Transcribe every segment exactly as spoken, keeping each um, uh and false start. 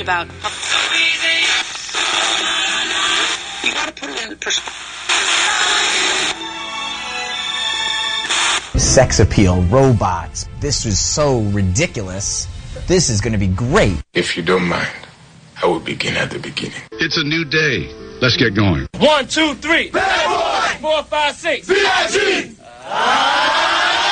about. So easy. You gotta put it in perspective. Sex appeal, robots. This is so ridiculous. This is going to be great. If you don't mind, I will begin at the beginning. It's a new day. Let's get going. One, two, three. Bad boy. Four, five, six. B I G. Ah!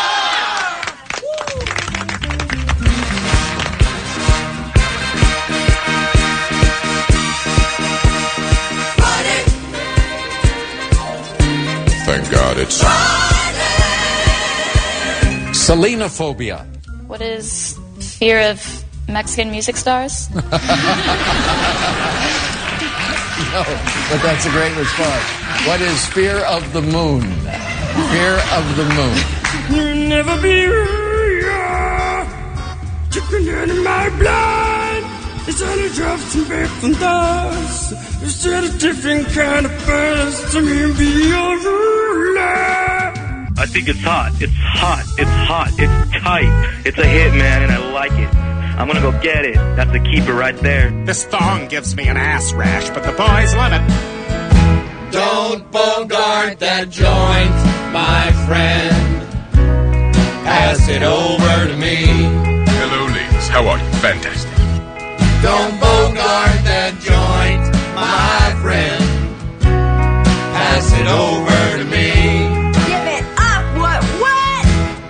Thank God it's Selenophobia. What is fear of Mexican music stars? No, but that's a great response. What is fear of the moon? Fear of the moon. You'll never be chicken in my blood. It's only drops and bacon dust. It's just a different kind of buzz to me and be your ruler. I think it's hot. It's hot. It's hot. It's tight. It's a hit, man, and I like it. I'm gonna go get it. That's a keeper right there. This thong gives me an ass rash, but the boys love it. Don't bogart that joint, my friend. Pass it over to me. Hello, ladies. How are you? Fantastic. Don't bogart that joint, my friend. Pass it over to me. Give it up, what, what?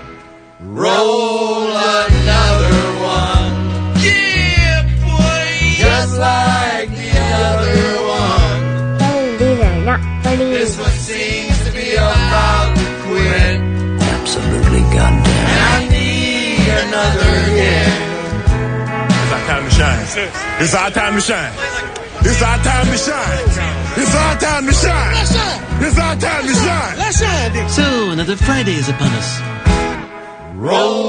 Roll another one. Yeah, boy. Just like the other one. Oh, these are not funny. This one seems to be about to quit. Absolutely goddamn. And I need another hit. It's our time to shine. It's our time to shine. It's our time to shine. It's our time to shine. Let's shine. It's our time to shine. Let's shine, Dick. So, another Friday is upon us. Roll.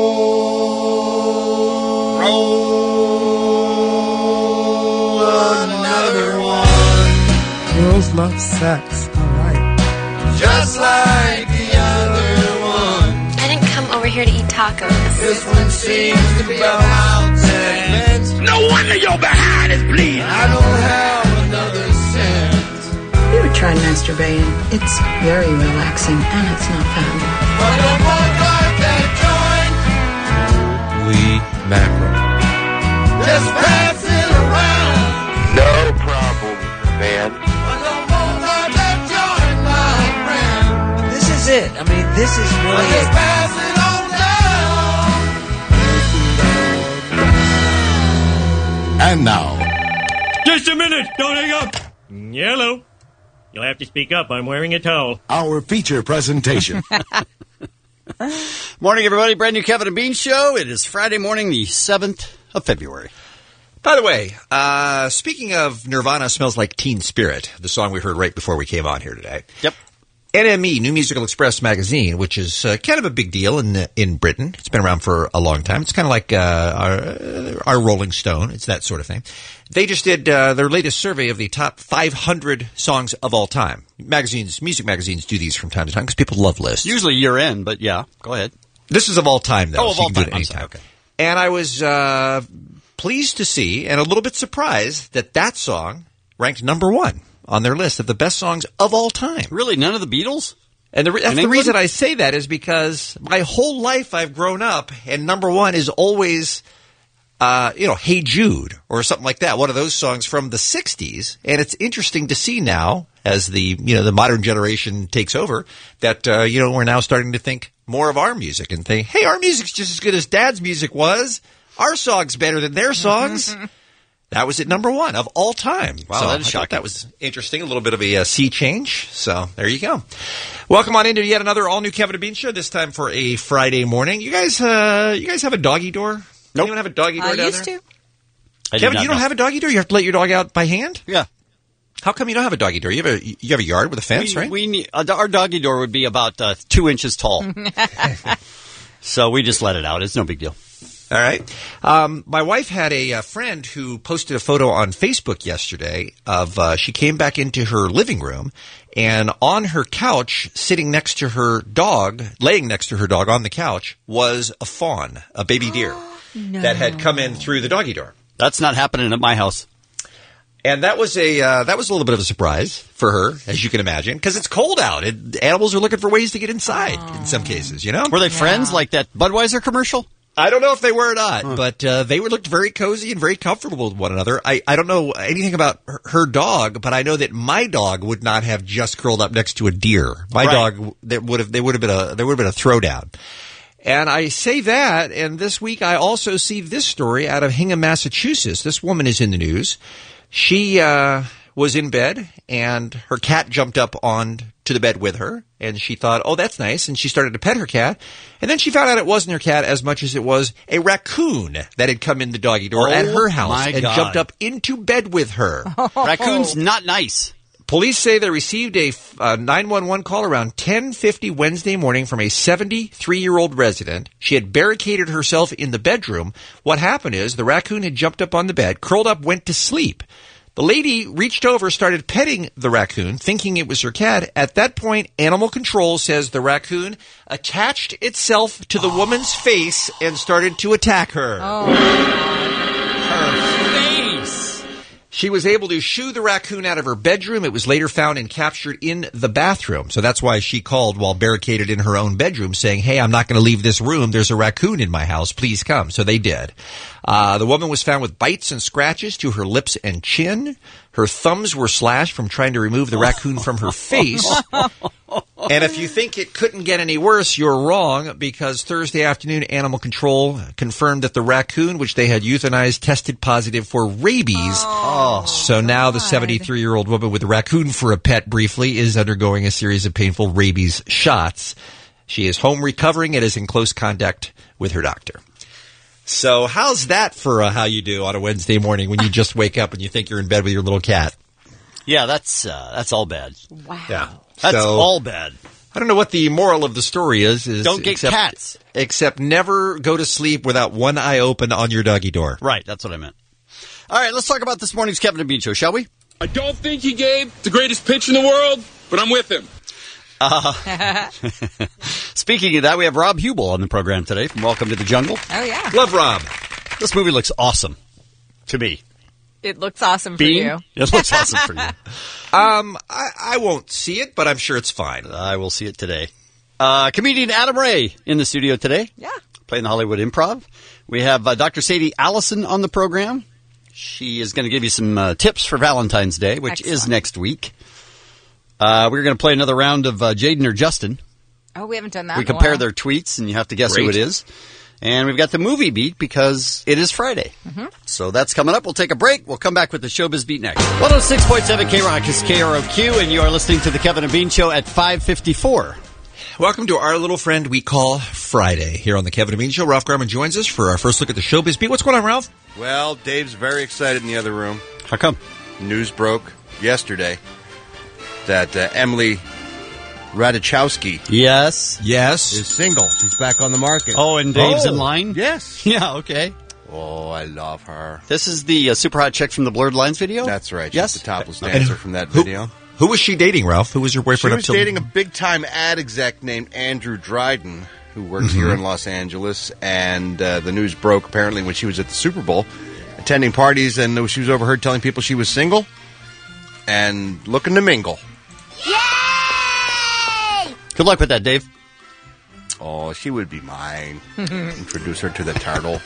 Roll another one. Girls love sex. All right. Just like the other one. I didn't come over here to eat tacos. This one seems to be about sex. No wonder your behind is bleeding. I don't have another cent. You ever tried masturbating? It's very relaxing and it's not fun. But don't bogart that joint. Lee Mackerel. Just pass it around. No problem, man. But don't bogart that joint, my friend. This is it. I mean, this is really But just it. pass it on down. And now, Just a minute. Don't hang up. Yellow. You'll have to speak up. I'm wearing a towel. our feature presentation. Morning, everybody. Brand new Kevin and Bean Show. It is Friday morning, the seventh of February. By the way, uh, speaking of Nirvana Smells Like Teen Spirit, the song we heard right before we came on here today. Yep. N M E, New Musical Express magazine, which is uh, kind of a big deal in in Britain. It's been around for a long time. It's kind of like uh, our, our Rolling Stone. It's that sort of thing. They just did uh, their latest survey of the top five hundred songs of all time. Magazines, music magazines do these from time to time because people love lists. Usually year end, but yeah, go ahead. This is of all time, though. Oh, of so all you can time. do it I'm anytime. sorry. Okay. And I was uh, pleased to see and a little bit surprised that that song ranked number one on their list of the best songs of all time. Really? None of the Beatles? And the, that's the reason I say that is because my whole life I've grown up, and number one is always, uh, you know, Hey Jude or something like that, one of those songs from the sixties. And it's interesting to see now, as the you know the modern generation takes over, that uh, you know we're now starting to think more of our music and think, hey, our music's just as good as Dad's music was. Our song's better than their songs. That was at number one of all time. Wow, so that is I shocking. thought that was interesting. A little bit of a uh, sea change. So there you go. Welcome on into yet another all new Kevin and Bean show. This time for a Friday morning. You guys, uh, you guys have a doggy door? Nope. Anyone have a doggy door I down used there? to. I do Kevin, not you don't know. have a doggy door. You have to let your dog out by hand. Yeah. How come you don't have a doggy door? You have a you have a yard with a fence, we, right? We need, uh, our doggy door would be about uh, two inches tall. So we just let it out. It's no big deal. All right. Um, my wife had a, uh friend who posted a photo on Facebook yesterday of uh, she came back into her living room, and on her couch, sitting next to her dog, laying next to her dog on the couch, was a fawn, a baby deer No. that had come in through the doggy door. That's not happening at my house. And that was a uh, that was a little bit of a surprise for her, as you can imagine, because it's cold out. It, animals are looking for ways to get inside oh. in some cases, you know? Were they yeah. friends like that Budweiser commercial? I don't know if they were or not, huh. but uh, they looked very cozy and very comfortable with one another. I, I don't know anything about her, her dog, but I know that my dog would not have just curled up next to a deer. My right. dog, there would have there would have been a there would have been a throwdown. And I say that, and this week I also see this story out of Hingham, Massachusetts. This woman is in the news. She uh, was in bed, and her cat jumped up on to the bed with her, and she thought, oh, that's nice, and she started to pet her cat, and then she found out it wasn't her cat as much as it was a raccoon that had come in the doggy door oh, at her house and God. jumped up into bed with her. Oh. Raccoon's not nice. Police say they received a uh, nine one one call around ten fifty Wednesday morning from a seventy-three-year-old resident. She had barricaded herself in the bedroom. What happened is the raccoon had jumped up on the bed, curled up, went to sleep. The lady reached over, started petting the raccoon, thinking it was her cat. At that point, Animal Control says the raccoon attached itself to the oh. woman's face and started to attack her. Oh. Her face! She was able to shoo the raccoon out of her bedroom. It was later found and captured in the bathroom. So that's why she called while barricaded in her own bedroom saying, hey, I'm not going to leave this room. There's a raccoon in my house. Please come. So they did. Uh, the woman was found with bites and scratches to her lips and chin. Her thumbs were slashed from trying to remove the raccoon from her face. And if you think it couldn't get any worse, you're wrong, because Thursday afternoon, Animal Control confirmed that the raccoon, which they had euthanized, tested positive for rabies. Oh, so now the seventy-three-year-old woman with a raccoon for a pet briefly is undergoing a series of painful rabies shots. She is home recovering and is in close contact with her doctor. So how's that for uh, how you do on a Wednesday morning when you just wake up and you think you're in bed with your little cat? Yeah, that's uh, that's all bad. Wow. Yeah. That's so, all bad. I don't know what the moral of the story is. is don't get except, cats. Except never go to sleep without one eye open on your doggy door. Right, that's what I meant. All right, let's talk about this morning's Kevin and Bean Show, shall we? I don't think he gave the greatest pitch in the world, but I'm with him. Uh, speaking of that, we have Rob Hubel on the program today from Welcome to the Jungle. Oh, yeah. Love Rob. This movie looks awesome to me. It looks awesome Bean? for you. It looks awesome for you. Um, I, I won't see it, but I'm sure it's fine. I will see it today. Uh, comedian Adam Ray in the studio today. Yeah. Playing the Hollywood Improv. We have uh, Doctor Sadie Allison on the program. She is going to give you some uh, tips for Valentine's Day, which Excellent. is next week. Uh, we're going to play another round of uh, Jaden or Justin. Oh, we haven't done that We in compare a while. their tweets, and you have to guess Great. who it is. And we've got the movie beat because it is Friday. Mm-hmm. So that's coming up. We'll take a break. We'll come back with the Showbiz Beat next. one oh six point seven K-Rock is K R O Q, and you are listening to the Kevin and Bean Show at five fifty-four. Welcome to our little friend we call Friday here on the Kevin and Bean Show. Ralph Garman joins us for our first look at the Showbiz Beat. What's going on, Ralph? Well, Dave's very excited in the other room. How come? News broke yesterday that uh, Emily Ratajkowski Yes. Yes. is single. She's back on the market. Oh, and Dave's Oh. in line? Yes. Yeah, okay. Oh, I love her. This is the uh, super hot chick from the Blurred Lines video? That's right. She's Yes? the topless And dancer who- from that who- video. Who was she dating, Ralph? Who was your She boyfriend was up till... dating a big-time ad exec named Andrew Dryden, who works Mm-hmm. here in Los Angeles. And uh, the news broke, apparently, when she was at the Super Bowl, attending parties, and she was overheard telling people she was single and looking to mingle. Good luck with that, Dave. Oh, she would be mine. Introduce her to the turtle.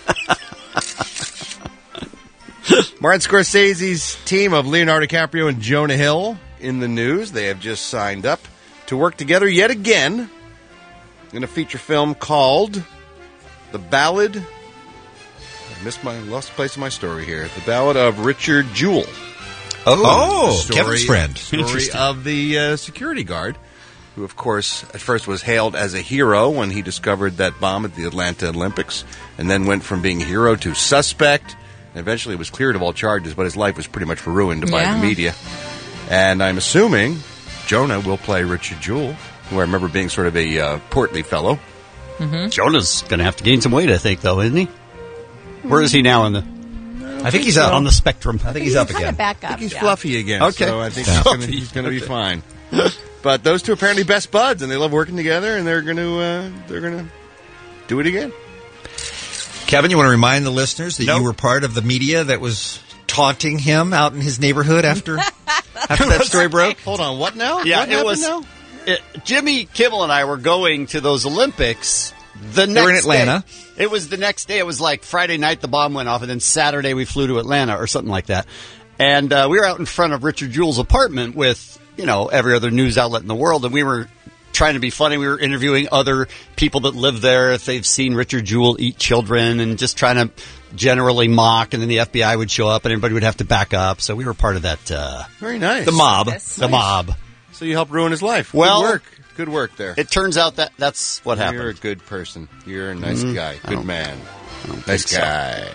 Martin Scorsese's team of Leonardo DiCaprio and Jonah Hill in the news. They have just signed up to work together yet again in a feature film called The Ballad. I missed my lost place in my story here. The Ballad of Richard Jewell. Oh, The story- Kevin's friend. Story of the uh, security guard, who, of course, at first was hailed as a hero when he discovered that bomb at the Atlanta Olympics, and then went from being hero to suspect, and eventually was cleared of all charges, but his life was pretty much ruined by Yeah. the media. And I'm assuming Jonah will play Richard Jewell, who I remember being sort of a uh, portly fellow. Mm-hmm. Jonah's going to have to gain some weight, I think, though, isn't he? Where is he now in the... I think he's up on the spectrum. I think he's up Kind again. of back I up. think he's yeah. fluffy again, Okay. so I think Yeah. he's gonna, he's going to be fine. But those two are apparently best buds, and they love working together, and they're going to uh, they're going to do it again. Kevin, you want to remind the listeners that Nope. you were part of the media that was taunting him out in his neighborhood after after that story broke? Hold on, what now? Yeah, what it was. now? It, Jimmy Kimmel and I were going to those Olympics the next were in Atlanta. day. It was the next day. It was like Friday night the bomb went off, and then Saturday we flew to Atlanta or something like that. And uh, we were out in front of Richard Jewell's apartment with, you know, every other news outlet in the world, and we were trying to be funny. We were interviewing other people that live there if they've seen Richard Jewell eat children, and just trying to generally mock. And then the F B I would show up, and everybody would have to back up. So we were part of that. Uh, Very nice. The mob. the nice. mob. So you helped ruin his life. Well, good work. Good work there. It turns out that that's what happened. You're a good person. You're a nice Mm, guy. I Good don't- man. I don't Nice think so. guy.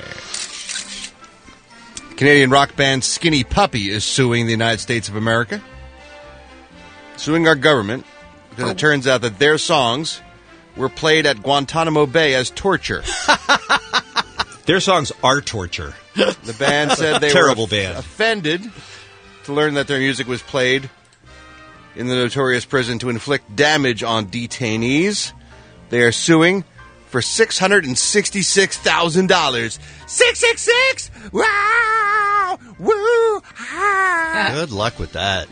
Canadian rock band Skinny Puppy is suing the United States of America. Suing our government because it turns out that their songs were played at Guantanamo Bay as torture. Their songs are torture. The band said they Terrible were band. offended to learn that their music was played in the notorious prison to inflict damage on detainees. They are suing for six hundred sixty-six thousand dollars. six six six! Wow! Woo! Ah. Good luck with that.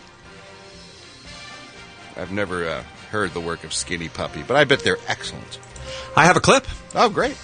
I've never uh, heard the work of Skinny Puppy, but I bet they're excellent. I have a clip. Oh, great.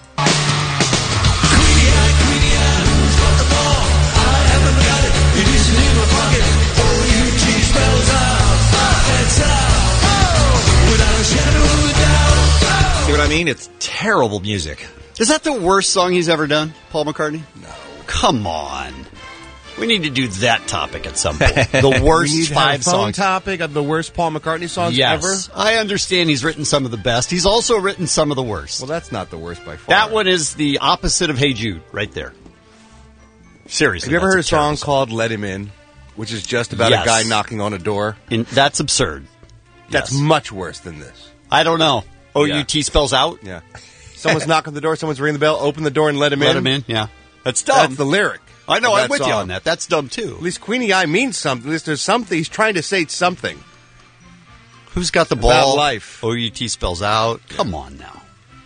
See what I mean? It's terrible music. Is that the worst song he's ever done, Paul McCartney? No. Come on. We need to do that topic at some point. The worst We need to have five a phone songs. topic of the worst Paul McCartney songs Yes. ever. I understand he's written some of the best. He's also written some of the worst. Well, that's not the worst by far. That one is the opposite of Hey Jude, right there. Seriously. Have you ever that's heard a a terrible song called Let Him In, which is just about Yes. a guy knocking on a door? In, that's absurd. That's Yes. much worse than this. I don't know. O U T spells out? Yeah. Someone's knocking on the door, someone's ringing the bell, open the door and let him in. Let him in, yeah. That's dumb. That's the lyric. I know, of I'm that with you song. on that. That's dumb, too. At least Queenie Eye means something. At least there's something. He's trying to say something. Who's got the About ball? life. O U T spells out. Come on now.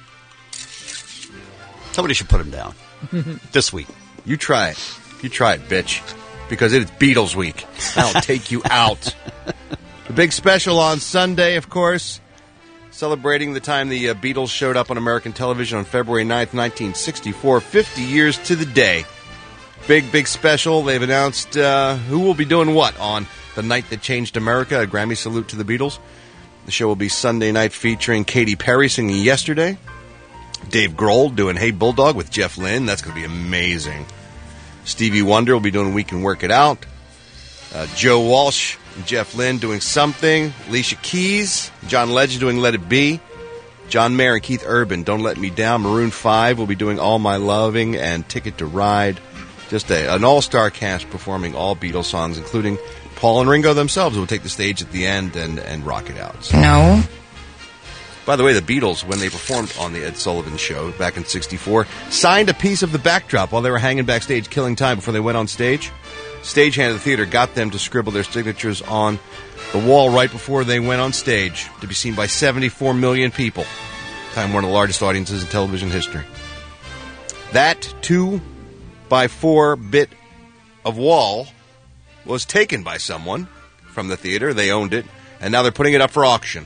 Somebody should put him down this week. You try it. You try it, bitch. Because it's Beatles week. I'll take you out. The big special on Sunday, of course, celebrating the time the uh, Beatles showed up on American television on February ninth, nineteen sixty-four, fifty years to the day. Big, big special. They've announced uh, who will be doing what on The Night That Changed America, a Grammy salute to the Beatles. The show will be Sunday night featuring Katy Perry singing Yesterday. Dave Grohl doing Hey Bulldog with Jeff Lynne. That's going to be amazing. Stevie Wonder will be doing We Can Work It Out. Uh, Joe Walsh and Jeff Lynne doing Something. Alicia Keys, John Legend doing Let It Be. John Mayer and Keith Urban, Don't Let Me Down. Maroon five will be doing All My Loving and Ticket to Ride. Just a, an all-star cast performing all Beatles songs, including Paul and Ringo themselves, who will take the stage at the end and, and rock it out. So. No. By the way, the Beatles, when they performed on the Ed Sullivan Show back in sixty-four, signed a piece of the backdrop while they were hanging backstage killing time before they went on stage. Stagehand of the theater got them to scribble their signatures on the wall right before they went on stage to be seen by seventy-four million people. Time one of the largest audiences in television history. That two by four bit of wall was taken by someone from the theater. They owned it, and now they're putting it up for auction.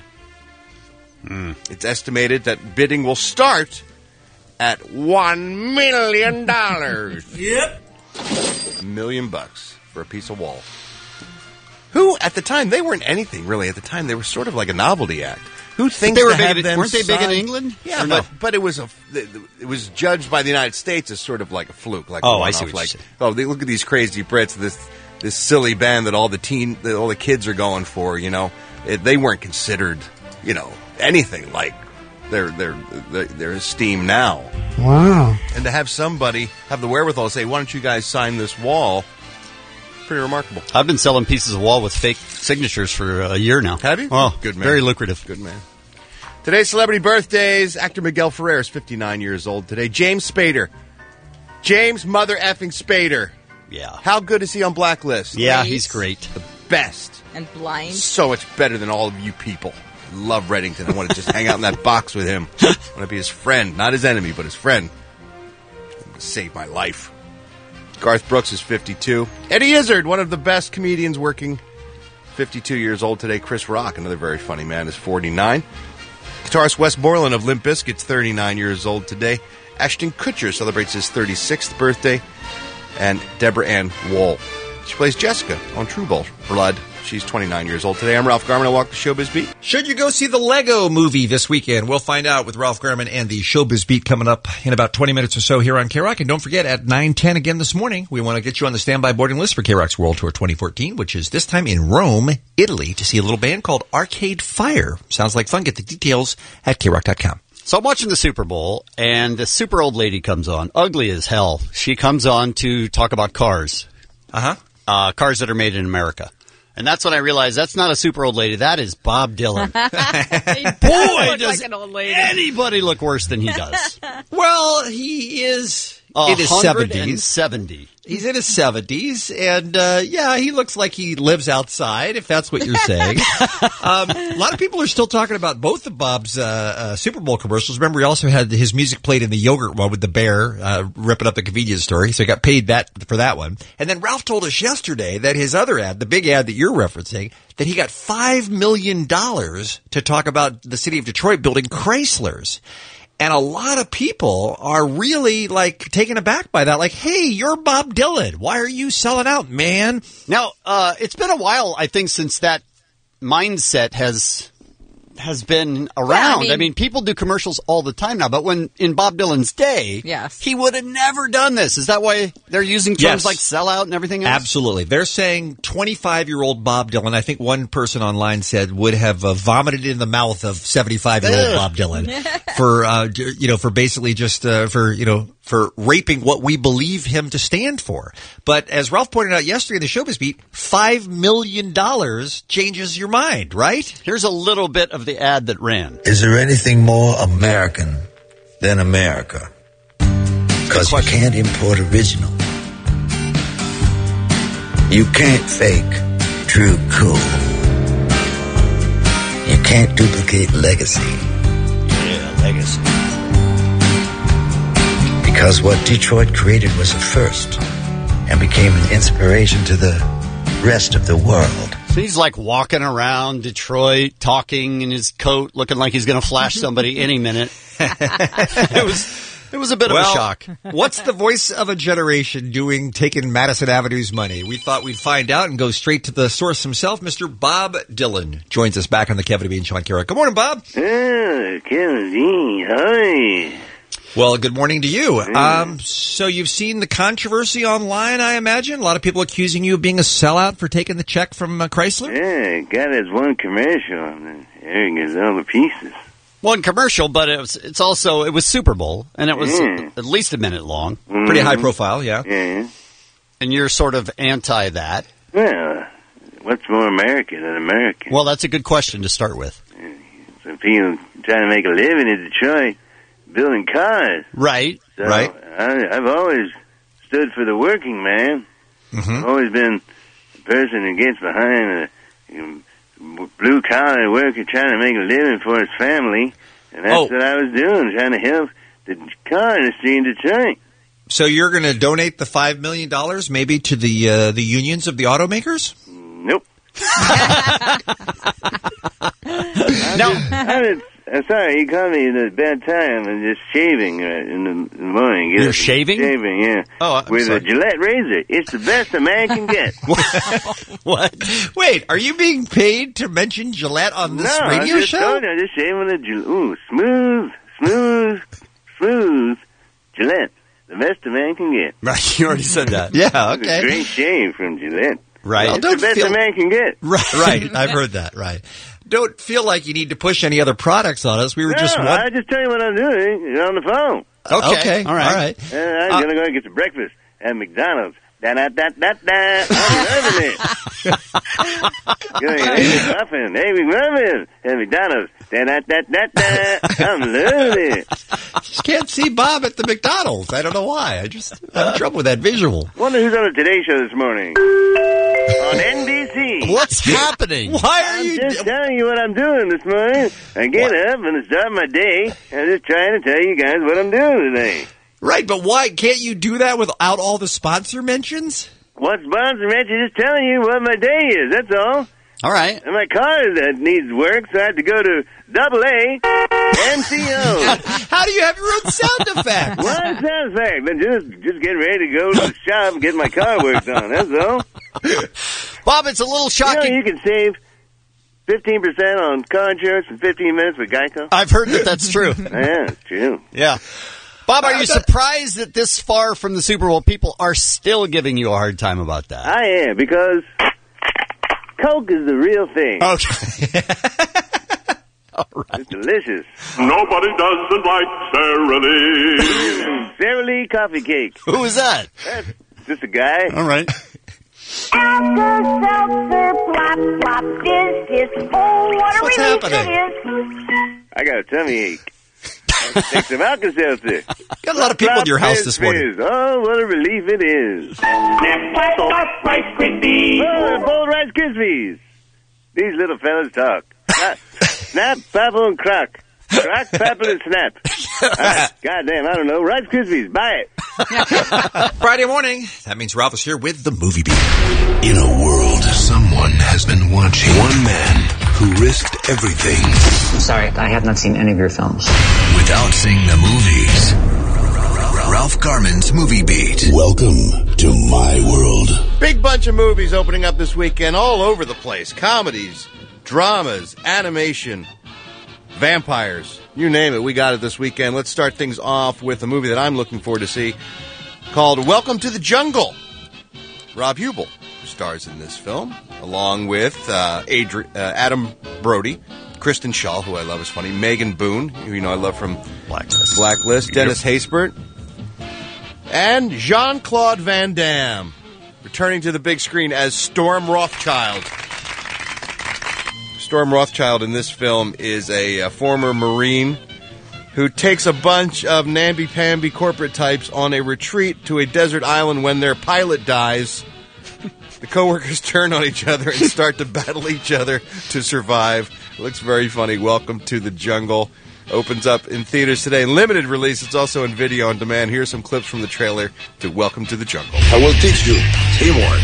Mm. It's estimated that bidding will start at one million dollars. Yep. A million bucks for a piece of wall. Who, at the time, they weren't anything really. At the time, they were sort of like a novelty act. Who thinks they were to big have in, them weren't they big in sign- England? Yeah, Or but, no? but it was a it was judged by the United States as sort of like a fluke. Like Oh, a I see one-off, what you're like, saying. oh, they look at these crazy Brits, this this silly band that all the teen, that all the kids are going for. You know, it, they weren't considered, you know, anything like their their their, their esteem now. Wow. And to have somebody have the wherewithal to say, "Why don't you guys sign this wall?" Pretty remarkable. I've been selling pieces of wall with fake signatures for a year now. Have you? Oh, Good man. Very lucrative. Good man. Today's celebrity birthdays. Actor Miguel Ferrer is fifty-nine years old today. James Spader. James mother effing Spader. Yeah. How good is he on Blacklist? Yeah, Great. he's great. The best. And blind. So much better than all of you people. I love Reddington. I want to just hang out in that box with him. I want to be his friend. Not his enemy, but his friend. Saved my life. Garth Brooks is fifty-two. Eddie Izzard, one of the best comedians working, fifty-two years old today. Chris Rock, another very funny man, is forty-nine. Guitarist Wes Borland of Limp Bizkit's thirty-nine years old today. Ashton Kutcher celebrates his thirty-sixth birthday. And Deborah Ann Woll. She plays Jessica on True Blood. She's twenty-nine years old today. I'm Ralph Garman. I walk the Showbiz Beat. Should you go see the Lego movie this weekend? We'll find out with Ralph Garman and the Showbiz Beat coming up in about twenty minutes or so here on K-Rock. And don't forget, at nine ten again this morning, we want to get you on the standby boarding list for K-Rock's World Tour twenty fourteen, which is this time in Rome, Italy, to see a little band called Arcade Fire. Sounds like fun. Get the details at K rock dot com. So I'm watching the Super Bowl, and this super old lady comes on, ugly as hell. She comes on to talk about cars. Uh-huh. Uh, cars that are made in America. And that's when I realized that's not a super old lady. That is Bob Dylan. Boy, does like an old lady. anybody look worse than he does. Well, he is in his seventies. seventy. He's in his seventies, and uh, yeah, he looks like he lives outside, if that's what you're saying. um, a lot of people are still talking about both of Bob's uh, uh, Super Bowl commercials. Remember, he also had his music played in the yogurt one with the bear uh, ripping up the convenience store, so he got paid that for that one. And then Ralph told us yesterday that his other ad, the big ad that you're referencing, that he got five million dollars to talk about the city of Detroit building Chryslers. And a lot of people are really, like, taken aback by that. Like, hey, you're Bob Dylan. Why are you selling out, man? Now, uh, it's been a while, I think, since that mindset has has been around. Yeah, I mean- I mean, people do commercials all the time now, but when in Bob Dylan's day, Yes. he would have never done this. Is that why they're using terms Yes. like sellout and everything else? Absolutely. They're saying twenty-five-year-old Bob Dylan, I think one person online said, would have uh, vomited in the mouth of seventy-five-year-old Ugh. Bob Dylan for, uh, d- you know, for basically just, uh, for, you know, for raping what we believe him to stand for. But as Ralph pointed out yesterday in the Showbiz Beat, five million dollars changes your mind, right? Here's a little bit of the ad that ran. Is there anything more American than America? Because you can't import original. You can't fake true cool. You can't duplicate legacy. Yeah, legacy. Because what Detroit created was a first and became an inspiration to the rest of the world. So he's like walking around Detroit, talking in his coat, looking like he's going to flash somebody any minute. it was it was a bit well, of a shock. What's the voice of a generation doing taking Madison Avenue's money? We thought we'd find out and go straight to the source himself. Mister Bob Dylan joins us back on the Kevin and Bean Show on K-Rock. Good morning, Bob. Oh, Kevin Bean, hi. Well, good morning to you. Um, so you've seen the controversy online, I imagine? A lot of people accusing you of being a sellout for taking the check from uh, Chrysler? Yeah, got his one commercial and Eric gets all the pieces. One commercial, but it was, it's also, it was Super Bowl, and it was Yeah. at least a minute long. Mhm. Pretty high profile, yeah. Yeah. And you're sort of anti that. Well, what's more American than American? Well, that's a good question to start with. Some people trying to make a living in Detroit building cars. Right, So right. I, I've always stood for the working man. Mm-hmm. I've always been a person who gets behind a you know, blue-collar worker trying to make a living for his family. And that's Oh. what I was doing, trying to help the car industry in Detroit. So you're going to donate the five million dollars maybe to the uh, the unions of the automakers? Nope. No. I was, I'm sorry, you called me at a bad time. I'm just shaving uh, in, the, in the morning. Get You're up- shaving? Shaving, yeah. Oh, I'm With sorry. a Gillette razor. It's the best a man can get. What? Wait, are you being paid to mention Gillette on this no, radio I just show? told you, I just shaving with a Gillette. Ooh, smooth, smooth, smooth Gillette. The best a man can get. Right, you already said that. Yeah, It's a okay. great shave from Gillette. Right. Well, It's don't the best feel- a man can get. Right, right. I've heard that, right. Don't feel like you need to push any other products on us. We were No, just one. I just tell you what I'm doing. You're on the phone. Okay, Okay, all right. all right. Uh, I'm Uh, gonna go and get some breakfast at McDonald's. Da da da da da. I'm loving it. Gonna get Amy Muffin, Amy Muffin at McDonald's. Da da da da da. I'm loving it. Just can't see Bob at the McDonald's. I don't know why. I just have trouble with that visual. Wonder who's on the Today Show this morning on N B C. What's happening? Why are I'm you? just telling you what I'm doing this morning. I get up and I start my day. I'm just trying to tell you guys what I'm doing today. Right, but why can't you do that without all the sponsor mentions? What sponsor mention? Just telling you what my day is. That's all. All right. And my car that needs work, so I have to go to double A M C O. How do you have your own sound effect? What sound effect? Then just just getting ready to go to the shop and get my car worked on. That's all. Bob, it's a little shocking. You know, you can save fifteen percent on car insurance in fifteen minutes with Geico. I've heard that that's true. Yeah, it's true. Yeah. Bob, are you surprised that this far from the Super Bowl, people are still giving you a hard time about that? I am, because Coke is the real thing. Okay. All right. It's delicious. Nobody doesn't like Sara Lee. Sara Lee coffee cake. Who is that? That's just a guy. All right. Alka-Seltzer, plop, plop, this, this, oh, what a What's relief happening? it is. I got a tummy ache. Take some Alka-Seltzer. Got a lot of people in your house this morning. Oh, what a relief it is. Snap, Rice Krispies. Oh, bold Rice Krispies. These little fellas talk. Snap, snap, Papple, and Crock. Crock, Papple, and Snap. Ah, goddamn, I don't know. Rice Krispies, buy it. Friday morning. That means Ralph is here with the Movie Beat. In a world, someone has been watching. One man who risked everything I'm sorry, I have not seen any of your films. without seeing the movies. Ralph Garman's Movie Beat. Welcome to my world. Big bunch of movies opening up this weekend all over the place. Comedies, dramas, animation, vampires, you name it. We got it this weekend. Let's start things off with a movie that I'm looking forward to see called Welcome to the Jungle. Rob Hubel stars in this film, along with uh, Adri- uh, Adam Brody, Kristen Schaal, who I love is funny, Megan Boone, who you know I love from Blacklist, Blacklist Dennis Haysbert, and Jean-Claude Van Damme, returning to the big screen as Storm Rothschild. Storm Rothschild in this film is a, a former Marine who takes a bunch of namby-pamby corporate types on a retreat to a desert island when their pilot dies. The coworkers turn on each other and start to battle each other to survive. It looks very funny. Welcome to the Jungle. Opens up in theaters today. Limited release. It's also in video on demand. Here's some clips from the trailer to Welcome to the Jungle. I will teach you teamwork,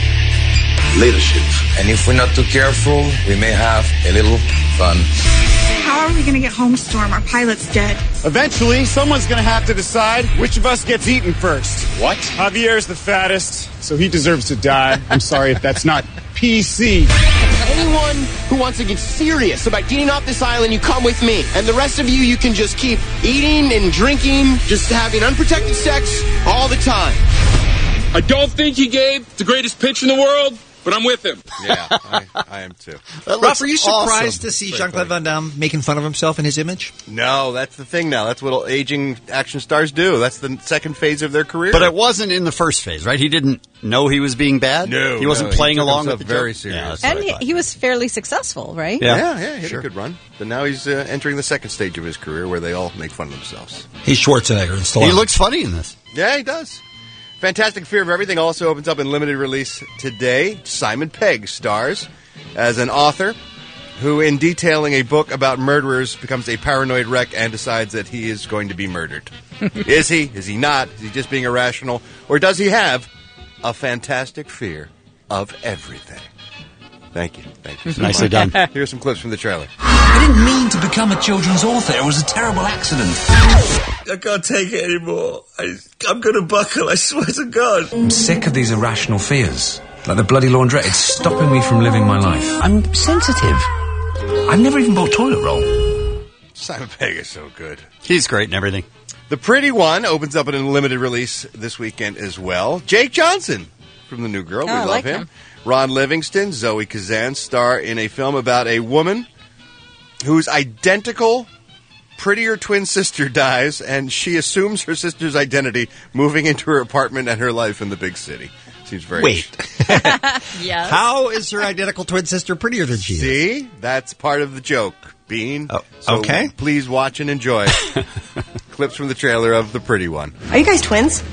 leadership. And if we're not too careful, we may have a little fun. How are we going to get home, Storm? Our pilot's dead. Eventually, someone's going to have to decide which of us gets eaten first. What? Javier's the fattest, so he deserves to die. I'm sorry if that's not P C. Anyone who wants to get serious about getting off this island, you come with me. And the rest of you, you can just keep eating and drinking, just having unprotected sex all the time. I don't think he gave the greatest pitch in the world, but I'm with him. Yeah, I, I am too. Ralph, are you surprised awesome. to see Very Jean-Claude funny. Van Damme making fun of himself in his image? No, that's the thing now. That's what aging action stars do. That's the second phase of their career. But it wasn't in the first phase, right? He didn't know he was being bad? No, He wasn't no, he playing took along himself with the very joke? serious. Yeah, that's what And I he, thought. he was fairly successful, right? Yeah. Yeah, yeah, he had Sure. a good run. But now he's uh, entering the second stage of his career where they all make fun of themselves. He's Schwarzenegger and Stallone. He looks funny in this. Yeah, he does. Fantastic Fear of Everything also opens up in limited release today. Simon Pegg stars as an author who, in detailing a book about murderers, becomes a paranoid wreck and decides that he is going to be murdered. Is he? Is he not? Is he just being irrational? Or does he have a fantastic fear of everything? Thank you. Thank you so Nicely much. done. Here's some clips from the trailer. I didn't mean to become a children's author. It was a terrible accident. I can't take it anymore. I, I'm going to buckle, I swear to God. I'm sick of these irrational fears. Like the bloody laundrette. It's stopping me from living my life. I'm sensitive. I've never even bought toilet roll. Simon Pegg is so good. He's great and everything. The Pretty One opens up in a limited release this weekend as well. Jake Johnson from The New Girl. Oh, we I love like him. him. Ron Livingston, Zoe Kazan star in a film about a woman whose identical, prettier twin sister dies, and she assumes her sister's identity, moving into her apartment and her life in the big city. Seems very... Wait. Yes. How is her identical twin sister prettier than she is? See? That's part of the joke, Bean. Oh, so okay. Please watch and enjoy clips from the trailer of The Pretty One. Are you guys twins?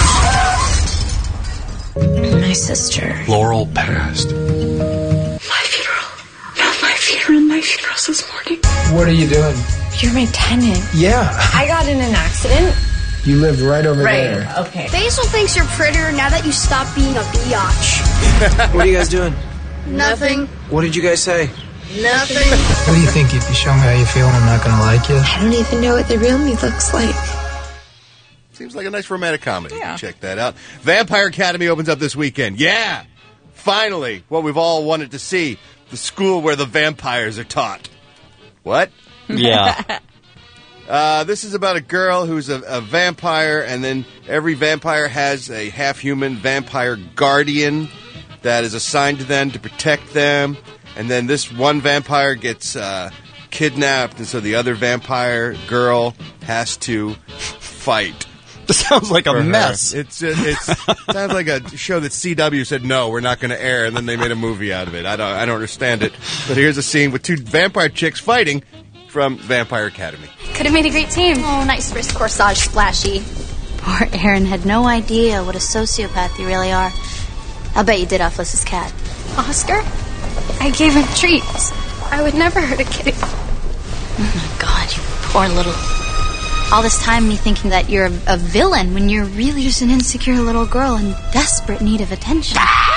My sister. Laurel passed. My funeral. Not my funeral. My funeral's this morning. What are you doing? You're my tenant. Yeah. I got in an accident. You lived right over Right, there. okay. Basil thinks you're prettier now that you stopped being a biatch. What are you guys doing? Nothing. What did you guys say? Nothing. What do you think? If you show me how you feel, I'm not going to like you? I don't even know what the real me looks like. Seems like a nice romantic comedy. Yeah. Check that out. Vampire Academy opens up this weekend. Yeah! Finally, what we've all wanted to see. The school where the vampires are taught. What? Yeah. uh, this is about a girl who's a, a vampire, and then every vampire has a half-human vampire guardian that is assigned to them to protect them. And then this one vampire gets uh, kidnapped, and so the other vampire girl has to fight. This sounds like a mess. It's it it's, sounds like a show that C W said no, we're not going to air, and then they made a movie out of it. I don't I don't understand it. But here's a scene with two vampire chicks fighting from Vampire Academy. Could have made a great team. Oh, nice wrist corsage splashy. Poor Aaron had no idea what a sociopath you really are. I'll bet you did off Liz's cat. Oscar? I gave him treats. I would never hurt a kitty. Oh my God, you poor little... All this time me thinking that you're a, a villain when you're really just an insecure little girl in desperate need of attention.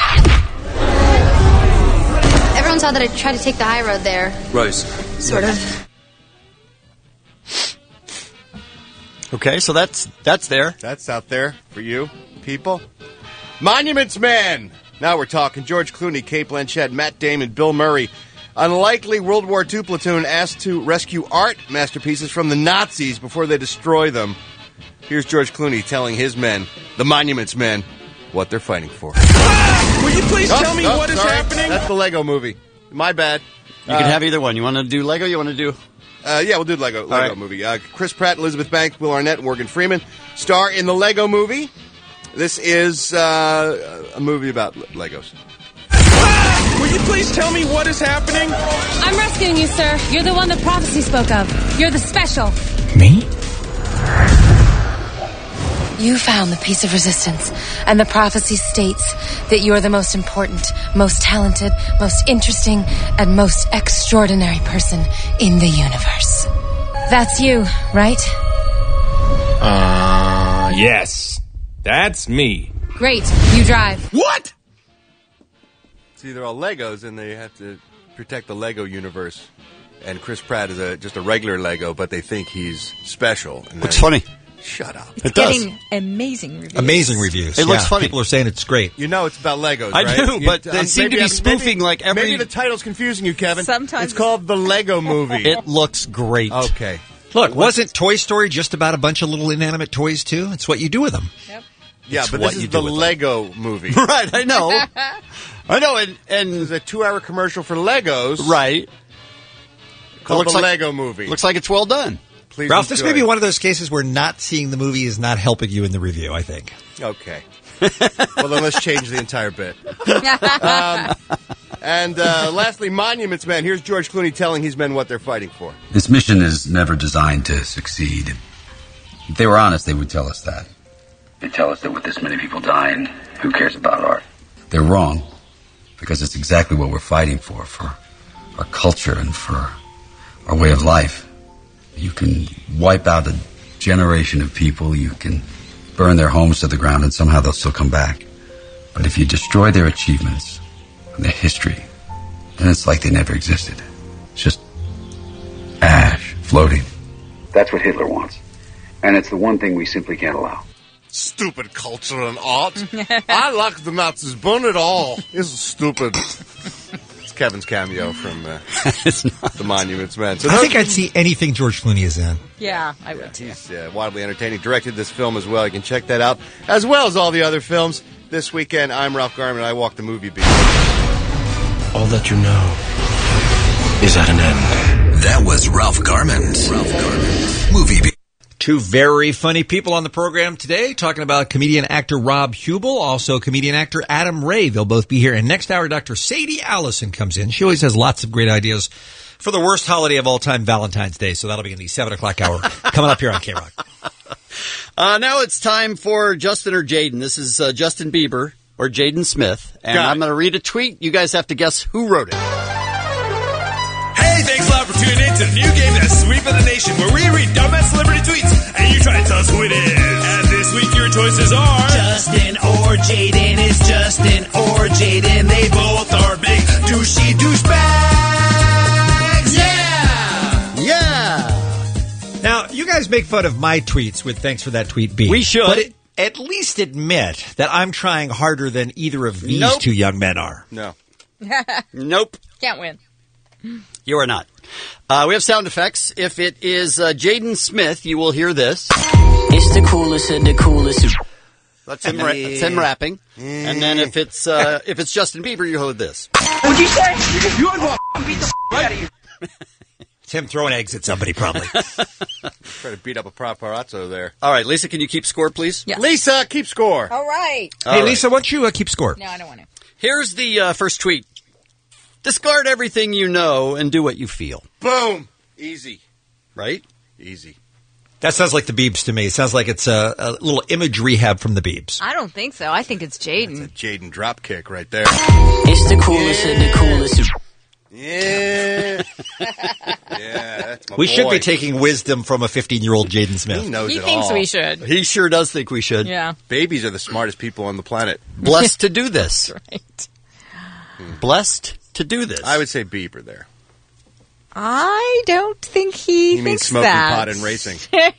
Everyone saw that I tried to take the high road there. Rose. Sort of. Okay, so that's that's there. That's out there for you, people. Monuments Man! Now we're talking. George Clooney, Cate Blanchett, Matt Damon, Bill Murray. Unlikely World War Two platoon asked to rescue art masterpieces from the Nazis before they destroy them. Here's George Clooney telling his men, the Monuments Men, what they're fighting for. Will you please oh, tell me oh, what is sorry. happening? That's the Lego movie. My bad. You uh, can have either one. You want to do Lego? You want to do... Uh, yeah, we'll do Lego Lego right. movie. Uh, Chris Pratt, Elizabeth Banks, Will Arnett, and Morgan Freeman star in the Lego movie. This is uh, a movie about Legos. Will you please tell me what is happening? I'm rescuing you, sir. You're the one the prophecy spoke of. You're the special. Me? You found the piece of resistance, and the prophecy states that you are the most important, most talented, most interesting, and most extraordinary person in the universe. That's you, right? Uh, yes. That's me. Great. You drive. What? See, they're all Legos, and they have to protect the Lego universe. And Chris Pratt is a, just a regular Lego, but they think he's special. And Looks funny. Shut up. It's it getting does. amazing reviews. Amazing reviews. It looks yeah, funny. People are saying it's great. You know it's about Legos, I right? do, You- but they um, seem to maybe be I'm- spoofing maybe- like every... Maybe the title's confusing you, Kevin. Sometimes. It's called The Lego Movie. It looks great. Okay. Look, wasn't Toy Story just about a bunch of little inanimate toys, too? It's what you do with them. Yep. Yeah, It's but what this you is do the with them. Lego Movie. Right, I know. I know, and... and There's a two-hour commercial for Legos. right. Called looks The like, Lego Movie. Looks like it's well done. Please Ralph, this enjoy. may be one of those cases where not seeing the movie is not helping you in the review, I think. Okay. Well, then let's change the entire bit. Um, and uh, lastly, Monuments Men. Here's George Clooney telling his men what they're fighting for. This mission is never designed to succeed. If they were honest, they would tell us that. They tell us that with this many people dying, who cares about art? They're wrong, because it's exactly what we're fighting for, for our culture and for our way of life. You can wipe out a generation of people, you can burn their homes to the ground, and somehow they'll still come back. But if you destroy their achievements and their history, then it's like they never existed. It's just ash floating. That's what Hitler wants. And it's the one thing we simply can't allow. Stupid culture and art. I like the Nazis. Burn it all. It's stupid. It's Kevin's cameo from uh, The Monuments Men. So I those- think I'd see anything George Clooney is in. Yeah, I would too. He's uh, wildly entertaining. Directed this film as well. You can check that out, as well as all the other films. This weekend, I'm Ralph Garman. I walk the movie beat. All that you know is at an end. That was Ralph Garman's Ralph Garman Movie Beat. Two very funny people on the program today, talking about comedian actor Rob Hubel, also comedian actor Adam Ray. They'll both be here. And next hour, Doctor Sadie Allison comes in. She always has lots of great ideas for the worst holiday of all time, Valentine's Day. So that'll be in the seven o'clock hour coming up here on K-Rock. Uh, now it's time for Justin or Jaden. This is uh, Justin Bieber or Jaden Smith. And Got it. I'm going to read a tweet. You guys have to guess who wrote it. Hey, thanks a lot up or tune in to the new game that's sweeping the nation, where we read dumbass celebrity tweets and you try to tell us who it is. And this week your choices are Justin or Jaden. It's Justin or Jaden. They both are big douchey douchebags. Yeah! Yeah! Now, you guys make fun of my tweets with thanks for that tweet, B. We should. But it, at least admit that I'm trying harder than either of these Nope. two young men are. No. Nope. Can't win. You are not. Uh, we have sound effects. If it is uh, Jaden Smith, you will hear this. It's the coolest of the coolest. That's him, ra- that's him rapping. And then if it's uh, if it's Justin Bieber, you hold this. What'd you say? You want to beat the out of you. It's him throwing eggs at somebody, probably. Try to beat up a paparazzo there. All right, Lisa, can you keep score, please? Yeah. Lisa, keep score. All right. Hey, All right. Lisa, why don't you uh, keep score? No, I don't want to. Here's the uh, first tweet. Discard everything you know and do what you feel. Boom. Easy. Right? Easy. That sounds like the Biebs to me. It sounds like it's a, a little image rehab from the Biebs. I don't think so. I think it's Jaden. Jaden drop kick right there. It's the coolest of the coolest. Yeah. Yeah, that's my We boy. should be taking wisdom from a fifteen-year-old Jaden Smith. He knows He it thinks all. we should. He sure does think we should. Yeah. Babies are the smartest people on the planet. Blessed to do this. Right. Blessed to do this. I would say Bieber there. I don't think he You mean thinks smoking that. pot and racing.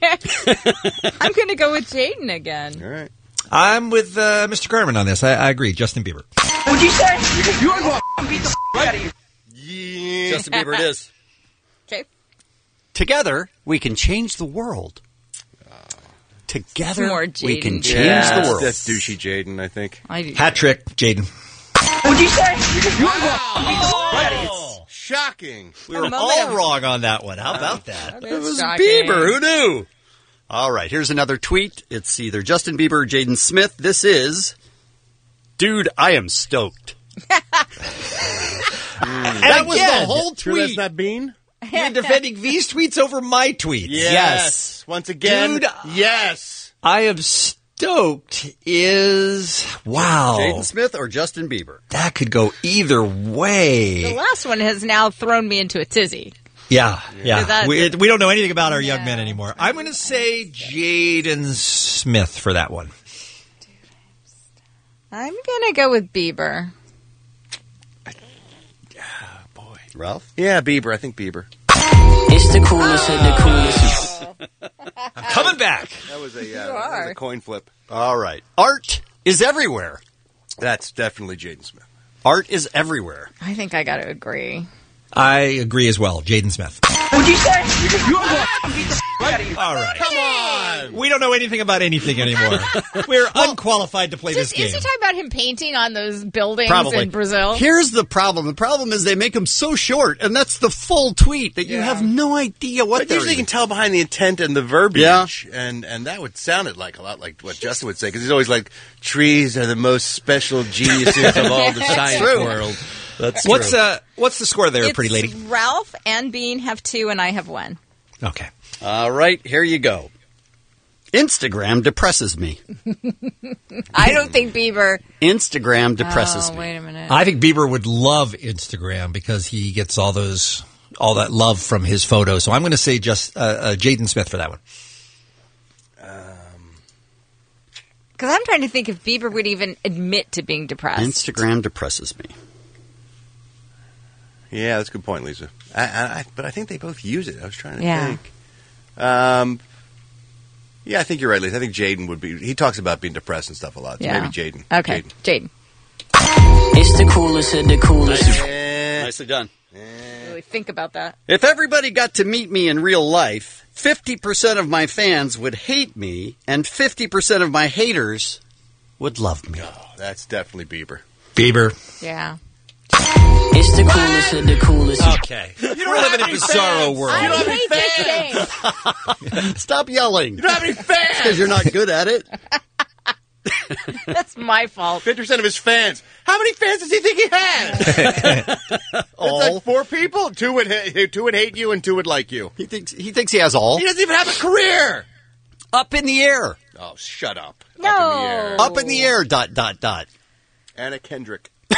I'm going to go with Jaden again. All right. I'm with uh, Mister Garman on this. I, I agree. Justin Bieber. What'd you say? You want to beat the out of you. Yeah. Justin Bieber it is. Okay. Together, we can change the world. Together, More we Jaden. can change Yeah, the world. That's douchey Jaden, I think. I do. Hat trick, Jaden. What'd you say? You want to beat the out of you. Shocking. We were all wrong on that one. How about that? That It is was shocking. Bieber. Who knew? All right, here's another tweet. It's either Justin Bieber or Jaden Smith. This is, dude, I am stoked. That was again, the whole Sure that's tweet. not Bean? You're defending these tweets over my tweets. Yes. Once again, Dude, yes. I am stoked is, wow. Jaden Smith or Justin Bieber? That could go either The way. last one has now thrown me into a tizzy. Yeah, yeah. That- We, we don't know anything about our young No. men anymore. I'm going to say Jaden Smith for that one. I'm going to go with Bieber. Ralph? Yeah, Bieber. I think Bieber. It's the coolest of the coolest. I'm coming back. That was a, uh, You that was are. a coin flip. All right. Art is everywhere. That's definitely Jaden Smith. Art is everywhere. I think I got to agree. I agree as well. Jaden Smith. What'd you say? You want to beat the out of you. All right. Come on. We don't know anything about anything anymore. We're unqualified to play Just, this game. is he talking about him painting on those buildings Probably. in Brazil? Here's the problem. The problem is they make them so short, and that's the full tweet that you Yeah. have no idea what But they're usually you can even- tell behind the intent and the verbiage. Yeah. And, and that would sound it like a lot like what Justin would say, because he's always like, trees are the most special geniuses of all the science true. world. That's What's true. uh what's the score there, It's pretty lady? Ralph and Bean have two, and I have one. Okay. All right, here you go. Instagram depresses me. I don't think Bieber. Instagram depresses oh, me. wait a minute. I think Bieber would love Instagram because he gets all those all that love from his photos. So I'm going to say just uh, uh, Jaden Smith for that one. Because I'm trying to think if Bieber would even admit to being depressed. Instagram depresses me. Yeah, that's a good point, Lisa. I, I, I, but I think they both use it. I was trying to Yeah. think. Um, yeah, I think you're right, Lisa. I think Jaden would be. He talks about being depressed and stuff a lot. So Yeah. maybe Jaden. Okay, Jaden. Jaden. It's the coolest of the coolest. Nicely done. Really think about that. If everybody got to meet me in real life, fifty percent of my fans would hate me, and fifty percent of my haters would love me. Oh, that's definitely Bieber. Bieber. Yeah. It's the coolest of the coolest. Okay. You don't live in a bizarro world. I hate this game. Stop yelling. You don't have any fans! Because you're not good at it. That's my fault. fifty percent of his fans. How many fans does he think he has? All. It's like four people. Two would, ha- two would hate you and two would like you. He thinks he thinks he has all. He doesn't even have a career. Up in the air. Oh, shut up. No. Up in the air. Up in the air. Dot dot dot. Anna Kendrick.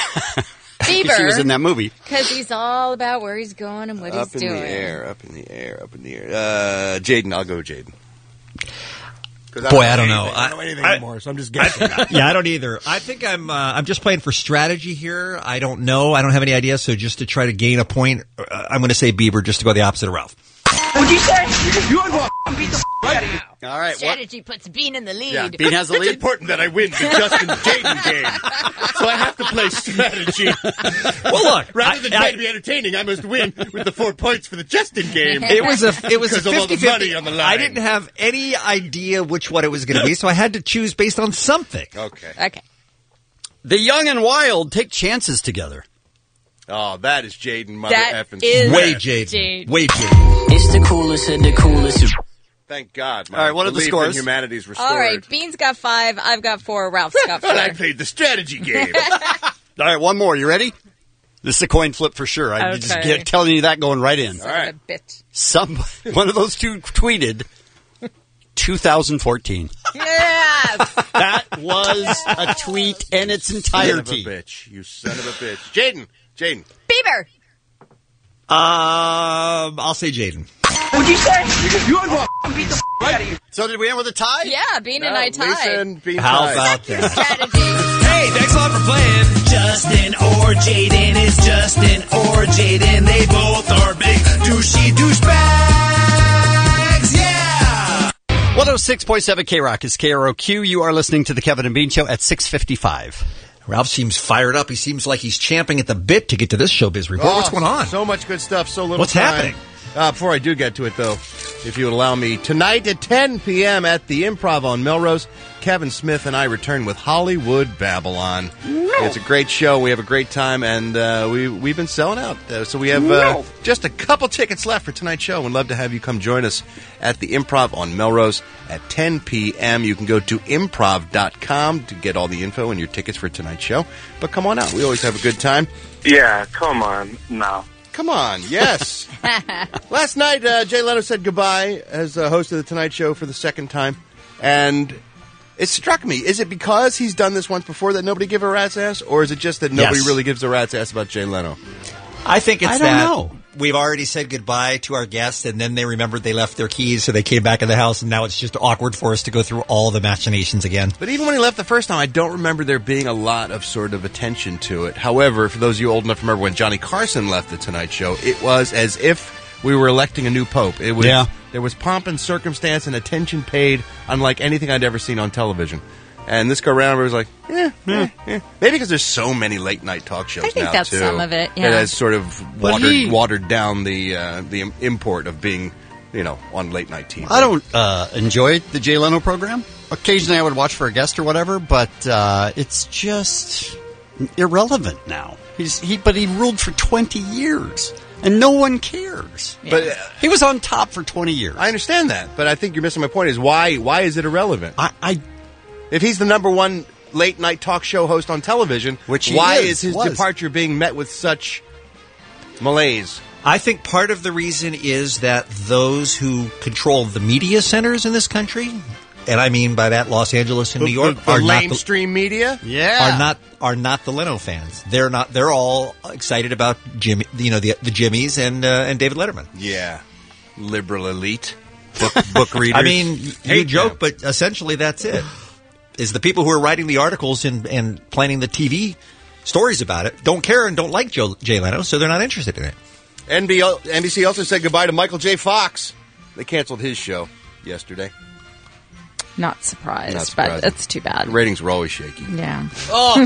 Bieber. She was in that movie. Because he's all about where he's going and what Up he's in doing. the air, up in the air, up in the air. Uh, Jaden, I'll go Jaden. Boy, I don't know. Anything. I don't know anything I- anymore, so I'm just guessing. Yeah, I don't either. I think I'm. Uh, I'm just playing for strategy here. I don't know. I don't have any idea. So just to try to gain a point, uh, I'm going to say Bieber, just to go the opposite of Ralph. What'd you say? You want to f- beat the f- out of you. All right. Strategy puts Bean in the lead. Yeah, Bean has the It's lead. important that I win the Justin Jaden game, so I have to play strategy. Well, look, rather I- than I- try to be entertaining, I must win with the four points for the Justin game. It was a. It was a because of all the fifty-fifty. money on the line. I didn't have any idea which one it was going to be, so I had to choose based on something. Okay. Okay. The young and wild take chances together. Oh, that is Jaden Mother That effing is Way Jaden. Jaden. Way Jaden. It's the coolest and the coolest. Thank God. My All right, what are the belief in scores? humanity's restored. All right. Bean's got five. I've got four. Ralph's got four. Well, I played the strategy game. All right, one more. You ready? This is a coin flip for sure. I'm Okay. just get, telling you that going right in. Son of a bitch. Some one of those two tweeted two thousand fourteen. Yes. That was a tweet in its Son of entirety. a bitch. You son of a bitch. Jaden. Jaden. Bieber. Um, I'll say Jaden. What'd you say? You want to f- beat the f- out of you. So did we end with a tie? Yeah, Bean and No, I tied. Lisa and Bean How tied. about that? Strategy. Hey, thanks a lot for playing. Justin or Jaden is Justin or Jaden. They both are big douchey douchebags. Yeah. one oh six point seven K-Rock is K R O Q. You are listening to the Kevin and Bean Show at six fifty-five. Ralph seems fired up. He seems like he's champing at the bit to get to this showbiz report. What's Oh, going on? So much good stuff, so little What's time. happening? Uh, before I do get to it, though, if you would allow me, tonight at ten p.m. at the Improv on Melrose, Kevin Smith and I return with Hollywood Babylon. It's a great show. We have a great time, and uh, we, we've been selling out. Uh, so we have uh, just a couple tickets left for tonight's show. We'd love to have you come join us at the Improv on Melrose at ten p.m. You can go to improv dot com to get all the info and your tickets for tonight's show. But come on out. We always have a good time. Yeah, come on, no. Come on, yes. Last night, uh, Jay Leno said goodbye as uh, host of The Tonight Show for the second time. And it struck me, is it because he's done this once before that nobody gave a rat's ass? Or is it just that nobody Yes. really gives a rat's ass about Jay Leno? I think it's I don't that know. we've already said goodbye to our guests, and then they remembered they left their keys, so they came back in the house, and now it's just awkward for us to go through all the machinations again. But even when he left the first time, I don't remember there being a lot of sort of attention to it. However, for those of you old enough to remember when Johnny Carson left The Tonight Show, it was as if we were electing a new pope. It was, Yeah. There was pomp and circumstance and attention paid unlike anything I'd ever seen on television. And this go around, it was like, eh, eh, eh. Maybe because there's so many late night talk shows I think now, that's too. some of it, yeah. It has sort of But watered, he- watered down the uh, the im- import of being, you know, on late night T V. I don't uh, enjoy the Jay Leno program. Occasionally I would watch for a guest or whatever, but uh, it's just irrelevant now. He's he, but he ruled for twenty years, and no one cares. But uh, He was on top for twenty years. I understand that, but I think you're missing my point. Is why why is it irrelevant? I, I If he's the number one late night talk show host on television, Which he why is, is his was. departure being met with such malaise? I think part of the reason is that those who control the media centers in this country, and I mean by that Los Angeles and New York, the, the are not lamestream media. yeah. are not are not the Leno fans. They're not. They're all excited about Jimmy, you know, the the Jimmys and uh, and David Letterman. Yeah, liberal elite book, book readers. I mean, you Hate joke, them. but essentially that's it. Is the people who are writing the articles and, and planning the T V stories about it don't care and don't like Joe, Jay Leno, so they're not interested in it. N B C also said goodbye to Michael J. Fox. They canceled his show yesterday. Not surprised, Not but surprising. it's too bad. The ratings were always shaky. Yeah. Oh,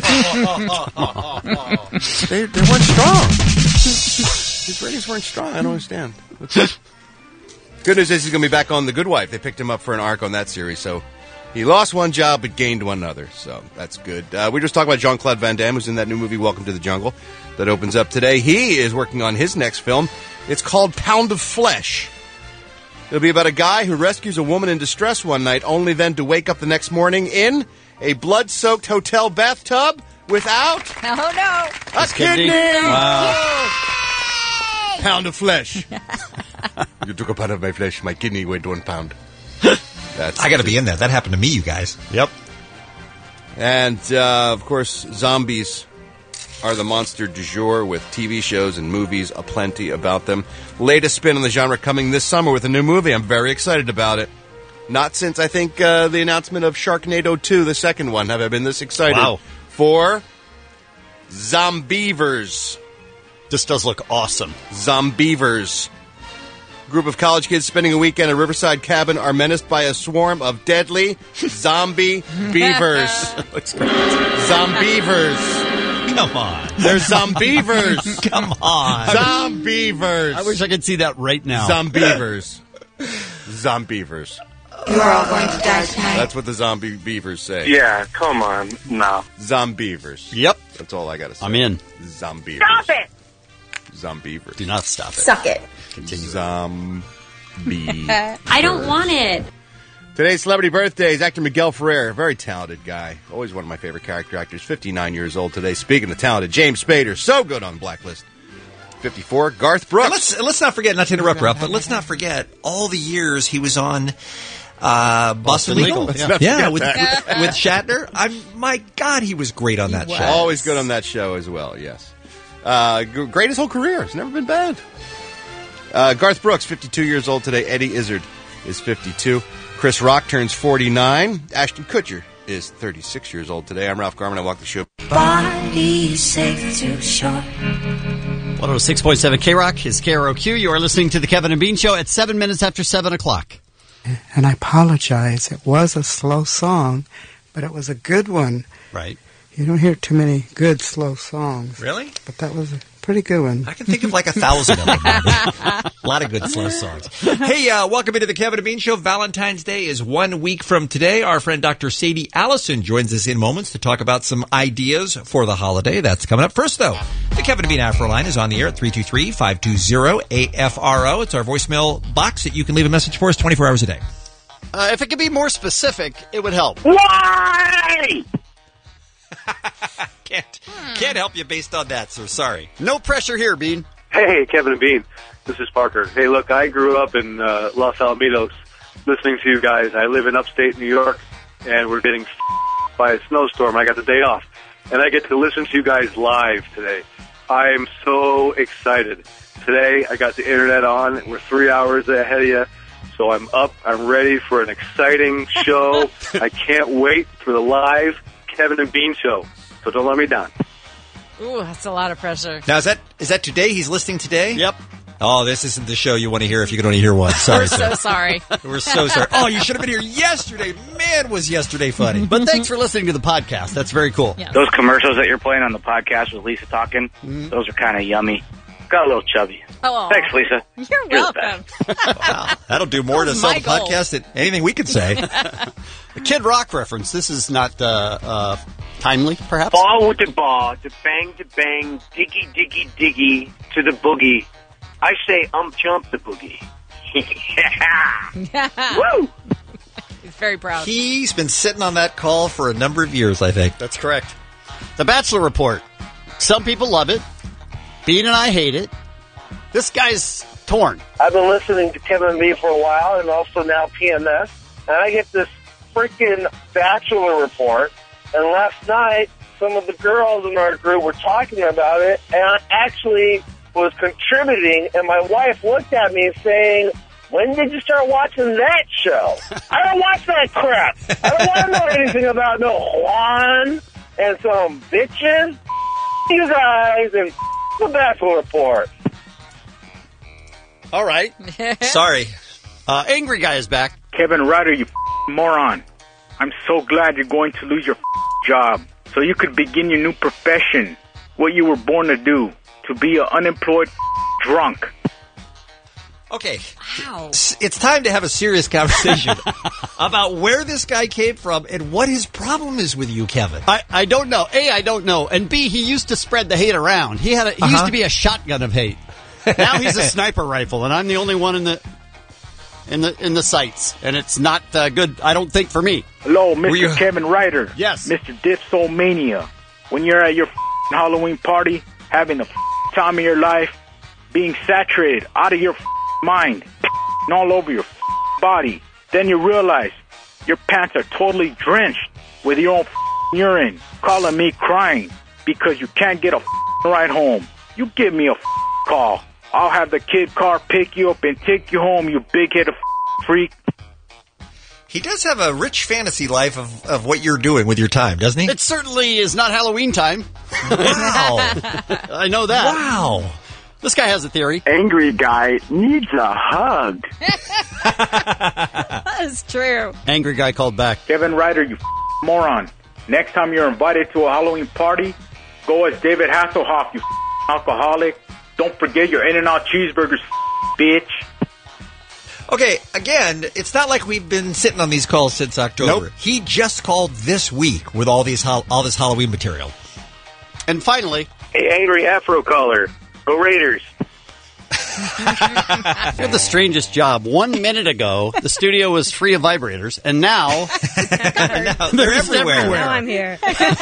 they, they weren't strong. His ratings weren't strong. I don't understand. Good news is he's going to be back on The Good Wife. They picked him up for an arc on that series, so he lost one job but gained one other. So that's good. Uh, we just talked about Jean-Claude Van Damme, who's in that new movie, Welcome to the Jungle, that opens up today. He is working on his next film. It's called Pound of Flesh. It'll be about a guy who rescues a woman in distress one night, only then to wake up the next morning in a blood-soaked hotel bathtub without Oh, no. a kidney. Wow. Pound of flesh. You took a pound of my flesh. My kidney weighed one pound. That's I got to be in that. That happened to me, you guys. Yep. And, uh, of course, zombies are the monster du jour with T V shows and movies aplenty about them. Latest spin on the genre coming this summer with a new movie. I'm very excited about it. Not since, I think, uh, the announcement of Sharknado two, the second one, have I been this excited Wow. for Zombievers. This does look awesome. Zombievers. Group of college kids spending a weekend at a riverside cabin are menaced by a swarm of deadly zombie beavers. Zombievers. Come on. They're zombievers. Come on. Zombievers. I wish I could see that right now. Zombievers. Zombievers. You are all going to die tonight. That's what the zombie beavers say. Yeah, come on. No. Zombievers. Yep. That's all I got to say. I'm in. Zombievers. Stop it! Zombievers. Do not stop it. Suck it. Continue. Zombie. I don't want it. Today's celebrity birthdays, actor Miguel Ferrer, a very talented guy. Always one of my favorite character actors. fifty-nine years old today. Speaking of talented, James Spader, so good on Blacklist. fifty-four, Garth Brooks. And let's, let's not forget, not to interrupt, Ruff, but let's not forget all the years he was on uh, Boston, Boston Legal. Legal, Yeah, yeah. yeah with, with, with Shatner. I'm, my God, he was great on that was. show. Always good on that show as well, yes. Uh, g- great his whole career. It's never been bad. Uh, Garth Brooks, fifty-two years old today. Eddie Izzard is fifty-two. Chris Rock turns forty-nine. Ashton Kutcher is thirty-six years old today. I'm Ralph Garman. I walk the show. Body safe too short. one oh six point seven K-Rock is K R O Q. You are listening to the Kevin and Bean Show at seven minutes after seven o'clock. And I apologize. It was a slow song, but it was a good one. Right. You don't hear too many good slow songs. Really? But that was a pretty good one. I can think of like a thousand of them. A lot of good slow songs. Hey, uh, welcome into the Kevin and Bean Show. Valentine's Day is one week from today. Our friend Doctor Sadie Allison joins us in moments to talk about some ideas for the holiday. That's coming up first, though. The Kevin and Bean Afro line is on the air at three two three, five two zero, A F R O. It's our voicemail box that you can leave a message for us twenty-four hours a day. Uh, if it could be more specific, it would help. Why? Can't, can't help you based on that, so sorry. No pressure here, Bean. Hey, Kevin and Bean. This is Parker. Hey, look, I grew up in uh, Los Alamitos listening to you guys. I live in upstate New York, and we're getting f- by a snowstorm. I got the day off, and I get to listen to you guys live today. I am so excited. Today, I got the internet on. We're three hours ahead of you, so I'm up. I'm ready for an exciting show. I can't wait for the live Kevin and Bean Show, so don't let me down. Ooh, that's a lot of pressure. Now, is that is that today? He's listening today? Yep. Oh, this isn't the show you want to hear if you can only hear one. Sorry, We're sir. so sorry. We're so sorry. Oh, you should have been here yesterday. Man, was yesterday funny. But thanks for listening to the podcast. That's very cool. Yeah. Those commercials that you're playing on the podcast with Lisa talking, Mm-hmm. those are kind of yummy. Got a little chubby. Oh, Thanks, Lisa. You're You're the welcome. Wow, that'll do more to That was sell my the goal. podcast than anything we could say. A Kid Rock reference. This is not uh, uh, timely, perhaps? Ball with the ball, the bang, the bang, diggy, diggy, diggy, to the boogie. I say um jump the boogie. Woo! He's very proud. He's been sitting on that call for a number of years, I think. That's correct. The Bachelor Report. Some people love it. Bean and I hate it. This guy's torn. I've been listening to Kevin and Me for a while, and also now P M S, and I get this freaking Bachelor Report, and last night some of the girls in our group were talking about it, and I actually was contributing, and my wife looked at me saying, when did you start watching that show? I don't watch that crap. I don't want to know anything about no Juan and some bitches. You guys and the Bachelor Report. All right. Sorry. Uh, Angry Guy is back. Kevin Ryder, you moron. I'm so glad you're going to lose your job so you could begin your new profession, what you were born to do, to be an unemployed drunk. Okay. Wow. It's time to have a serious conversation about where this guy came from and what his problem is with you, Kevin. I, I don't know. A, I don't know. And B, he used to spread the hate around. He had a, he Uh-huh. used to be a shotgun of hate. Now he's a sniper rifle, and I'm the only one in the in the in the sights, and it's not uh, good. I don't think for me. Hello, Mister you- Kevin Ryder. Yes. Mister Dipsomania. When you're at your Halloween party, having the time of your life, being saturated out of your mind, and all over your body, then you realize your pants are totally drenched with your own urine, calling me crying. because you can't get a f- ride home. You give me a f- call. I'll have the kid car pick you up and take you home, you big-headed f- freak. He does have a rich fantasy life of, of what you're doing with your time, doesn't he? It certainly is not Halloween time. Wow. I know that. Wow. This guy has a theory. Angry guy needs a hug. That is true. Angry guy called back. Kevin Ryder, you f- moron. Next time you're invited to a Halloween party, go as David Hasselhoff, you f- alcoholic. Don't forget your In-N-Out cheeseburgers, f- bitch. Okay, again, it's not like we've been sitting on these calls since October. Nope. He just called this week with all these hol- all this Halloween material. And finally, Hey, angry Afro caller. Go Raiders. you have the strangest job. One minute ago, the studio was free of vibrators, and now now they're everywhere. Now I'm here.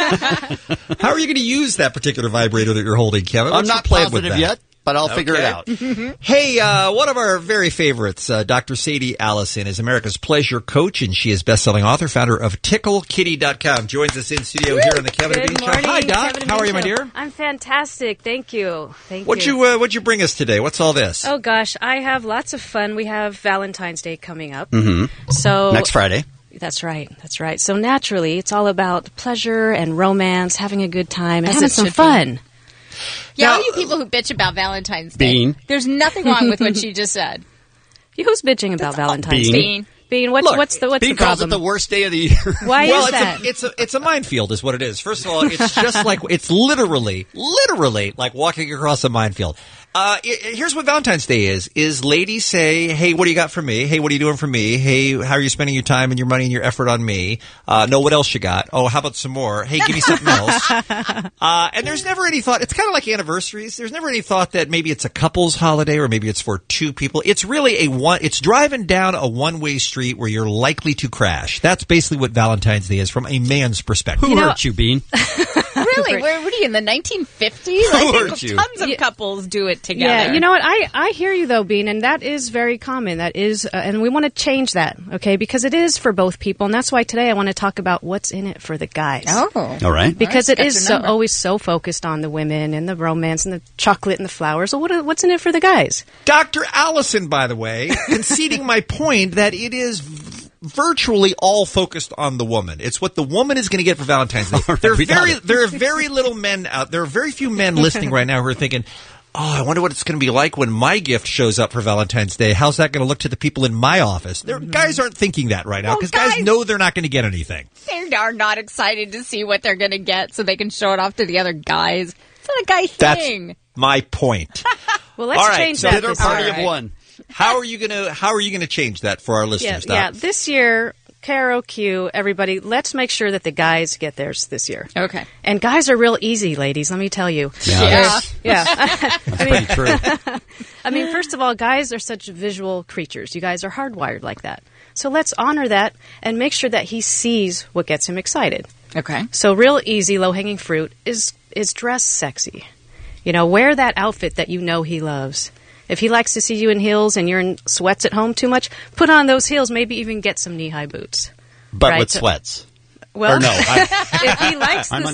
How are you going to use that particular vibrator that you're holding, Kevin? I'm What's not your plan with positive that? yet, but I'll figure it Okay. out. Hey, uh, one of our very favorites, uh, Doctor Sadie Allison, is America's pleasure coach, and she is best-selling author, founder of Tickle Kitty dot com. Joins us in studio here on the Kevin and Good Bean morning, Show. Hi, Doc. Kevin and How Bean are you, my Show. dear? I'm fantastic. Thank you. Thank What'd you. you uh, What'd you bring us today? What's all this? Oh gosh, I have lots of fun. We have Valentine's Day coming up. Mm-hmm. So Next Friday. That's right. That's right. So naturally, it's all about pleasure and romance, having a good time, and As having it some should be. fun. Yeah, Now- all you people who bitch about Valentine's Day. Bean. There's nothing wrong with what she just said. Who's bitching about Valentine's Bean. Day? Bean. Bean, what's Look, what's the what's Bean the calls problem? it the worst day of the year. Why well, is it's that? A, it's a it's a minefield, is what it is. First of all, it's just like it's literally, literally like walking across a minefield. Uh, i- i- here's what Valentine's Day is: is ladies say, "Hey, what do you got for me? Hey, what are you doing for me? Hey, how are you spending your time and your money and your effort on me? Uh, no, what else you got? Oh, how about some more? Hey, give me something else." Uh, and there's never any thought. It's kind of like anniversaries. There's never any thought that maybe it's a couple's holiday or maybe it's for two people. It's really a one. It's driving down a one-way street where you're likely to crash. That's basically what Valentine's Day is from a man's perspective. Who hurt you, Bean? Really? Where, what are you, in the nineteen fifties? Who I hurt think you? tons of couples do it together. Yeah, you know what? I, I hear you though, Bean, and that is very common. That is, uh, and we want to change that, okay? Because it is for both people, and that's why today I want to talk about what's in it for the guys. Oh. All right. Because All right, it got is your so, number. always so focused on the women and the romance and the chocolate and the flowers. So what, are- what's in it for the guys? Doctor Allison, by the way, conceding my point that it is v- virtually all focused on the woman. It's what the woman is going to get for Valentine's Day. right, there are we got very it. there are very little men out. There are very few men listening right now who are thinking, "Oh, I wonder what it's going to be like when my gift shows up for Valentine's Day. How's that going to look to the people in my office?" There, guys aren't thinking that right now Well, because guys guys- know they're not going to get anything. They are not excited to see what they're going to get so they can show it off to the other guys. It's not a guy That's thing. my point. Well, let's All right, change so that. Dinner this party year. of one. How are you going to How are you going to change that for our Yeah, listeners, Doc? yeah. This year, K R O Q, everybody, let's make sure that the guys get theirs this year. Okay. And guys are real easy, ladies. Let me tell you. Yeah. Yeah. Yeah. That's pretty true. I mean, first of all, guys are such visual creatures. You guys are hardwired like that. So let's honor that and make sure that he sees what gets him excited. Okay. So real easy, low-hanging fruit is is dress sexy. You know, wear that outfit that you know he loves. If he likes to see you in heels and you're in sweats at home too much, put on those heels, maybe even get some knee-high boots. But Right, with so- sweats. Well, Or no, I- if he likes I'm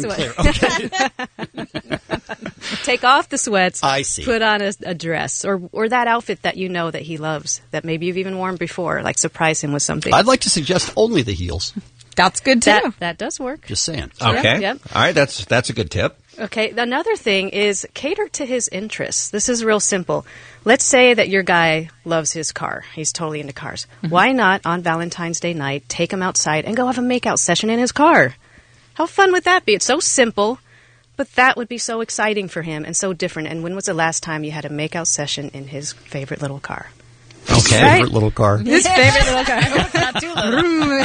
the unclear. sweat. Take off the sweats. I see. Put on a, a dress or or that outfit that you know that he loves, that maybe you've even worn before, like surprise him with something. I'd like to suggest only the heels. That's good, too. that, that does work. Just saying. Okay. Yep, yep. All right. That's that's a good tip. Okay, another thing is cater to his interests. This is real simple. Let's say that your guy loves his car. He's totally into cars. Why not, on Valentine's Day night, take him outside and go have a makeout session in his car? How fun would that be? It's so simple, but that would be so exciting for him and so different. And when was the last time you had a makeout session in his favorite little car? Okay. Right? Favorite little car. His favorite little car. Not too little.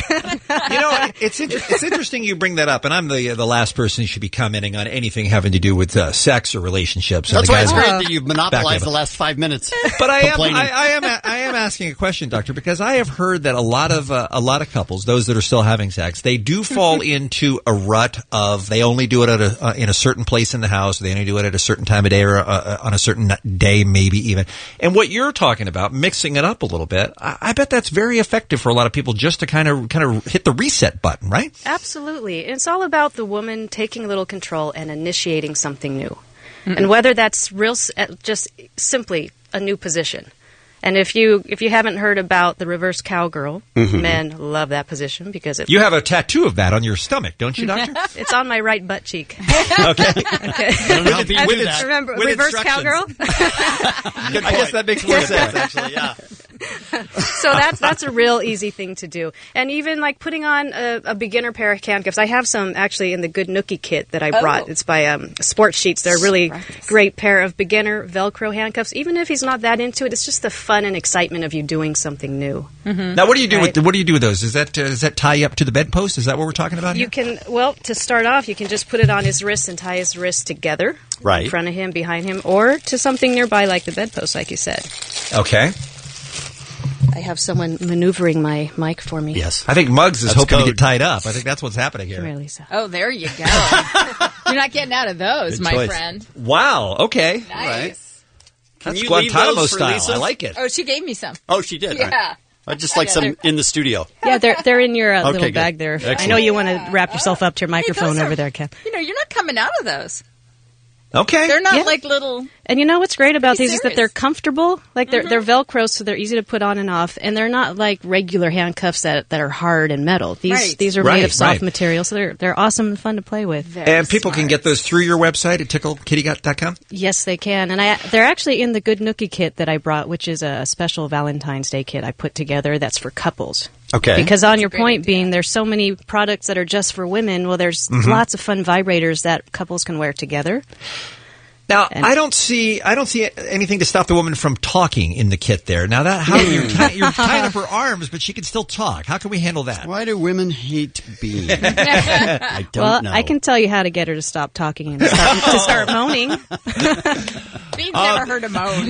You know, it's inter- it's interesting you bring that up, and I'm the the last person who should be commenting on anything having to do with uh, sex or relationships. That's And the why it's guys- great that you've monopolized Back the last five minutes. But I am complaining. I, I am I am asking a question, Doctor, because I have heard that a lot of uh, a lot of couples, those that are still having sex, they do fall into a rut of they only do it at a, uh, in a certain place in the house, or they only do it at a certain time of day or uh, uh, on a certain day, maybe even. And what you're talking about, mixing loosening it up a little bit. I, I bet that's very effective for a lot of people just to kind of kind of hit the reset button, right? Absolutely. It's all about the woman taking a little control and initiating something new. Mm-hmm. And whether that's real, just simply a new position. And if you if you haven't heard about the reverse cowgirl, mm-hmm. men love that position because it. You have a tattoo of that on your stomach, don't you, Doctor? It's on my right butt cheek. Okay. Okay. I don't know how to with do that. Remember, with reverse cowgirl. I guess that makes more sense, actually. Yeah. So that's that's a real easy thing to do, and even like putting on a, a beginner pair of handcuffs. I have some actually in the Good Nookie kit that I brought. Oh. It's by um, Sports Sheets. They're a really Right. great pair of beginner Velcro handcuffs. Even if he's not that into it, it's just the fun and excitement of you doing something new. Mm-hmm. Now, what do you do Right. with what do you do with those? Is that uh, does that tie you up to the bedpost? Is that what we're talking about here? You can, well, to start off, you can just put it on his wrist and tie his wrists together, Right. in front of him, behind him, or to something nearby like the bedpost, like you said. Okay. I have someone maneuvering my mic for me. Yes. I think Muggs is That's hoping to code. get tied up. I think that's what's happening here. Come here, Lisa. Oh, there you go. You're not getting out of those, Good my choice. friend. Wow. Okay. Nice. Can That's you leave Guantanamo those for style. Lisa? I like it. Oh, she gave me some. Oh, she did. Yeah. All right. I'd just like Yeah, some they're- in the studio. Yeah, they're they're in your uh, Okay, little good. bag there. I Excellent. know you want to wrap yourself up to your Hey, microphone those are- over there, Ken. You know, you're not coming out of those. Okay. They're not Yeah. like little. And you know what's great about Be these is that serious. they're comfortable. Like they're Mhm. they're Velcro, so they're easy to put on and off, and they're not like regular handcuffs that, that are hard and metal. These Right. these are Right, made of soft right. material, so they're they're awesome and fun to play with. Very And people can smart. get those through your website at tickle kitty dot com? Yes, they can, and I they're actually in the Good Nookie kit that I brought, which is a special Valentine's Day kit I put together. That's for couples. Okay. Because on your great point idea. being, there's so many products that are just for women. Well, there's Mm-hmm. lots of fun vibrators that couples can wear together. Now, And- I don't see I don't see anything to stop the woman from talking in the kit there. Now that how you're, tie, you're tying up her arms, but she can still talk. How can we handle that? Why do women hate Bean? I don't well, know. I can tell you how to get her to stop talking and start, to start moaning. Bean's Um, never heard a moan.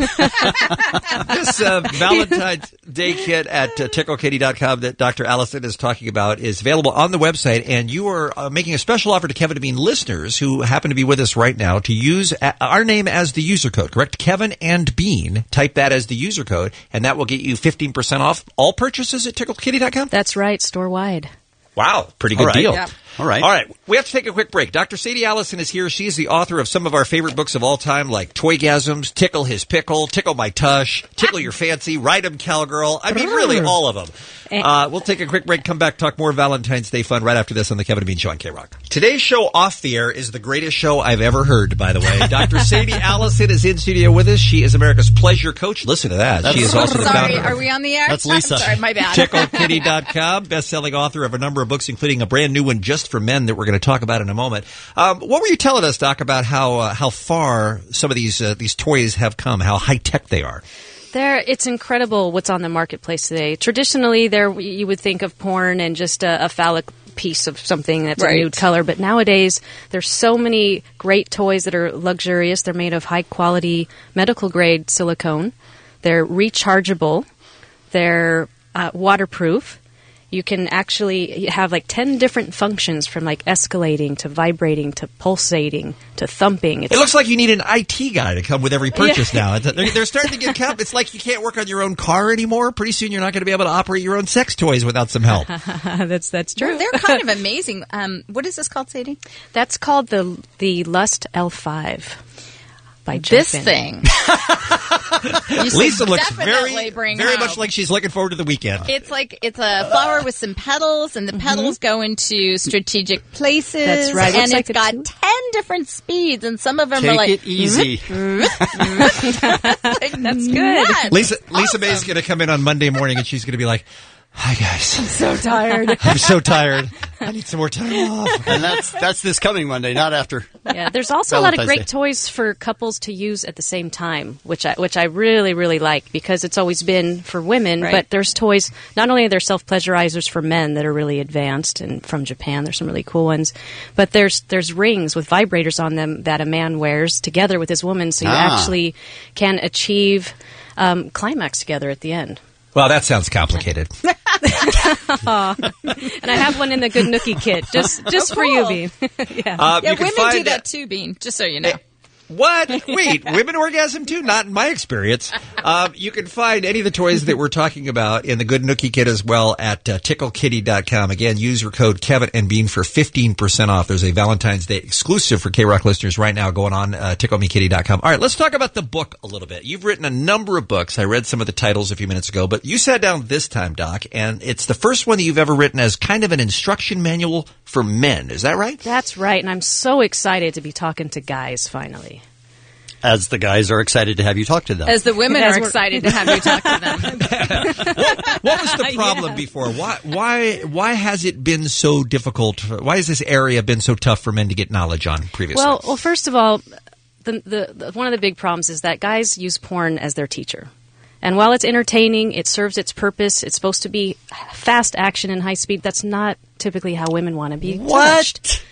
This uh, Valentine's Day kit at uh, tickle kitty dot com that Doctor Allison is talking about is available on the website, and you are uh, making a special offer to Kevin and Bean listeners who happen to be with us right now to use a- our name as the user code, correct? Kevin and Bean. Type that as the user code, and that will get you fifteen percent off all purchases at tickle kitty dot com? That's right, store wide. Wow, pretty All good right. deal. Yeah. All right. All right, we have to take a quick break. Doctor Sadie Allison is here. She is the author of some of our favorite books of all time, like Toygasms, Tickle His Pickle, Tickle My Tush, Tickle Your Fancy, Ride 'em Cowgirl. I mean, really, all of them. Uh, we'll take a quick break, come back, talk more Valentine's Day fun right after this on the Kevin and Bean Show on K-Rock. Today's show off the air is the greatest show I've ever heard, by the way. Doctor Sadie Allison is in studio with us. She is America's pleasure coach. Listen to that. That's- she is also the Sorry, founder are we on the air? That's Lisa. I'm sorry, my bad. tickle kitty dot com, best-selling author of a number of books, including a brand new one just for men that we're going to talk about in a moment. Um, what were you telling us, Doc, about how uh, how far some of these uh, these toys have come, how high-tech they are? There, it's incredible what's on the marketplace today. Traditionally, there you would think of porn and just a, a phallic piece of something that's Right. a nude color, but nowadays there's so many great toys that are luxurious. They're made of high quality medical grade silicone. They're rechargeable. They're uh, waterproof. You can actually have like ten different functions, from like escalating to vibrating to pulsating to thumping. It looks like you need an I T guy to come with every purchase now. It's- They're, they're starting to get comp- It's like you can't work on your own car anymore. Pretty soon you're not going to be able to operate your own sex toys without some help. that's that's true. Well, they're kind of amazing. Um, what is this called, Sadie? That's called the the Lust L five by This Jetfin. thing. You should Lisa looks definitely very, bring very home. much like she's looking forward to the weekend. It's like it's a flower with some petals, and the Mm-hmm. petals go into strategic places. That's right. And Looks like it's a got two- ten different speeds, and some of them Take are like it easy. That's good. Lisa Lisa May is going to come in on Monday morning and she's going to be like, "Hi guys, So tired. I'm so tired. I need some more time off." And that's that's this coming Monday, not after. Yeah, there's also a lot of Valentine's great Day. toys for couples to use at the same time, which I which I really really like, because it's always been for women, Right. but there's toys. Not only are there self pleasurizers for men that are really advanced, and from Japan there's some really cool ones, but there's there's rings with vibrators on them that a man wears together with his woman, so you Ah. actually can achieve um, climax together at the end. Well, that sounds complicated. Aw. And I have one in the Good Nookie kit, just just Oh, for you, cool. Bean. yeah. Uh, Yeah, you can women find do that too, Bean. Just so you know. What? Wait, women orgasm too? Not in my experience. Um, you can find any of the toys that we're talking about in the Good Nookie Kit as well at uh, tickle kitty dot com. Again, user code Kevin and Bean for fifteen percent off. There's a Valentine's Day exclusive for K-Rock listeners right now going on uh, tickle me kitty dot com. All right, let's talk about the book a little bit. You've written a number of books. I read some of the titles a few minutes ago, but you sat down this time, Doc, and it's the first one that you've ever written as kind of an instruction manual for men. Is that right? That's right, and I'm so excited to be talking to guys finally. As the guys are excited to have you talk to them. As the women As are we're- excited to have you talk to them. What was the problem before? Why why why has it been so difficult? Why has this area been so tough for men to get knowledge on previously? Well, well, first of all, the, the, the one of the big problems is that guys use porn as their teacher. And while it's entertaining, it serves its purpose. It's supposed to be fast action and high speed. That's not typically how women want to be touched.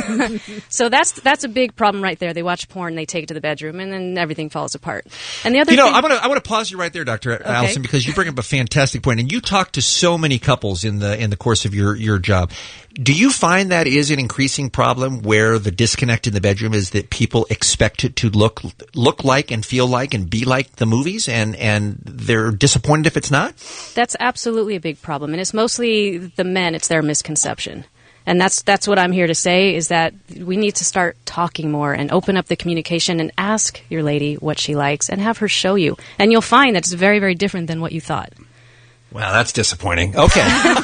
So that's that's a big problem right there. They watch porn, they take it to the bedroom, and then everything falls apart. And the other, you know, thing, I'm gonna I want to pause you right there, Doctor Allison, because you bring up a fantastic point, and you talk to so many couples in the in the course of your your job. Do you find that is an increasing problem where the disconnect in the bedroom is that people expect it to look look like and feel like and be like the movies, and and they're disappointed if it's not? That's absolutely a big problem, and it's mostly the men. It's their misconception. And that's that's what I'm here to say, is that we need to start talking more and open up the communication and ask your lady what she likes and have her show you. And you'll find that it's very, very different than what you thought. Wow, that's disappointing. Okay.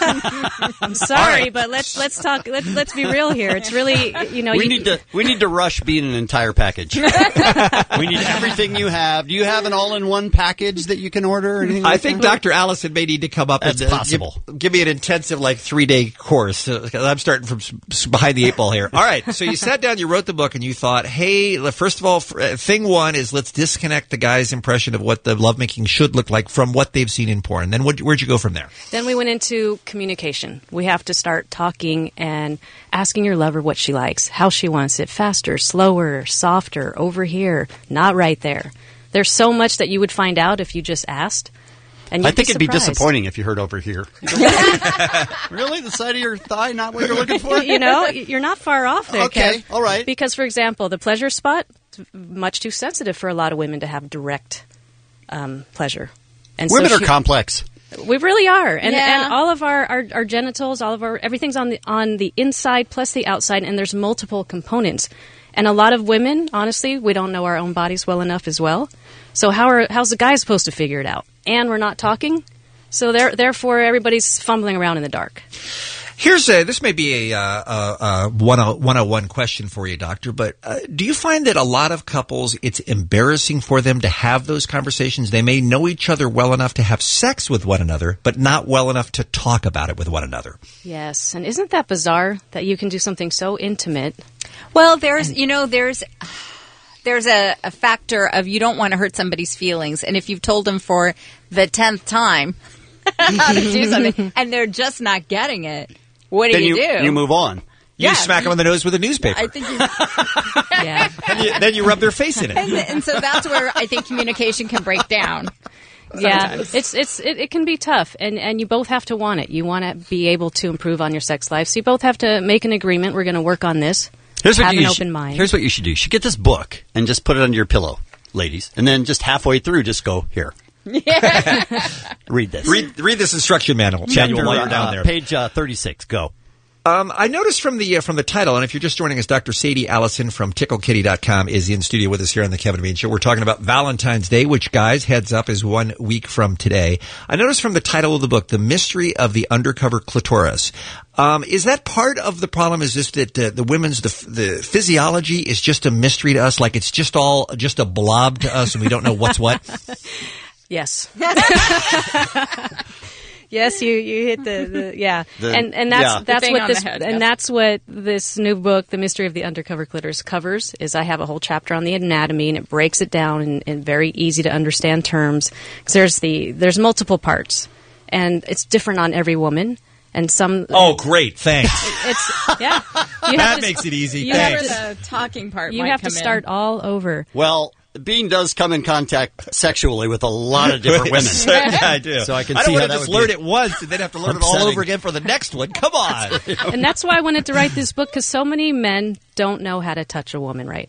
I'm sorry, right. but let's let's talk. Let's let's be real here. It's really, you know, we you, need to we need to rush being an entire package. We need everything you have. Do you have an all-in-one package that you can order? Or anything like I think that? Doctor Allison may need to come up. That's and uh, possible. Give, give me an intensive, like three day course. Uh, I'm starting from s- behind the eight ball here. All right, so you sat down, you wrote the book, and you thought, hey, first of all, f- uh, thing one is let's disconnect the guy's impression of what the lovemaking should look like from what they've seen in porn. Then what, where'd you go from there? Then we went into communication. We have to start talking and asking your lover what she likes, how she wants it, faster, slower, softer, over here, not right there. There's so much that you would find out if you just asked. And I you'd think be it'd be surprised. disappointing if you heard over here. Really? The side of your thigh, not what you're looking for? You know, you're not far off there, Okay, Kev. all right. Because, for example, the pleasure spot is much too sensitive for a lot of women to have direct um, pleasure. And Women so are she- complex. We really are, and Yeah. and all of our, our, our genitals, all of our everything's on the on the inside plus the outside, and there's multiple components. And a lot of women, honestly, we don't know our own bodies well enough as well. So how are how's the guy supposed to figure it out? And we're not talking, so there, therefore everybody's fumbling around in the dark. Here's a, this may be a, uh, uh, uh, one oh one question for you, Doctor, but uh, do you find that a lot of couples, it's embarrassing for them to have those conversations? They may know each other well enough to have sex with one another, but not well enough to talk about it with one another. Yes, and isn't that bizarre that you can do something so intimate? Well, there's, you know, there's there's a, a factor of you don't want to hurt somebody's feelings. And if you've told them for the tenth time how to do something and they're just not getting it, what do then you, you do? You move on. You Yeah. smack them on the nose with a newspaper. I think you, Yeah. then, you, then you rub their face in it. and, and so that's where I think communication can break down. Yeah, sometimes. it's it's it, it can be tough, and and you both have to want it. You want to be able to improve on your sex life, so you both have to make an agreement. We're going to work on this. Here's what have you an should, open mind. Here's what you should do. You should get this book and just put it under your pillow, ladies. And then just halfway through, just go, here. Read this. Read, read this instruction manual, manual while you're down uh, there. Page uh, thirty-six. Go. Um, I noticed from the uh, from the title, and if you're just joining us, Doctor Sadie Allison from tickle kitty dot com is in studio with us here on the Kevin and Bean Show. We're talking about Valentine's Day, which, guys, heads up, is one week from today. I noticed from the title of the book, The Mystery of the Undercover Clitoris. Um, is that part of the problem? Is this that uh, the women's the the physiology is just a mystery to us, like it's just all just a blob to us, and we don't know what's what? Yes. Yes, you, you hit the, the yeah, The- and and that's yeah. The that's thing what on this the head, and yes. that's what this new book, The Mystery of the Undercover Clitoris, covers. Is I have a whole chapter on the anatomy, and it breaks it down in, in very easy to understand terms. 'Cause there's the there's multiple parts, and it's different on every woman. And some Oh, great! Thanks. it's yeah, you That have to- makes it easy. you Thanks. have to- The talking part. You might have to come in. start all over. Well, Bean does come in contact sexually with a lot of different women. Yeah, I do. So I can I see don't how want to that just would learn be it once and then have to learn it all upsetting. over again for the next one. Come on. And that's why I wanted to write this book, because so many men don't know how to touch a woman right.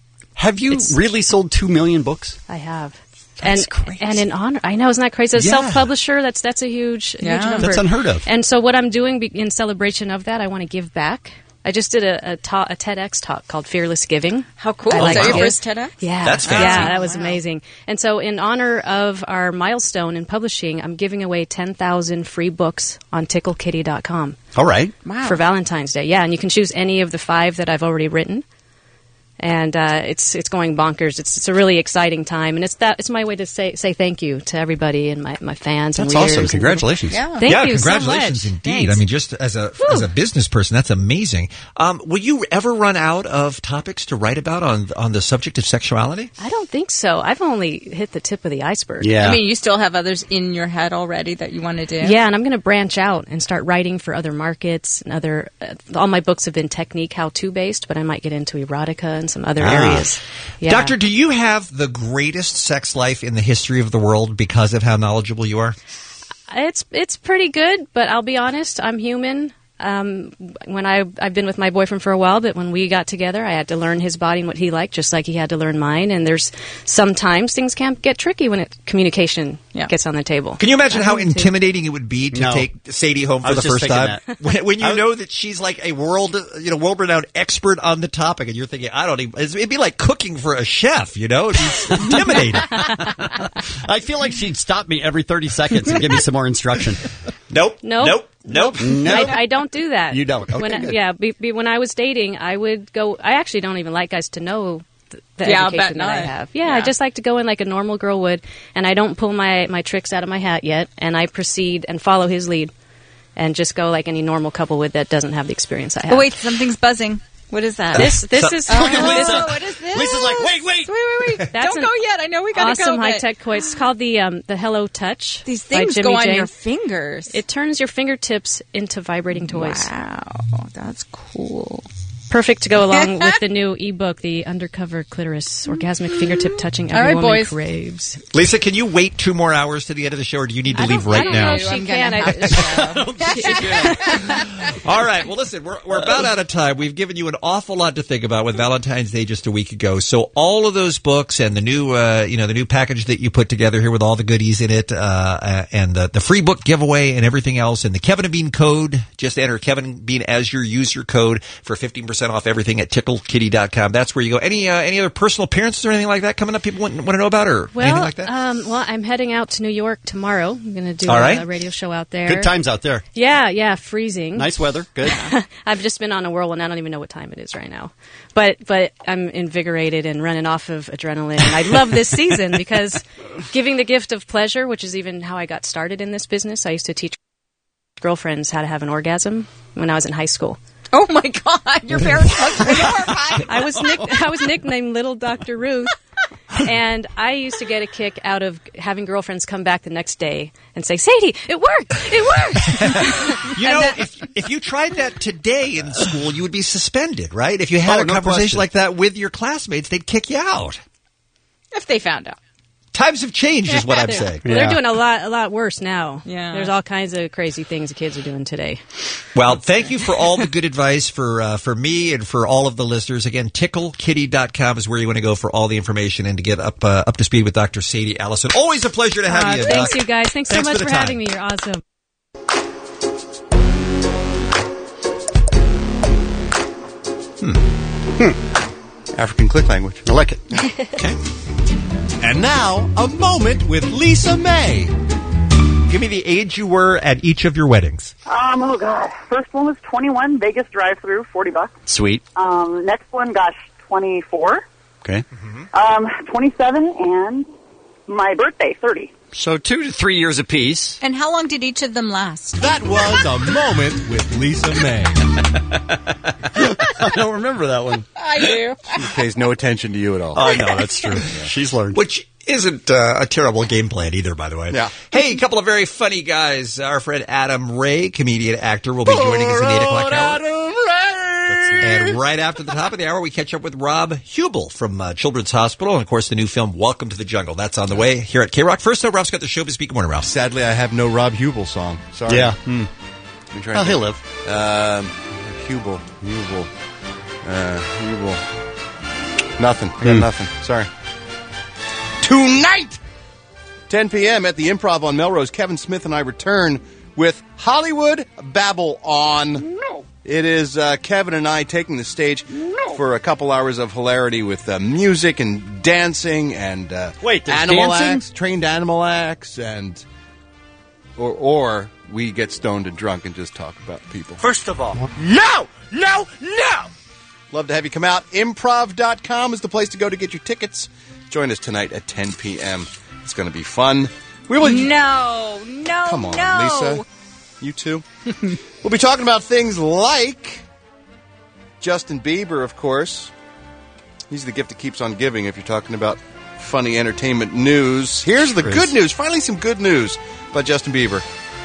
Have you It's- really sold two million books? I have. That's and crazy. and in honor, I know, isn't that crazy? As a Yeah. self-publisher, that's that's a huge, Yeah. huge number. That's unheard of. And so, what I'm doing be- in celebration of that, I want to give back. I just did a a, ta- a TEDx talk called Fearless Giving. How cool! I Is like that to your give. first TEDx? Yeah, That's fancy. Yeah, that was amazing. And so, in honor of our milestone in publishing, I'm giving away ten thousand free books on tickle kitty dot com. All right. Wow. For Valentine's Day. Yeah, and you can choose any of the five that I've already written. And uh, it's it's going bonkers. It's it's a really exciting time, and it's that it's my way to say say thank you to everybody and my, my fans and That's readers. awesome. and- Congratulations. Yeah, thank yeah, you congratulations so much. indeed. Thanks. I mean, just as a as a business person, that's amazing. Um, will you ever run out of topics to write about on on the subject of sexuality? I don't think so. I've only hit the tip of the iceberg. I mean, you still have others in your head already that you want to do. Yeah, and I'm going to branch out and start writing for other markets and other. Uh, all my books have been technique, how-to based, but I might get into erotica and some other Ah. areas. Yeah. Doctor, do you have the greatest sex life in the history of the world because of how knowledgeable you are? It's it's pretty good, but I'll be honest, I'm human. Um, when I I've been with my boyfriend for a while, but when we got together, I had to learn his body and what he liked, just like he had to learn mine. And there's sometimes things can get tricky when it, communication gets on the table. Can you imagine I how think too. intimidating it would be to No. take Sadie home I for the was just first time thinking when, when you I was- know that she's like a world, you know, world-renowned expert on the topic, and you're thinking, I don't even. It'd be like cooking for a chef, you know? It'd be intimidating. I feel like she'd stop me every thirty seconds and give me some more instruction. Nope. Nope. Nope. Nope. Nope. I, I don't do that. You don't. Okay, when I, good. yeah, be, be, when I was dating, I would go. I actually don't even like guys to know th- the Yeah, I'll bet education that I not. have. Yeah, Yeah. I just like to go in like a normal girl would, and I don't pull my my tricks out of my hat yet, and I proceed and follow his lead, and just go like any normal couple would that doesn't have the experience I have. Oh wait, something's buzzing. What is that? This this So- is Oh, this is- what is this? Lisa's like, wait, wait. Wait, wait, wait. That's Don't an go yet. I know we got to awesome go. high but tech toy. It's called the um, the Hello Touch. These by things Jimmy go on J. your fingers. It turns your fingertips into vibrating toys. Wow, that's cool. Perfect to go along with the new ebook, The Undercover Clitoris, Orgasmic Fingertip Touching Every All right, Woman boys. Craves. Lisa, can you wait two more hours to the end of the show, or do you need to I leave don't- right I don't now? know if she I'm can. gonna I- All right. Well, listen, we're, we're about out of time. We've given you an awful lot to think about with Valentine's Day just a week ago. So all of those books and the new, uh, you know, the new package that you put together here with all the goodies in it, uh, uh, and the, the free book giveaway and everything else, and the Kevin and Bean code. Just enter Kevin and Bean as your user code for fifteen percent off everything at tickle kitty dot com. That's where you go. Any uh, any other personal appearances or anything like that coming up? People want, want to know about, or Well, anything like that? um, well, I'm heading out to New York tomorrow. I'm going to do All a, right. a radio show out there. Good times out there. Yeah, yeah, freezing. Nice weather. Good. I've just been on a whirlwind. I don't even know what time it is right now, but but I'm invigorated and running off of adrenaline. And I love this season because giving the gift of pleasure, which is even how I got started in this business. I used to teach girlfriends how to have an orgasm when I was in high school. Oh my God, your parents must be horrified. I was nick- I was nicknamed Little Doctor Ruth, and I used to get a kick out of having girlfriends come back the next day and say, "Sadie, it worked! It worked!" You know, if if you tried that today in school, you would be suspended, right? If you had Oh, a no conversation question. like that with your classmates, they'd kick you out. If they found out. Times have changed, is what I'm They're- saying. well, Yeah. They're doing a lot, a lot worse now. Yeah. There's all kinds of crazy things the kids are doing today. Well, thank you for all the good advice for uh, for me and for all of the listeners. Again, tickle kitty dot com is where you want to go for all the information and to get up uh, up to speed with Doctor Sadie Allison. Always a pleasure to have Uh, you. thanks, Doc. you guys. Thanks, Thanks so for much the for, time. having me. You're awesome. African click language. I like it. Okay. And now, a moment with Lisa May. Give me the age you were at each of your weddings. Um, oh god. First one was twenty-one, Vegas drive-through, forty bucks. Sweet. Um, next one, gosh, twenty-four. Okay. Um, twenty-seven, and my birthday, thirty. So two to three years apiece. And how long did each of them last? That was a moment with Lisa May. I don't remember that one. I do. She pays no attention to you at all. Oh, no, that's true. She's learned. Which isn't uh, a terrible game plan either, by the way. Yeah. Hey, a couple of very funny guys. Our friend Adam Ray, comedian, actor, will be joining us in the eight o'clock hour. And right after the top of the hour, we catch up with Rob Hubel from uh, Children's Hospital. And, of course, the new film, Welcome to the Jungle. That's on the way here at K-Rock. First up, Rob's got the show to speak. Good morning, Rob. Sadly, I have no Rob Hubel song. Sorry. Yeah. Hmm. Let me try Well, and he'll think. Um, Hubel. Hubel. Uh, Hubel. Nothing. I got Hmm. nothing. Sorry. Tonight, ten p.m. at the Improv on Melrose, Kevin Smith and I return with Hollywood Babble On. No. It is uh, Kevin and I taking the stage for a couple hours of hilarity with uh, music and dancing and uh, Wait, there's animal dancing? acts, trained animal acts, and or or we get stoned and drunk and just talk about people. First of all, no, no, no. Love to have you come out. Improv dot com is the place to go to get your tickets. Join us tonight at ten p.m. It's going to be fun. We will. No, no, Come on, no. Lisa. You too. We'll be talking about things like Justin Bieber, of course. He's the gift that keeps on giving if you're talking about funny entertainment news. Here's the Sure good is. news. Finally, some good news about Justin Bieber.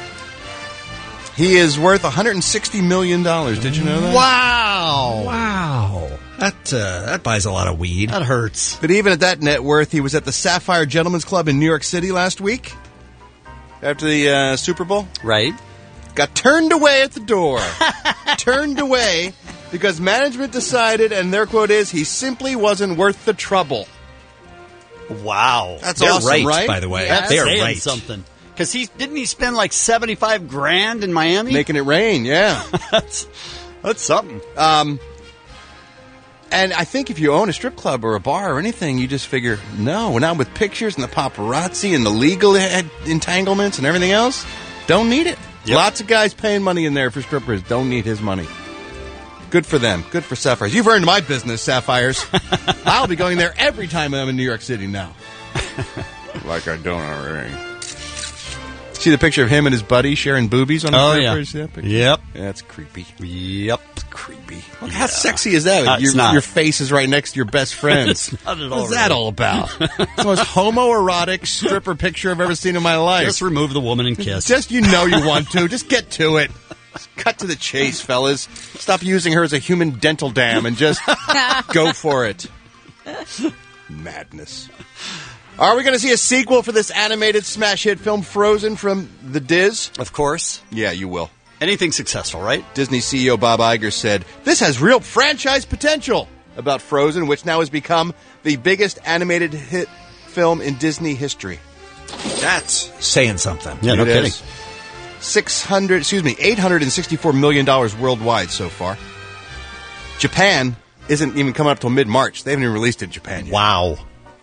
He is worth one hundred sixty million dollars. Did you know that? Wow. Wow. That, uh, that buys a lot of weed. That hurts. But even at that net worth, he was at the Sapphire Gentlemen's Club in New York City last week after the uh, Super Bowl. Right. Got turned away at the door. Turned away because management decided, and their quote is, he simply wasn't worth the trouble. Wow. That's They're awesome, right, right? by the way. That's They are saying right. something. Because he didn't he spend like seventy-five grand in Miami? Making it rain, yeah. that's, that's something. Um, and I think if you own a strip club or a bar or anything, you just figure, no, now with pictures and the paparazzi and the legal ed- entanglements and everything else, don't need it. Yep. Lots of guys paying money in there for strippers. Don't need his money. Good for them. Good for Sapphires. You've earned my business, Sapphires. I'll be going there every time I'm in New York City now. Like I don't already. See the picture of him and his buddy sharing boobies on the Oh, cover? yeah. See that picture? Yep. Yeah, that's creepy. Yep. Creepy. Well, how sexy is that? Uh, your, it's not. your face is right next to your best friend's. It's not at all What's that right. all about? It's the most homoerotic stripper picture I've ever seen in my life. Just remove the woman and kiss. Just you know you want to. Just get to it. Just cut to the chase, fellas. Stop using her as a human dental dam and just go for it. Madness. Are we going to see a sequel for this animated smash hit film Frozen from the Diz? Of course. Yeah, you will. Anything successful, right? Disney C E O Bob Iger said, this has real franchise potential about Frozen, which now has become the biggest animated hit film in Disney history. That's saying something. Yeah, no It kidding. is. six hundred, excuse me, eight hundred sixty-four million dollars worldwide so far. Japan isn't even coming up till mid-March. They haven't even released it in Japan yet. Wow.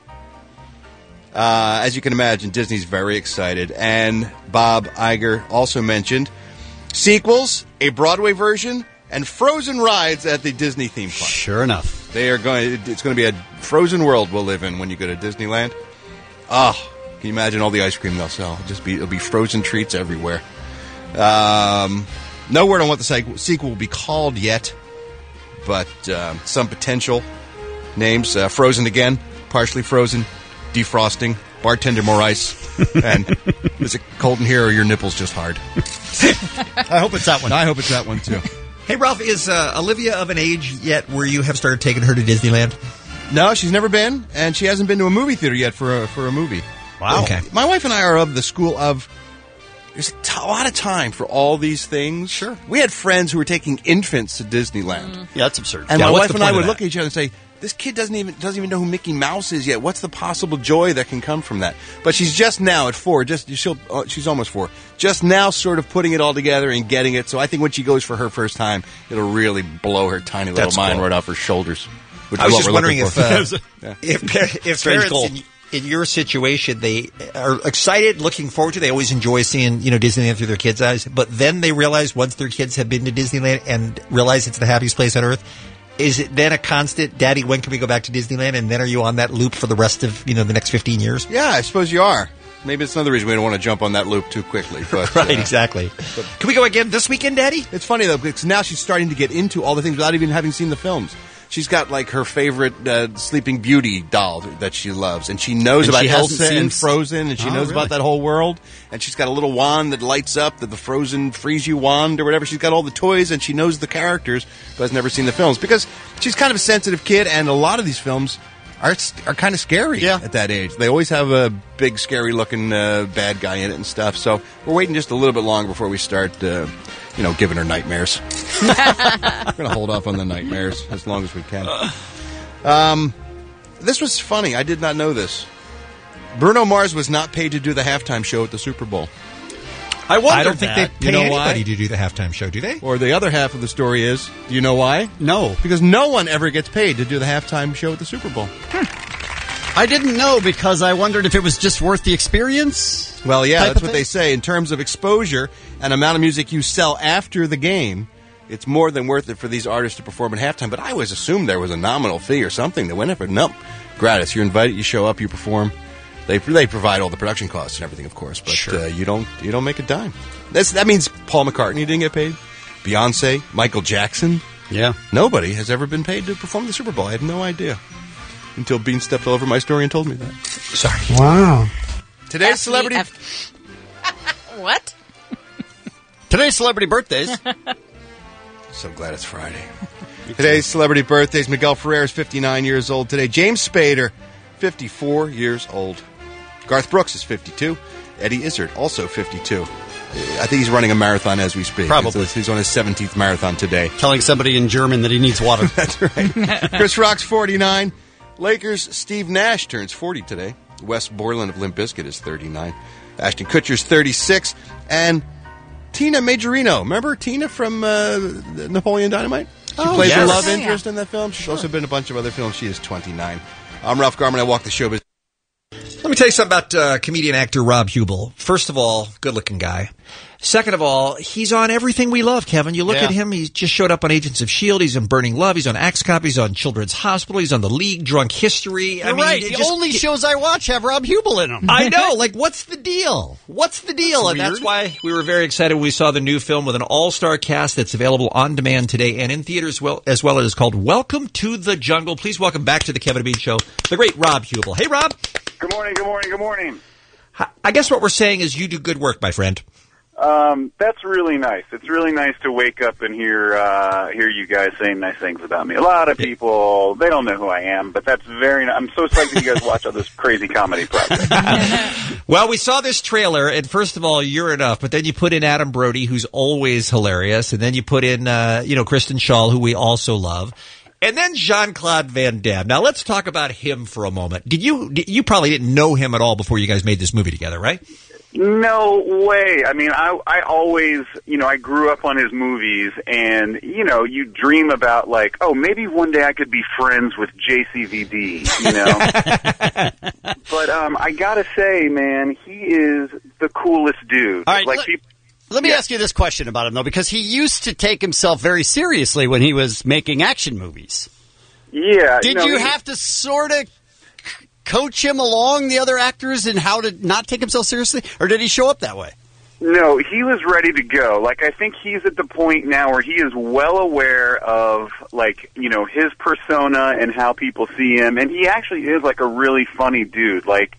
Uh, as you can imagine, Disney's very excited. And Bob Iger also mentioned sequels, a Broadway version, and Frozen rides at the Disney theme park. Sure enough. They are going. It's going to be a frozen world we'll live in when you go to Disneyland. Oh, can you imagine all the ice cream they'll sell? It'll just be it'll be frozen treats everywhere. Um, no word on what the sequ- sequel will be called yet, but um, some potential names: uh, Frozen again, partially frozen, defrosting, bartender more ice, and is it cold in here or are your nipples just hard? I hope it's that one. I hope it's that one too. Hey, Ralph, is uh, Olivia of an age yet where you have started taking her to Disneyland? No, she's never been, and she hasn't been to a movie theater yet for a, for a movie. Wow. Okay. My wife and I are of the school of there's a, t- a lot of time for all these things. Sure. We had friends who were taking infants to Disneyland. Mm. Yeah, that's absurd. And Yeah, my what's wife the and I point would of look that? at each other and say, this kid doesn't even doesn't even know who Mickey Mouse is yet. What's the possible joy that can come from that? But she's just now at four. Just she'll uh, she's almost four. Just now, sort of putting it all together and getting it. So I think when she goes for her first time, it'll really blow her tiny little That's mind cool. right off her shoulders. Which I is was what just we're wondering looking if for. uh, Yeah. if, par- if Strange parents goal. in, in your situation, they are excited, looking forward to. They always enjoy seeing you know Disneyland through their kids' eyes, but then they realize once their kids have been to Disneyland and realize it's the happiest place on earth. Is it then a constant, Daddy, when can we go back to Disneyland? And then are you on that loop for the rest of, you know, the next fifteen years? Yeah, I suppose you are. Maybe it's another reason we don't want to jump on that loop too quickly. But, right, uh, exactly. Can we go again this weekend, Daddy? It's funny, though, because now she's starting to get into all the things without even having seen the films. She's got, like, her favorite uh, Sleeping Beauty doll that she loves, and she knows And about she hasn't Elsa seen and s- Frozen, and she Oh, knows really? about that whole world, and she's got a little wand that lights up, that the Frozen frees you wand or whatever. She's got all the toys, and she knows the characters, but has never seen the films, because she's kind of a sensitive kid, and a lot of these films are are kind of scary Yeah. at that age. They always have a big, scary-looking uh, bad guy in it and stuff, so we're waiting just a little bit longer before we start, uh, you know, giving her nightmares. We're going to hold off on the nightmares as long as we can. Um, This was funny. I did not know this. Bruno Mars was not paid to do the halftime show at the Super Bowl. I wonder. I don't think that. they pay You know anybody why? to do the halftime show, do they? Or the other half of the story is, do you know why? No. Because no one ever gets paid to do the halftime show at the Super Bowl. I didn't know because I wondered if it was just worth the experience. Well, yeah, type that's of what thing. they say. In terms of exposure and amount of music you sell after the game, it's more than worth it for these artists to perform at halftime. But I always assumed there was a nominal fee or something that went up. But no, gratis. You're invited, you show up, you perform. They they provide all the production costs and everything, of course. But Sure. uh, you don't you don't make a dime. That's, that means Paul McCartney didn't get paid. Beyonce, Michael Jackson. Yeah. Nobody has ever been paid to perform the Super Bowl. I had no idea. Until Bean stepped all over my story and told me that. Sorry. Wow. Today's F- celebrity... F- what? Today's celebrity birthdays. So glad it's Friday. Today's celebrity birthdays. Miguel Ferrer is fifty-nine years old today. James Spader, fifty-four years old. Garth Brooks is fifty-two. Eddie Izzard, also fifty-two. I think he's running a marathon as we speak. Probably. It's- He's on his seventeenth marathon today. Telling somebody in German that he needs water. That's right. Chris Rock's forty-nine. Lakers' Steve Nash turns forty today. Wes Borland of Limp Bizkit is thirty-nine. Ashton Kutcher's thirty-six. And Tina Majorino. Remember Tina from uh, Napoleon Dynamite? She Oh, plays yes. the love Oh, yeah. interest in that film. She's also been in a bunch of other films. She is twenty-nine. I'm Ralph Garman. I walk the showbiz. Let me tell you something about uh, comedian actor Rob Hubel. First of all, good-looking guy. Second of all, he's on everything we love, Kevin. You look Yeah. at him, he just showed up on Agents of S H I E L D. He's on Burning Love. He's on Axe Cop. He's on Children's Hospital. He's on The League, Drunk History. I You're mean, right. it The just- only shows I watch have Rob Hubel in them. I know. Like, what's the deal? What's the deal? That's and that's weird. why we were very excited when we saw the new film with an all-star cast that's available on demand today and in theaters well, as well. It is called Welcome to the Jungle. Please welcome back to the Kevin and Bean Show, the great Rob Hubel. Hey, Rob. Good morning, good morning, good morning. I guess what we're saying is you do good work, my friend. Um, that's really nice. It's really nice to wake up and hear uh, hear you guys saying nice things about me. A lot of people, they don't know who I am, but that's very nice. I'm so psyched that you guys watch all this crazy comedy project. Well, we saw this trailer, and first of all, you're enough, but then you put in Adam Brody, who's always hilarious, and then you put in, uh, you know, Kristen Schaal, who we also love, and then Jean-Claude Van Damme. Now, let's talk about him for a moment. Did you, did, you probably didn't know him at all before you guys made this movie together, right? No way. I mean, I I always, you know, I grew up on his movies, and, you know, you dream about, like, oh, maybe one day I could be friends with J C V D, you know? But um, I gotta say, man, he is the coolest dude. All right, like, let- people, Let me Yeah. ask you this question about him, though, because he used to take himself very seriously when he was making action movies. yeah. Did no, you he- have to sort of coach him along, the other actors, in how to not take himself seriously? Or did he show up that way? No, he was ready to go. Like, I think he's at the point now where he is well aware of, like, you know, his persona and how people see him, and he actually is, like, a really funny dude. Like,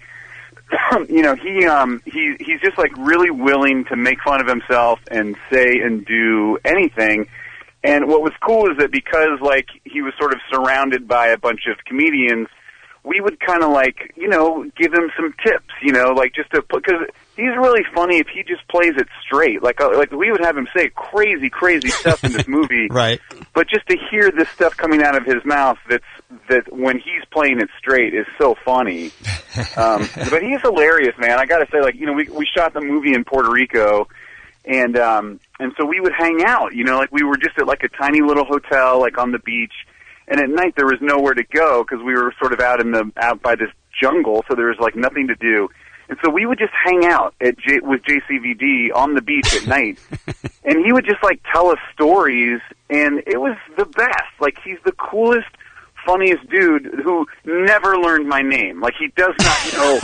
you know, he um he he's just, like, really willing to make fun of himself and say and do anything. And what was cool is that because, like, he was sort of surrounded by a bunch of comedians, we would kind of, like, you know, give him some tips, you know, like, just to put, because he's really funny if he just plays it straight. Like, uh, like we would have him say crazy, crazy stuff in this movie. Right. But just to hear this stuff coming out of his mouth that's, that when he's playing it straight is so funny. Um, but he's hilarious, man. I gotta say, like, you know, we, we shot the movie in Puerto Rico, and, um, and so we would hang out, you know, like, we were just at, like, a tiny little hotel, like, on the beach. And at night there was nowhere to go because we were sort of out in the out by this jungle, so there was like nothing to do. And so we would just hang out at J, with J C V D on the beach at night, and he would just like tell us stories, and it was the best. Like, he's the coolest, funniest dude who never learned my name. Like, he does not know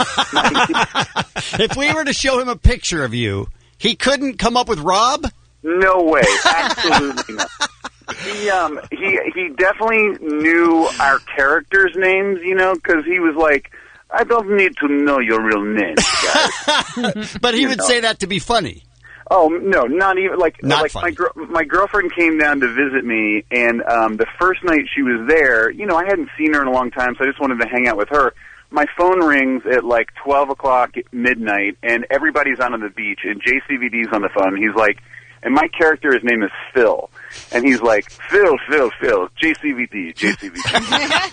my If we were to show him a picture of you, he couldn't come up with Rob? No way, absolutely not. He um he he definitely knew our characters' names, you know, because he was like, I don't need to know your real names, guys. But he You would know. say that to be funny. Oh no, not even like Not like funny. my gr- my girlfriend came down to visit me, and um the first night she was there, you know, I hadn't seen her in a long time, so I just wanted to hang out with her. My phone rings at like twelve o'clock at midnight, and everybody's out on the beach, and J C V D's on the phone. And he's like. and my character, his name is Phil, and he's like, Phil, Phil, Phil, J C V D, J C V D.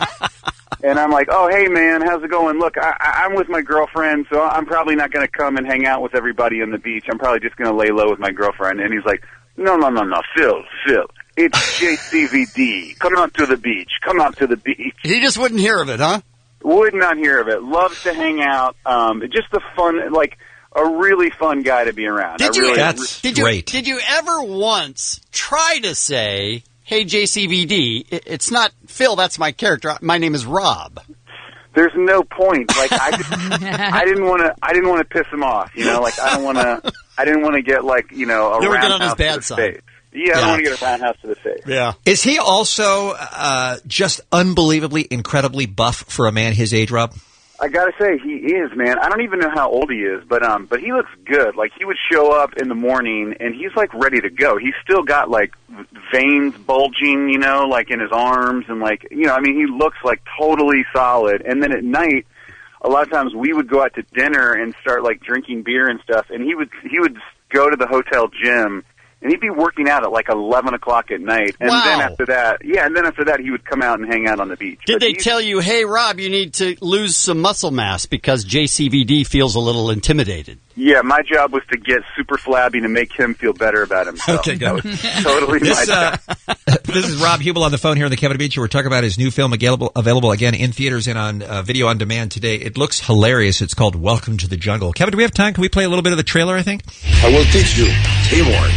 And I'm like, oh, hey, man, how's it going? Look, I, I, I'm with my girlfriend, so I'm probably not going to come and hang out with everybody on the beach. I'm probably just going to lay low with my girlfriend. And he's like, no, no, no, no, Phil, Phil, it's J C V D. Come out to the beach. Come out to the beach. He just wouldn't hear of it, huh? Would not hear of it. Loves to hang out. Um, just a fun, like, a really fun guy to be around. Did I you, really, That's did you, great. Did you ever once try to say, hey, J C V D, it's not Phil, that's my character. My name is Rob. There's no point. Like I, just, I didn't want to. I didn't want to piss him off. You know, like I don't want to. I didn't want to get like you know a Never get on roundhouse his bad to the side. face. Yeah, yeah, I don't want to get a roundhouse to the face. Yeah. Is he also uh, just unbelievably, incredibly buff for a man his age, Rob? I gotta say, he is, man. I don't even know how old he is, but um, but he looks good. Like he would show up in the morning, and he's like ready to go. He's still got like veins bulging, you know, like in his arms, and like you know, I mean, he looks like totally solid. And then at night, a lot of times we would go out to dinner and start like drinking beer and stuff, and he would he would go to the hotel gym. And he'd be working out at like eleven o'clock at night. And Wow. then after that, yeah, and then after that, he would come out and hang out on the beach. Did But they he's- tell you, hey, Rob, you need to lose some muscle mass because J C V D feels a little intimidated? Yeah, my job was to get super flabby to make him feel better about himself. Okay, That good. was totally This, my uh, job. this is Rob Hubel on the phone here on the Kevin Beach. We're talking about his new film, available, available again in theaters and on uh, video on demand today. It looks hilarious. It's called Welcome to the Jungle. Kevin, do we have time? Can we play a little bit of the trailer, I think? I will teach you teamwork,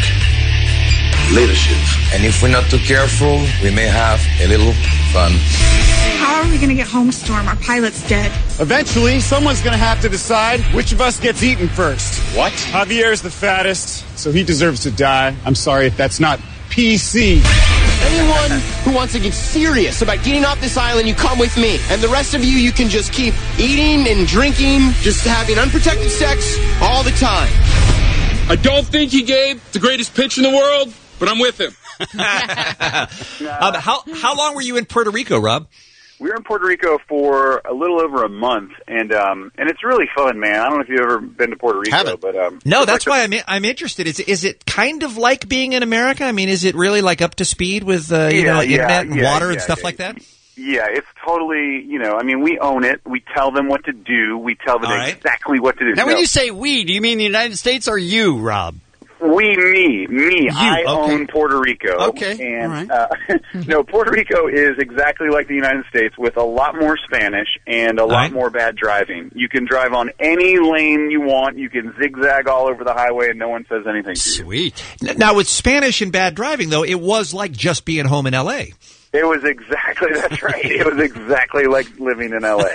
leadership, and if we're not too careful, we may have a little fun. How are we going to get home, Storm? Our pilot's dead. Eventually, someone's going to have to decide which of us gets eaten first. What? Javier's the fattest, so he deserves to die. I'm sorry if that's not P C. Anyone who wants to get serious about getting off this island, you come with me. And the rest of you, you can just keep eating and drinking, just having unprotected sex all the time. I don't think he gave the greatest pitch in the world, but I'm with him. um, how how long were you in Puerto Rico, Rob? We were in Puerto Rico for a little over a month, and um, and it's really fun, man. I don't know if you've ever been to Puerto Rico, Haven't. but um, No, it's that's like why I'm I'm interested. Is is it kind of like being in America? I mean, is it really like up to speed with uh, you Yeah, know like yeah, internet and yeah, water and yeah, stuff yeah. like that? Yeah, it's totally, you know, I mean, we own it. We tell them what to do. We tell them All right. exactly what to do. Now, No, when you say we, do you mean the United States or you, Rob? we, me, me, I okay. own Puerto Rico. Okay, And, all right. uh, no, Puerto Rico is exactly like the United States with a lot more Spanish and a lot right. more bad driving. You can drive on any lane you want. You can zigzag all over the highway and no one says anything to you. Sweet. N- Now, with Spanish and bad driving, though, it was like just being home in L A. It was exactly, that's right. It was exactly like living in L A.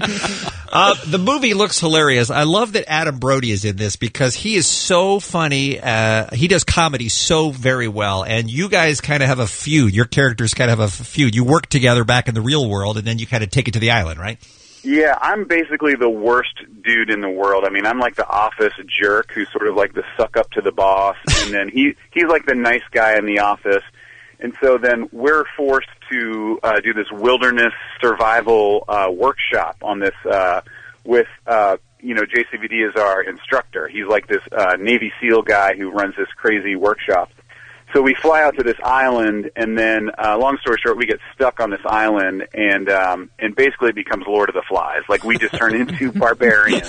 Uh, the movie looks hilarious. I love that Adam Brody is in this because he is so funny. Uh, he does comedy so very well. And you guys kind of have a feud. Your characters kind of have a feud. You work together back in the real world, and then you kind of take it to the island, right? Yeah, I'm basically the worst dude in the world. I mean, I'm like the office jerk who's sort of like the suck up to the boss, and then he he's like the nice guy in the office. And so then we're forced to uh, do this wilderness survival uh, workshop on this uh, with, uh, you know, J C V D is our instructor. He's like this uh, Navy SEAL guy who runs this crazy workshop. So we fly out to this island, and then, uh, long story short, we get stuck on this island, and um, and basically it becomes Lord of the Flies. Like, we just turn into barbarians.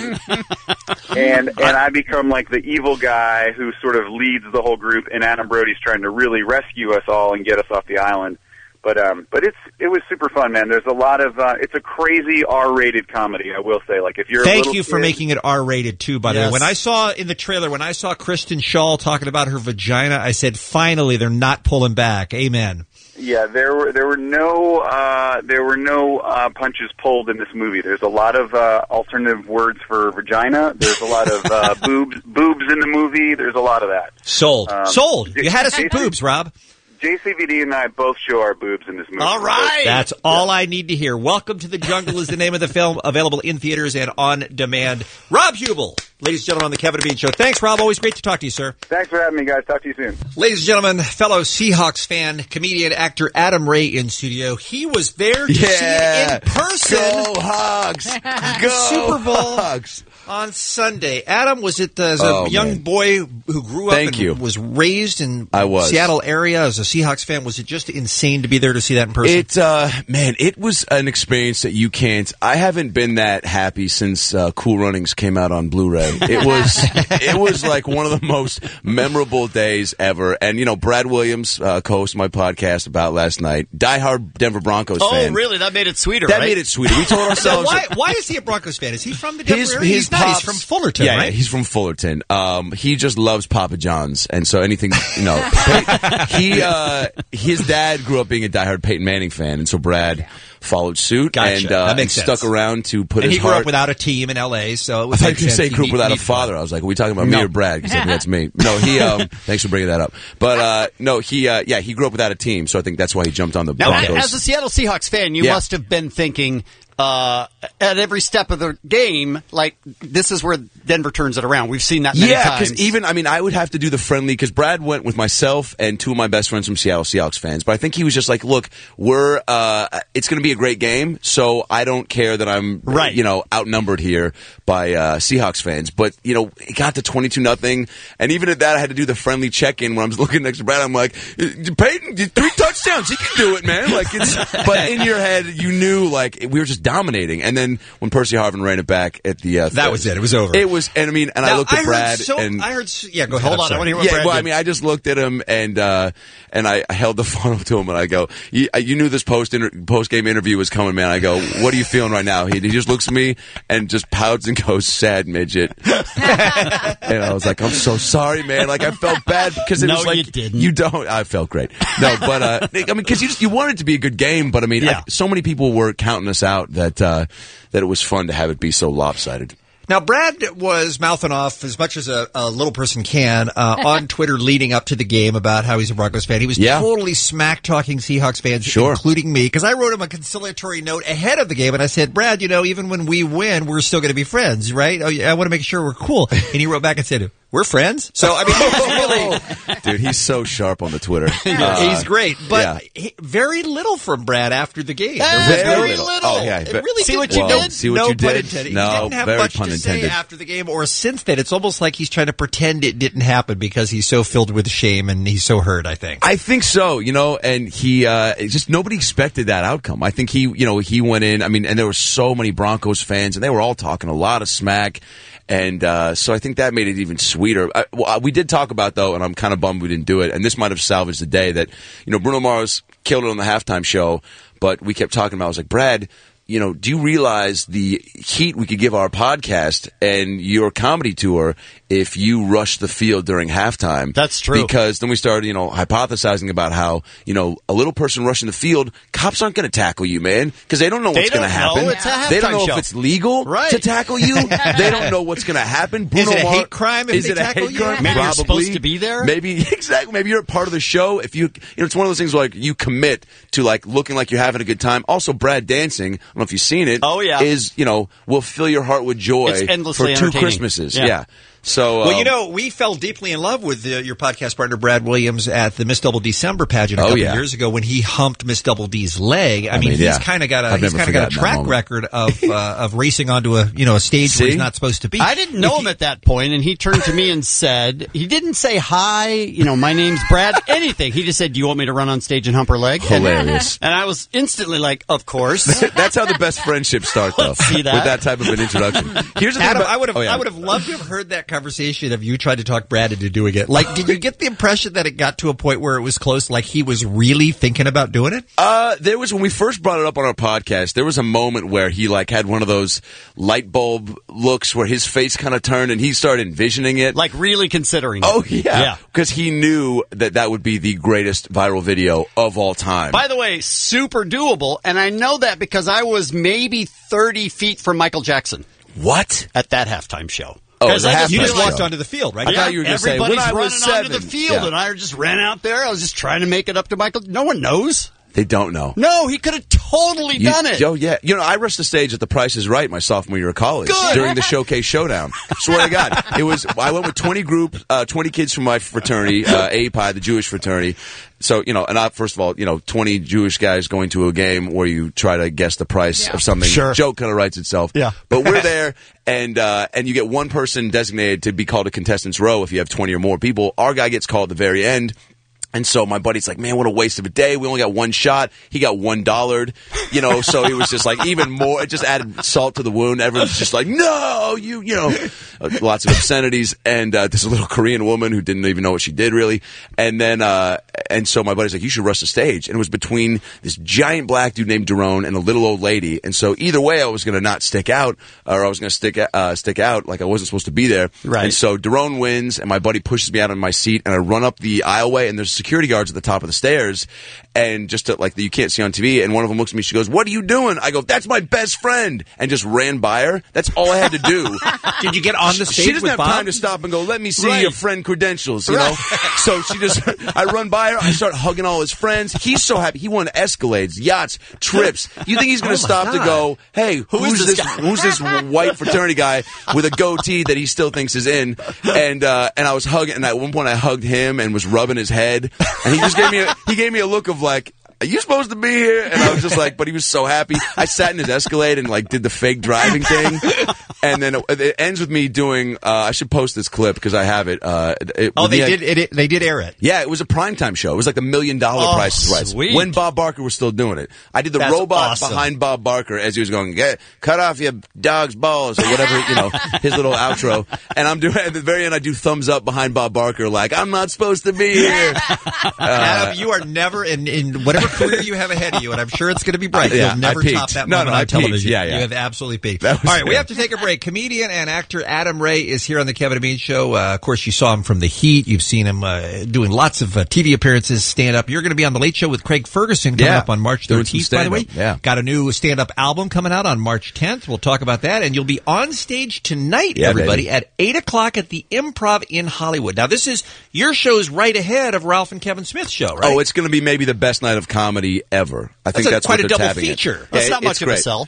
And and I become, like, the evil guy who sort of leads the whole group, and Adam Brody's trying to really rescue us all and get us off the island. But um, but it's it was super fun, man. There's a lot of uh, it's a crazy R-rated comedy, I will say. Like, if you're a Thank little you for kid- making it R-rated, too, by the Yes. way. When I saw in the trailer, when I saw Kristen Schaal talking about her vagina, I said, finally, they're not pulling back. Amen. Yeah, there were there were no uh, there were no uh, punches pulled in this movie. There's a lot of uh, alternative words for vagina. There's a lot of uh, boobs boobs in the movie. There's a lot of that. Sold. Um, Sold. J- You had us J- some boobs, Rob. J C V D and I both show our boobs in this movie. All right. That's all I need to hear. Welcome to the Jungle is the name of the film, available in theaters and on demand. Rob Hubel, Ladies and gentlemen, on the Kevin and Bean Show. Thanks, Rob. Always great to talk to you, sir. Thanks for having me, guys. Talk to you soon. Ladies and gentlemen, fellow Seahawks fan, comedian, actor Adam Ray in studio. He was there to Yeah. see it in person. Go Hogs! Go Super Bowl Hogs! on Sunday. Adam, was it uh, as a Oh, young man. boy who grew up Thank and you. was raised in I was. Seattle area as a Seahawks fan? Was it just insane to be there to see that in person? It, uh, man, it was an experience that you can't. I haven't been that happy since uh, Cool Runnings came out on Blu-ray. It was, it was like one of the most memorable days ever. And you know, Brad Williams, uh, co-host of my podcast about last night, diehard Denver Broncos Oh, fan. really? That made it sweeter, That right? made it sweeter. We told Now, ourselves. why, why is he a Broncos fan? Is he from the Denver His, area? his he's not. He's pops- from Fullerton, yeah, right? Yeah, he's from Fullerton. Um, he just loves Papa John's, and so anything, you know. he, uh, his dad grew up being a diehard Peyton Manning fan, and so Brad followed suit Gotcha. and, uh, That makes and sense. stuck around to put and his he grew heart. up without a team in L A, so it I was thought like you say grew up without a father. I was like, are we talking about No. me or Brad? Because I think that's me. No, he. Um, thanks for bringing that up. But uh, no, he. Uh, yeah, he grew up without a team, so I think that's why he jumped on the Now, Broncos. as a Seattle Seahawks fan, you Yeah. must have been thinking uh, at every step of the game, like, this is where Denver turns it around. We've seen that many Yeah, times. because even, I mean, I would have to do the friendly, because Brad went with myself and two of my best friends from Seattle Seahawks fans. But I think he was just like, look, we're, uh, it's going to be a great game, so I don't care that I'm, Right. you know, outnumbered here by uh, Seahawks fans. But, you know, it got to twenty-two nothing, and even at that, I had to do the friendly check-in when I was looking next to Brad. I'm like, Peyton, three touchdowns, he can do it, man. Like, it's, but in your head, you knew, like, we were just dominating. And then when Percy Harvin ran it back at the, uh, That was it. It was over. It was, and I mean, and I Now, looked at heard Brad, so, and I heard. s- Yeah, go ahead. Hold I'm on, I sorry. wanna hear what yeah, Brad well, I did. mean, I just looked at him and uh, and I held the phone up to him and I go, "You, you knew this post inter- post game interview was coming, man." I go, "What are you feeling right now?" He, he just looks at me and just pouts and goes, "Sad midget," and I was like, "I'm so sorry, man." Like I felt bad because it No, was like you didn't. You don't. I felt great. No, but uh, I mean, because you just you wanted it to be a good game, but I mean, Yeah. I, so many people were counting us out that uh, that it was fun to have it be so lopsided. Now, Brad was mouthing off as much as a, a little person can uh, on Twitter leading up to the game about how he's a Broncos fan. He was Yeah. totally smack-talking Seahawks fans, Sure. including me, because I wrote him a conciliatory note ahead of the game, and I said, Brad, you know, even when we win, we're still going to be friends, right? Oh, yeah, I want to make sure we're cool. And he wrote back and said, we're friends? So, I mean, he's really... Dude, he's so sharp on the Twitter. Uh, he's great, but yeah. he, very little from Brad after the game. Yeah, There was very no- little. Oh, yeah. It really See did- what you Well, did? see what no you pun did? intended. No, he didn't have very much pun to intended. say after the game or since then. It's almost like he's trying to pretend it didn't happen because he's so filled with shame and he's so hurt, I think. I think so, you know, and he, uh, it's just nobody expected that outcome. I think he, you know, he went in, I mean, and there were so many Broncos fans and they were all talking a lot of smack. And, uh, so I think that made it even sweeter. I, well, we did talk about though, and I'm kind of bummed we didn't do it. And this might have salvaged the day that, you know, Bruno Mars killed it on the halftime show, but we kept talking about, I was like, Brad, you know, do you realize the heat we could give our podcast and your comedy tour if you rush the field during halftime? That's true. Because then we started, you know, hypothesizing about how, you know, a little person rushing the field, cops aren't going to tackle you, man, because they don't know They what's going to don't know. happen. It's a They don't halftime know show. if it's legal Right. to tackle you. They don't know what's going to happen. Bruno Is it a Mars- hate crime if is they it a tackle hate you? crime? Maybe you're Probably. supposed to be there? Maybe exactly. Maybe you're a part of the show. If you, you know, it's one of those things where, like you commit to like looking like you're having a good time. Also, Brad dancing. I don't know if you've seen it. Oh, yeah. Is you know will fill your heart with joy It's endlessly for two entertaining. Christmases. Yeah. Yeah. So Well, um, you know, we fell deeply in love with uh, your podcast partner, Brad Williams, at the Miss Double December pageant a Oh, couple yeah. years ago when he humped Miss Double D's leg. I, I mean, mean, he's yeah. kind of got a I've he's never kind of got a forgotten that track moment. record of uh, of racing onto a you know a stage where See? he's not supposed to be. I didn't know If him you- at that point, and he turned to me and said, he didn't say hi, you know, my name's Brad, anything. He just said, do you want me to run on stage and hump her leg? And- Hilarious. And, I was instantly like, of course. That's how the best friendships start, though. Let's see that. With that type of an introduction. Here's the thing Adam, about, I would have oh, yeah. I would have loved to have heard that conversation of you trying to talk Brad into doing it. Like, did you get the impression that it got to a point where it was close, like he was really thinking about doing it? Uh, there was, when we first brought it up on our podcast, there was a moment where he like had one of those light bulb looks where his face kind of turned and he started envisioning it. Like really considering it. Oh, yeah. Yeah. Because he knew that that would be the greatest viral video of all time. By the way, super doable, and I know that because I was maybe thirty feet from Michael Jackson. What? At that halftime show. Oh, 'Cause the I You halftime just show. walked onto the field, right? I thought you were going to say, Everybody's when I running was seven. onto the field, Yeah. and I just ran out there. I was just trying to make it up to Michael. No one knows. They don't know. No, he could have totally You- done it. Oh, yeah. You know, I rushed the stage at The Price is Right my sophomore year of college Good. during the Showcase Showdown. Swear to God. It was, I went with twenty group, uh, twenty kids from my fraternity, uh, A P I, the Jewish fraternity. So, you know, and I, first of all, you know, twenty Jewish guys going to a game where you try to guess the price Yeah. of something. Sure. Joke kind of writes itself. Yeah. But we're there, and uh, and you get one person designated to be called a contestant's row if you have twenty or more people. Our guy gets called at the very end. And so my buddy's like, man, what a waste of a day. We only got one shot. He got one dollared, you know, so he was just like even more, it just added salt to the wound. Everyone's just like, no, you, you know, uh, lots of obscenities. And, uh, this little Korean woman who didn't even know what she did really. And then, uh, and so my buddy's like, you should rush the stage. And it was between this giant black dude named Daron and a little old lady. And so either way, I was going to not stick out or I was going to stick, uh, stick out like I wasn't supposed to be there. Right. And so Daron wins and my buddy pushes me out of my seat and I run up the aisleway and there's security guards at the top of the stairs, and just to, like you can't see on T V. And one of them looks at me. She goes, "What are you doing?" I go, "That's my best friend," and just ran by her. That's all I had to do. Did you get on the stage She doesn't with have Bob? time to stop and go, "Let me see Right. your friend credentials," you know. So she just, I run by her. I start hugging all his friends. He's so happy. He won Escalades, yachts, trips. You think he's going Oh, to my stop to God. go, "Hey, Who who's is this this? guy?" Who's this white fraternity guy with a goatee that he still thinks is in?" And uh, and I was hugging. And at one point, I hugged him and was rubbing his head. And he just gave me a, he gave me a look of like, "Are you supposed to be here?" And I was just like, but he was so happy. I sat in his Escalade and like did the fake driving thing. And then it, it ends with me doing, uh, I should post this clip because I have it. Uh, it Oh, with they the- did. It, it, they did air it. Yeah, it was a primetime show. It was like the million dollar Oh, Price is Right. sweet. When Bob Barker was still doing it. I did the That's robot awesome. behind Bob Barker as he was going, "Get, cut off your dog's balls," or whatever, you know, his little outro. And I'm doing, at the very end, I do thumbs up behind Bob Barker like, "I'm not supposed to be here." Uh, Adam, you are never in, in whatever career you have ahead of you, and I'm sure it's going to be bright. Yeah, You'll never I peaked. top that No, moment no, on I peaked. television. Yeah, yeah. You have absolutely peaked. That was- All right, we yeah. have to take a break. Comedian and actor Adam Ray is here on the Kevin and Bean Show. Uh, of course, you saw him from The Heat. You've seen him uh, doing lots of uh, T V appearances, stand up. You're going to be on the Late Show with Craig Ferguson coming Yeah. up on March Doing some thirteenth. By the way, stand-up. Yeah. got a new stand up album coming out on March tenth. We'll talk about that, and you'll be on stage tonight, Yeah, everybody, baby. at eight o'clock at the Improv in Hollywood. Now, this is your show's right ahead of Ralph and Kevin Smith's show, right? Oh, it's going to be maybe the best night of comedy ever. I think That's a- that's quite what a they're double tapping at. feature. That's Yeah, not it- much it's of a great. sell.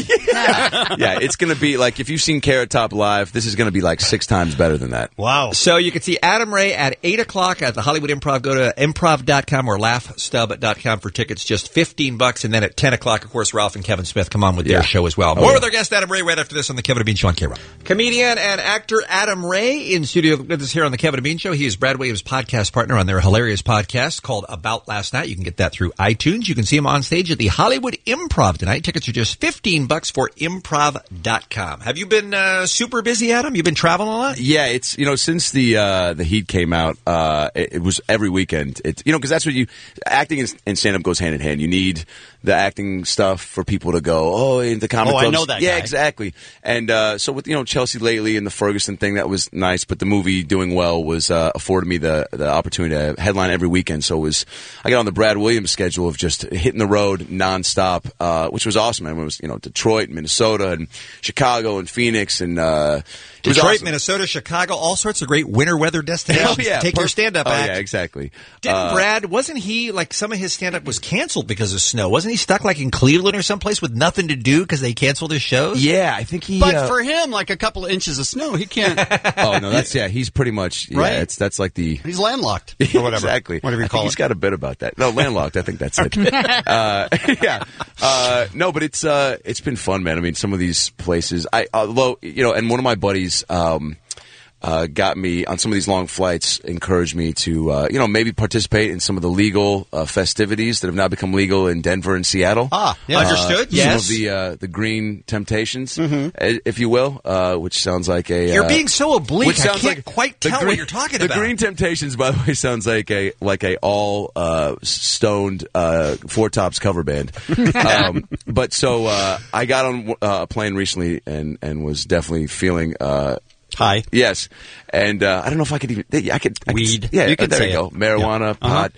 Yeah, it's going to be like if you've seen Carrot Top live, this is going to be like six times better than that. Wow. So you can see Adam Ray at eight o'clock at the Hollywood Improv. Go to improv dot com or laugh stub dot com for tickets, just fifteen bucks. And then at ten o'clock, of course, Ralph and Kevin Smith come on with Yeah. their show as well. Oh, More yeah. with our guest Adam Ray right after this on the Kevin and Bean Show on K-Rock. Comedian and actor Adam Ray in studio with us here on the Kevin and Bean Show. He is Brad Williams' podcast partner on their hilarious podcast called About Last Night. You can get that through iTunes. You can see him on stage at the Hollywood Improv tonight. Tickets are just fifteen bucks for improv dot com. Have you been uh, super busy, Adam? You've been traveling a lot? Yeah, it's you know since the uh, the Heat came out, uh, it, it was every weekend. It's you know because that's what you acting and, and stand up goes hand in hand. You need the acting stuff for people to go, oh, into comedy Oh, I clubs. know that Yeah, guy. exactly. And uh, so with you know Chelsea lately and the Ferguson thing, that was nice. But the movie doing well was uh, afforded me the the opportunity to headline every weekend. So it was I got on the Brad Williams schedule of just hitting the road nonstop, uh, which was awesome. And it was you know Detroit, Minnesota, and Chicago, and Phoenix, and uh, it was Detroit, awesome. Minnesota, Chicago, all sorts of great winter weather destinations Oh, yeah. to take your Per- stand-up oh, act. yeah, exactly. Didn't Uh, Brad, wasn't he, like, some of his stand-up was canceled because of snow? Wasn't he stuck, like, in Cleveland or someplace with nothing to do because they canceled his shows? Yeah, I think he. But uh, for him, like a couple of inches of snow, he can't. oh no, that's yeah. He's pretty much yeah. Right? It's that's like the He's landlocked or whatever. exactly. Whatever you I call think it. He's got a bit about that. No, landlocked. I think that's it. uh, yeah. Uh, no, but it's uh, it's been fun, man. I mean, some of these places. I although you know, and one of my buddies. Um, Uh, got me on some of these long flights, encouraged me to, uh, you know, maybe participate in some of the legal uh, festivities that have now become legal in Denver and Seattle. Ah, yeah. Uh, Understood, Some yes. of the uh, the Green Temptations, uh, if you will, uh, which sounds like a. You're uh, being so oblique, which I sounds can't like quite the tell green, what you're talking the about. The Green Temptations, by the way, sounds like a like a all uh, stoned uh, Four Tops cover band. um, but so uh, I got on uh, a plane recently and and was definitely feeling. Uh, High. Yes, and uh, I don't know if I could even. I could I Weed. Could, yeah, You could there say you go. it. Marijuana, Yeah. Uh-huh. pot.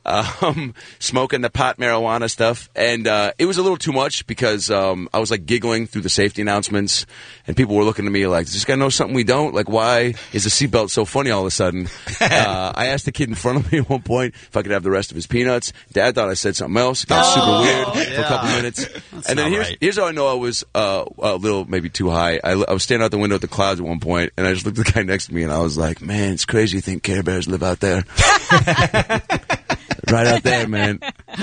um, smoking the pot marijuana stuff. And uh, it was a little too much because um, I was like giggling through the safety announcements, and people were looking at me like, does this guy know something we don't? Like, why is the seatbelt so funny all of a sudden? uh, I asked the kid in front of me at one point if I could have the rest of his peanuts. Dad thought I said something else. It got Oh, super weird yeah. for a couple minutes. That's and then not here's, right. here's how I know I was uh, a little maybe too high. I, I was standing out the window at the clouds at one point, and I just looked at the guy next to me, and I was like, man, it's crazy to think Care Bears live out there. Right out there, man.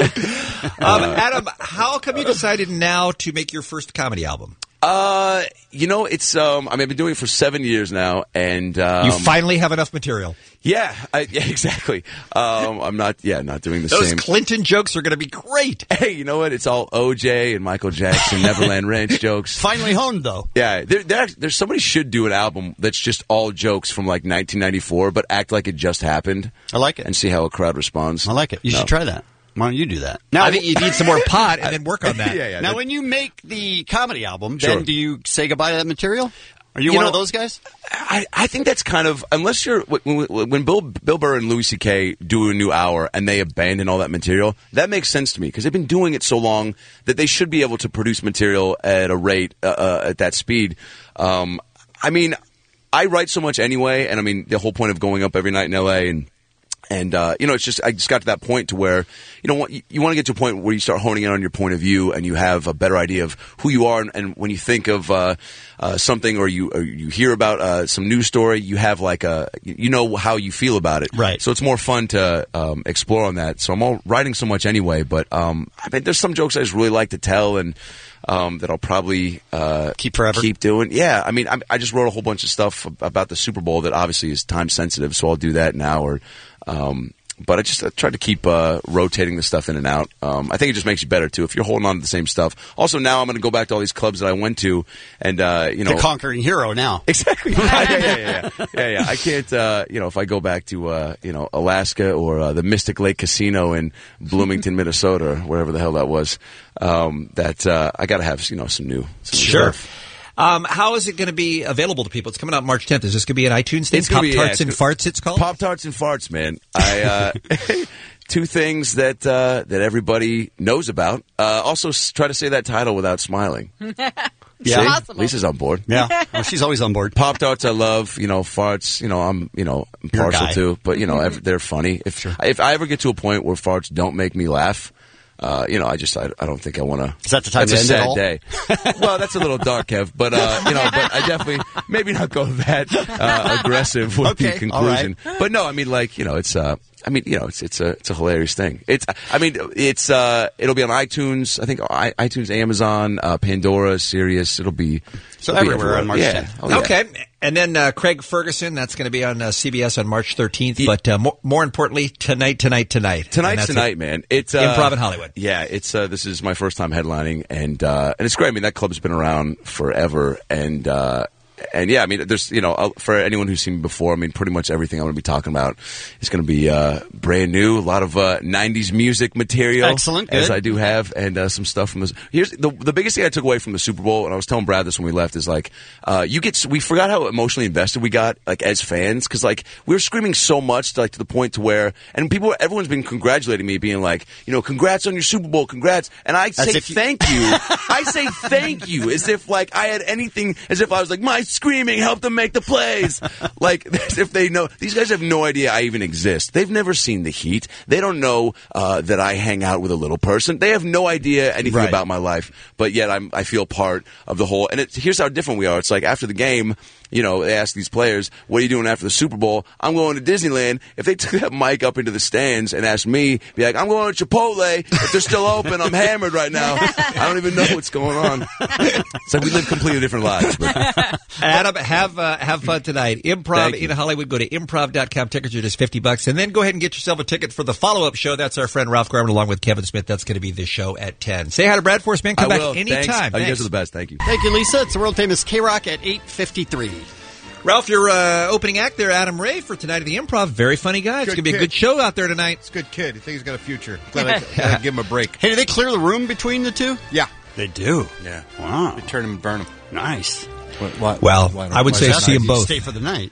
Um, Adam, how come you decided now to make your first comedy album? Uh, you know, it's um. I mean, I've been doing it for seven years now, and um, You finally have enough material. yeah, I, yeah, exactly. Um, I'm not, yeah, not doing the Those same. Clinton jokes are going to be great. Hey, you know what? It's all O J and Michael Jackson, Neverland Ranch jokes. Finally honed, though. Yeah, there, there, there's somebody should do an album that's just all jokes from like nineteen ninety-four, but act like it just happened. I like it, and see how a crowd responds. I like it. You No. should try that. Why don't you do that? I think you need some more pot and then work on that. Yeah, yeah. Now, when you make the comedy album, Sure. then do you say goodbye to that material? Are you, You one know- of those guys? I, I think that's kind of, unless you're, when, when Bill, Bill Burr and Louis C K do a new hour and they abandon all that material, that makes sense to me because they've been doing it so long that they should be able to produce material at a rate, uh, uh, at that speed. Um, I mean, I write so much anyway, and I mean, the whole point of going up every night in L A and And, uh, you know, it's just, I just got to that point to where, you know, you, you want to get to a point where you start honing in on your point of view and you have a better idea of who you are. And, and when you think of, uh, uh, something or you, or you hear about, uh, some news story, you have like a, you know how you feel about it. Right. So it's more fun to, um, explore on that. So I'm all writing so much anyway, but, um, I mean, there's some jokes I just really like to tell and, um, that I'll probably uh, keep forever. Keep doing. Yeah, I mean, I, I just wrote a whole bunch of stuff about the Super Bowl that obviously is time sensitive, so I'll do that now. Or, um, but I just I tried to keep uh, rotating the stuff in and out. Um, I think it just makes you better too if you're holding on to the same stuff. Also, now I'm going to go back to all these clubs that I went to, and uh, you know, the conquering hero now. Exactly. yeah, yeah, yeah, yeah, yeah, yeah. I can't. Uh, you know, if I go back to uh, you know Alaska or uh, the Mystic Lake Casino in Bloomington, Minnesota, or wherever the hell that was, um, that uh, I got to have you know some new. Some new Sure. stuff. Um, how is it going to be available to people? It's coming out March tenth. Is this going to be an iTunes thing? It's gonna Pop be- Tarts yeah, and it's Farts, it's called? Pop Tarts and Farts, man. I uh, two things that uh, that everybody knows about. Uh, also, s- try to say that title without smiling. Yeah. See? Possible. Lisa's on board. Yeah, well, she's always on board. Pop Tarts, I love. You know, farts. You know, I'm you know I'm Your partial guy. to, but you know, ev- they're funny. If if I ever get to a point where farts don't make me laugh. Uh, you know, I just I, I don't think I want to. Is that the time That's to a end it sad all? day. Well, that's a little dark, Kev. But uh, you know, but I definitely maybe not go that uh, aggressive with Okay, the conclusion. all right. But no, I mean, like you know, it's uh, I mean, you know, it's it's a it's a hilarious thing. It's I mean, it's uh, it'll be on iTunes. I think I, iTunes, Amazon, uh, Pandora, Sirius. It'll be So it'll be everywhere on March Yeah. tenth. Oh, yeah. Okay. And then uh, Craig Ferguson, that's going to be on uh, C B S on March thirteenth. But uh, more, more importantly, tonight, tonight, tonight. And Tonight's that's tonight, it. man. It's uh, Improv in Hollywood. Yeah, it's uh, this is my first time headlining, and uh, and it's great. I mean, that club's been around forever, and uh, and yeah, I mean, there's you know, uh, for anyone who's seen me before, I mean, pretty much everything I'm going to be talking about is going to be uh, brand new. A lot of uh, nineties music material, Excellent, as good. I do have, and uh, some stuff from this. Here's the the biggest thing I took away from the Super Bowl, and I was telling Brad this when we left, is like uh, you get we forgot how emotionally invested we got, like as fans, because like we were screaming so much, like to the point to where, and people, everyone's been congratulating me, being like, you know, congrats on your Super Bowl, congrats, and I say if you- thank you. I say thank you as if like I had anything, as if I was like my screaming helped them make the plays, like as if they know. These guys have no idea I even exist. They've never seen the Heat. They don't know uh, that I hang out with a little person. They have no idea anything Right. about my life, but yet I'm, I feel part of the whole. And it's, here's how different we are. It's like after the game, you know, they ask these players, what are you doing after the Super Bowl? I'm going to Disneyland. If they took that mic up into the stands and asked me, be like, I'm going to Chipotle. If they're still open, I'm hammered right now. I don't even know what's going on. It's like we live completely different lives. But Adam, have uh, have fun tonight. Improv Thank you. in Hollywood. Go to improv dot com. Tickets are just fifty bucks. And then go ahead and get yourself a ticket for the follow-up show. That's our friend Ralph Garman along with Kevin Smith. That's going to be this show at ten. Say hi to Brad for us, man. Come I back will. anytime. Thanks. Oh, you Thanks. guys are the best. Thank you. Thank you, Lisa. It's the world famous K-Rock at eight fifty-three. Ralph, your uh, opening act there, Adam Ray, for tonight at the Improv. Very funny guy. It's Good going to be a kid. good show out there tonight. It's a good kid. I think he's got a future. Glad I, glad I give him a break. Hey, do they clear the room between the two? Yeah. They do. Yeah. Wow. They turn him and burn him. Nice. What, what, Well, why- I would why say is that? see 'em You both. Stay for the night.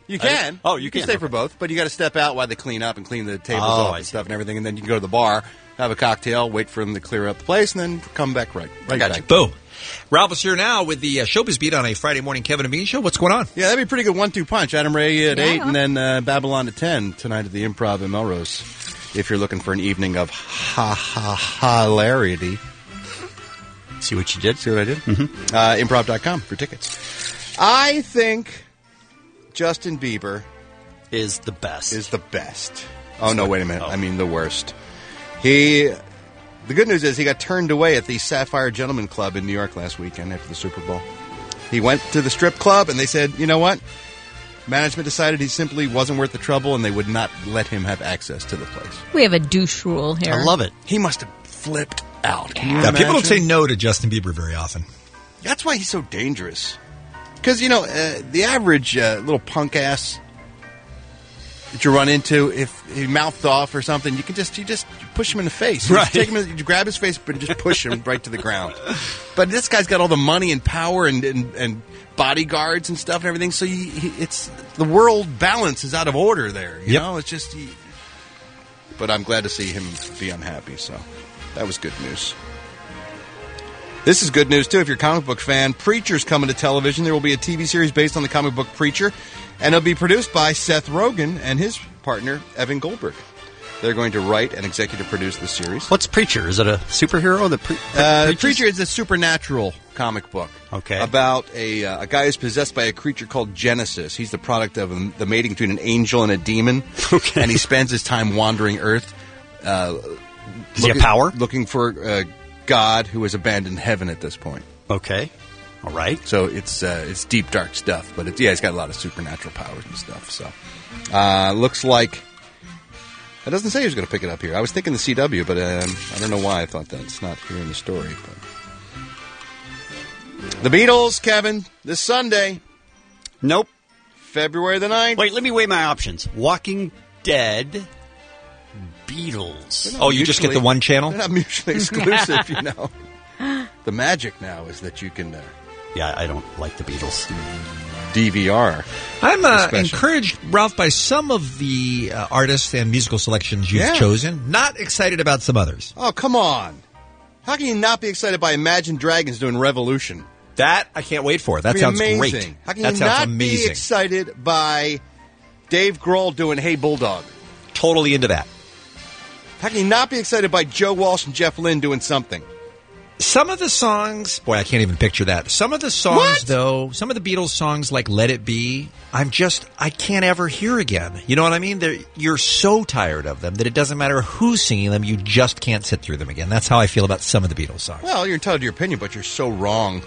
You can. I, oh, you, you can can stay okay. for both, but you got to step out while they clean up and clean the tables Oh, off I and see. stuff and everything, and then you can go to the bar, have a cocktail, wait for them to clear up the place, and then come back right. right I got back. you. Boom. Ralph is here now with the uh, Showbiz Beat on a Friday morning Kevin and Bean show. What's going on? Yeah, that'd be a pretty good one two punch. Adam Ray at Yeah. eight, and then uh, Babylon at ten tonight at the Improv in Melrose. If you're looking for an evening of ha ha hilarity. See what you did? See what I did? Mm-hmm. Uh, improv dot com for tickets. I think Justin Bieber is the best. Is the best. Oh, no, wait a minute. I mean the worst. He... The good news is he got turned away at the Sapphire Gentleman Club in New York last weekend after the Super Bowl. He went to the strip club, and they said, you know what? Management decided he simply wasn't worth the trouble, and they would not let him have access to the place. We have a douche rule here. I love it. He must have flipped out. Can you Yeah, imagine? people don't say no to Justin Bieber very often. That's why he's so dangerous. Because, you know, uh, the average uh, little punk ass that you run into, if he mouthed off or something, you can just you just push him in the face. You just Right. take him, in- you grab his face, but just push him right to the ground. But this guy's got all the money and power and and, and bodyguards and stuff and everything. So you, he, it's the world balance is out of order there. You Yep. know, it's just. He, but I'm glad to see him be unhappy. So that was good news. This is good news, too, if you're a comic book fan. Preacher's coming to television. There will be a T V series based on the comic book Preacher, and it'll be produced by Seth Rogen and his partner, Evan Goldberg. They're going to write and executive produce the series. What's Preacher? Is it a superhero that pre- Uh, preaches? Preacher is a supernatural comic book. Okay. About a, uh, a guy who's possessed by a creature called Genesis. He's the product of um, the mating between an angel and a demon. Okay. And he spends his time wandering Earth. Uh, Does he have power? Looking for uh, God who has abandoned heaven at this point. Okay. All right. So it's uh, it's deep, dark stuff. But it's, yeah, he's got a lot of supernatural powers and stuff. So uh, looks like... It doesn't say who's going to pick it up here. I was thinking the C W, but um, I don't know why I thought that. It's not here in the story. But. The Beatles, Kevin, this Sunday. Nope. February the ninth. Wait, let me weigh my options. Walking Dead, Beatles. Oh, you just get the one channel? They're not mutually exclusive, you know. The magic now is that you can... Uh, yeah, I don't like the Beatles. D V R. I'm uh, Especially. encouraged, Ralph, by some of the uh, artists and musical selections you've Yeah. chosen. Not excited about some others. Oh, come on. How can you not be excited by Imagine Dragons doing Revolution? That I can't wait for. That It'd be sounds amazing. great. How can that you sounds not amazing. be excited by Dave Grohl doing Hey Bulldog? Totally into that. How can you not be excited by Joe Walsh and Jeff Lynne doing something? Some of the songs, boy, I can't even picture that. Some of the songs, What? though, some of the Beatles songs like Let It Be, I'm just, I can't ever hear again. You know what I mean? They're, you're so tired of them that it doesn't matter who's singing them, you just can't sit through them again. That's how I feel about some of the Beatles songs. Well, you're entitled to your opinion, but you're so wrong.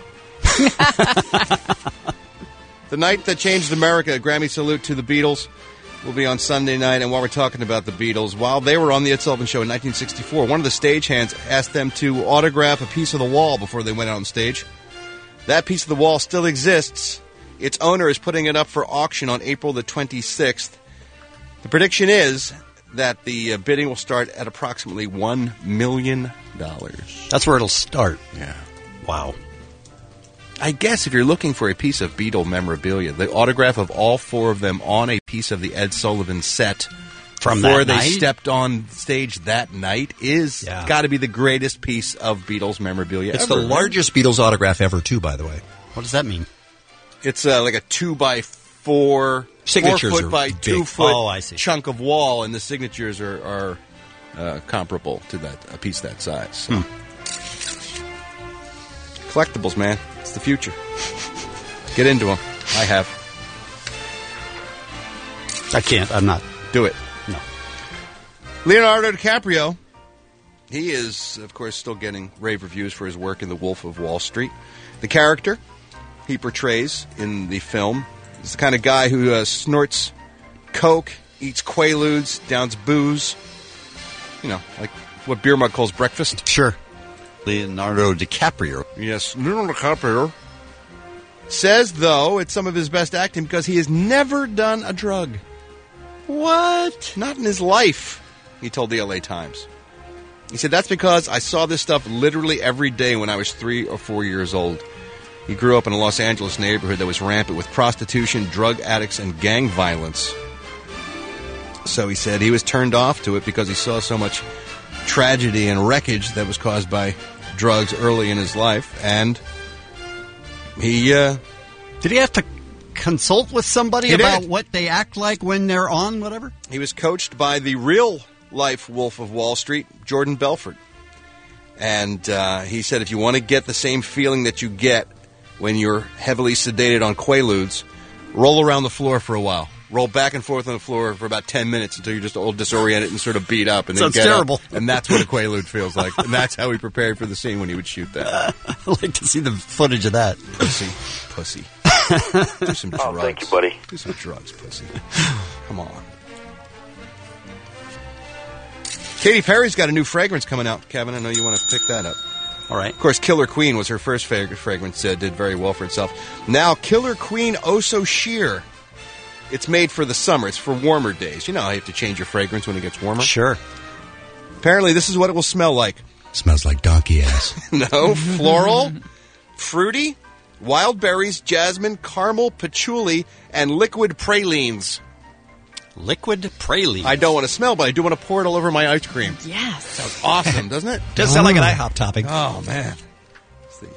The night that changed America, a Grammy salute to the Beatles, will be on Sunday night. And while we're talking about the Beatles, while they were on the Ed Sullivan Show in nineteen sixty-four, one of the stagehands asked them to autograph a piece of the wall before they went out on stage. That piece of the wall still exists. Its owner is putting it up for auction on April the twenty-sixth. The prediction is that the uh, bidding will start at approximately one million dollars. That's where it'll start. Yeah. Wow. I guess if you're looking for a piece of Beatle memorabilia, the autograph of all four of them on a piece of the Ed Sullivan set From before that they night? stepped on stage that night is Yeah. got to be the greatest piece of Beatles memorabilia It's ever. the largest Beatles autograph ever, too, by the way. What does that mean? It's uh, like a two by four, Signatures four foot are by big. two foot Oh, I see. chunk of wall, and the signatures are, are uh, comparable to that a piece that size. So. Hmm. Collectibles, man, it's the future. Get into them. I have. I can't. I'm not. Do it. No. Leonardo DiCaprio. He is, of course, still getting rave reviews for his work in The Wolf of Wall Street. The character he portrays in the film is the kind of guy who uh, snorts coke, eats Quaaludes, downs booze. You know, like what Beer Mug calls breakfast. Sure. Leonardo DiCaprio. Yes, Leonardo DiCaprio. Says, though, it's some of his best acting because he has never done a drug. What? Not in his life, he told the L A Times. He said, that's because I saw this stuff literally every day when I was three or four years old. He grew up in a Los Angeles neighborhood that was rampant with prostitution, drug addicts, and gang violence. So he said he was turned off to it because he saw so much tragedy and wreckage that was caused by drugs early in his life. And he... Uh, did he have to consult with somebody he about did. what they act like when they're on whatever? He was coached by the real-life Wolf of Wall Street, Jordan Belfort. And uh, he said if you want to get the same feeling that you get when you're heavily sedated on Quaaludes, roll around the floor for a while. Roll back and forth on the floor for about ten minutes until you're just all disoriented and sort of beat up. And then Sounds get terrible. Up, and that's what a Quaalude feels like. And that's how he prepared for the scene when he would shoot that. Uh, I'd like to see the footage of that. Pussy. Pussy. Do some drugs. Oh, thank you, buddy. Do some drugs, pussy. Come on. Katy Perry's got a new fragrance coming out, Kevin. I know you want to pick that up. All right. Of course, Killer Queen was her first fragrance. Uh, did very well for itself. Now, Killer Queen Oso Sheer. It's made for the summer. It's for warmer days. You know how you have to change your fragrance when it gets warmer? Sure. Apparently, this is what it will smell like. Smells like donkey ass. No, floral, fruity, wild berries, jasmine, caramel, patchouli, and liquid pralines. Liquid praline. I don't want to smell, but I do want to pour it all over my ice cream. Yes. Sounds awesome, doesn't it? Does sound like an IHOP topping. Oh, man. It's the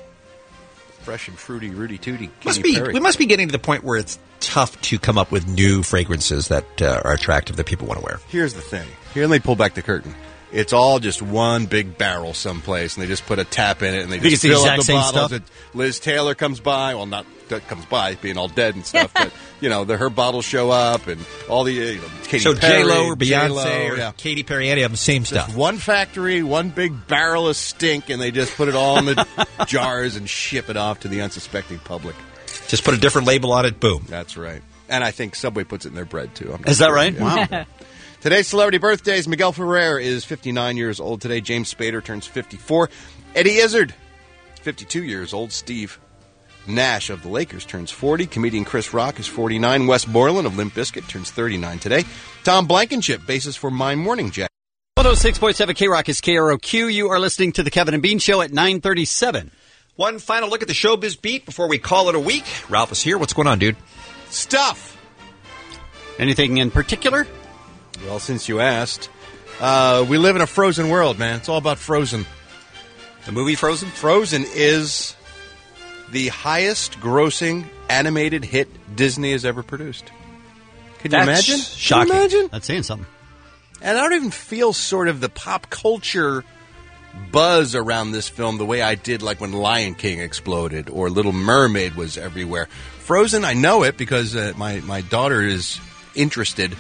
fresh and fruity, Rudy Tooty. Must Katy be, Perry. we must be getting to the point where it's tough to come up with new fragrances that uh, are attractive that people want to wear. Here's the thing. Here, let me pull back the curtain. It's all just one big barrel someplace, and they just put a tap in it, and they Think just it's the fill up exact the same bottles. stuff? And Liz Taylor comes by. Well, not that comes by, being all dead and stuff, but, you know, the, her bottles show up, and all the, uh, you know, Katy so Perry. J-Lo or Beyonce J-Lo, or yeah. Katy Perry, any of them, same Just stuff. one factory, one big barrel of stink, and they just put it all in the jars and ship it off to the unsuspecting public. Just put a different label on it, boom. That's right. And I think Subway puts it in their bread, too. I'm not Is that sure. right? Yeah. Wow. Today's celebrity birthdays. Miguel Ferrer is fifty-nine years old today. James Spader turns fifty-four. Eddie Izzard, fifty-two years old. Steve Nash of the Lakers turns forty. Comedian Chris Rock is forty-nine. Wes Borland of Limp Bizkit turns thirty-nine today. Tom Blankenship, bassist for My Morning Jacket. one oh six point seven K-Rock is K R O Q. You are listening to the Kevin and Bean Show at nine thirty-seven. One final look at the showbiz beat before we call it a week. Ralph is here. What's going on, dude? Stuff. Anything in particular? Well, since you asked, uh, we live in a frozen world, man. It's all about Frozen. The movie Frozen? Frozen is the highest grossing animated hit Disney has ever produced. Can you That's imagine? shocking. Can you imagine? That's saying something. And I don't even feel sort of the pop culture buzz around this film the way I did like when Lion King exploded or Little Mermaid was everywhere. Frozen, I know it because uh, my, my daughter is interested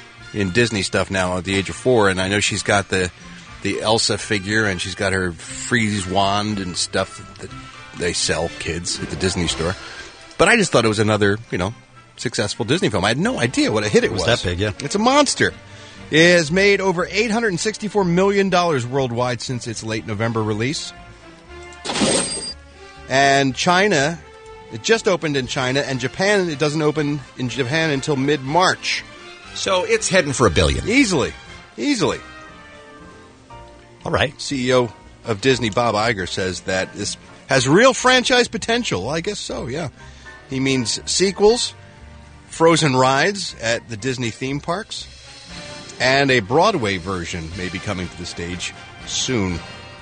in Disney stuff now at the age of four, and I know she's got the the Elsa figure and she's got her freeze wand and stuff that they sell kids at the Disney store. But I just thought it was another, you know, successful Disney film. I had no idea what a hit it was. It was that big, yeah. It's a monster. It has made over eight hundred sixty-four million dollars worldwide since its late November release. And China, it just opened in China, and Japan, it doesn't open in Japan until mid-March. So it's heading for a billion. Easily. Easily. All right. C E O of Disney, Bob Iger, says that this has real franchise potential. Well, I guess so, yeah. He means sequels, Frozen rides at the Disney theme parks, and a Broadway version may be coming to the stage soon.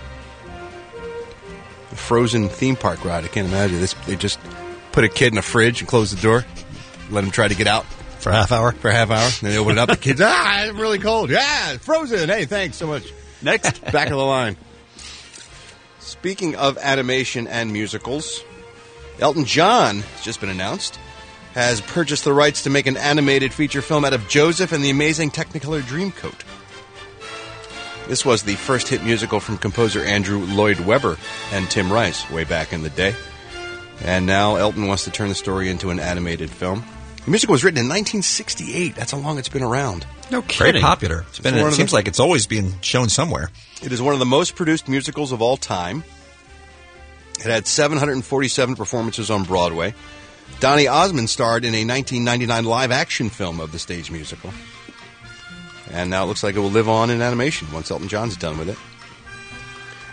The Frozen theme park ride, I can't imagine. This, they just put a kid in a fridge and close the door, let him try to get out. For a half hour? For a half hour. Then they open it up. The kids, ah, it's really cold. Yeah, it's Frozen. Hey, thanks so much. Next. Back of the line. Speaking of animation and musicals, Elton John has just been announced, has purchased the rights to make an animated feature film out of Joseph and the Amazing Technicolor Dreamcoat. This was the first hit musical from composer Andrew Lloyd Webber and Tim Rice way back in the day. And now Elton wants to turn the story into an animated film. The musical was written in nineteen sixty-eight. That's how long it's been around. No kidding. Very popular. It's been. It's It seems the, like it's always been shown somewhere. It is one of the most produced musicals of all time. It had seven hundred forty-seven performances on Broadway. Donny Osmond starred in a nineteen ninety-nine live-action film of the stage musical. And now it looks like it will live on in animation once Elton John's done with it.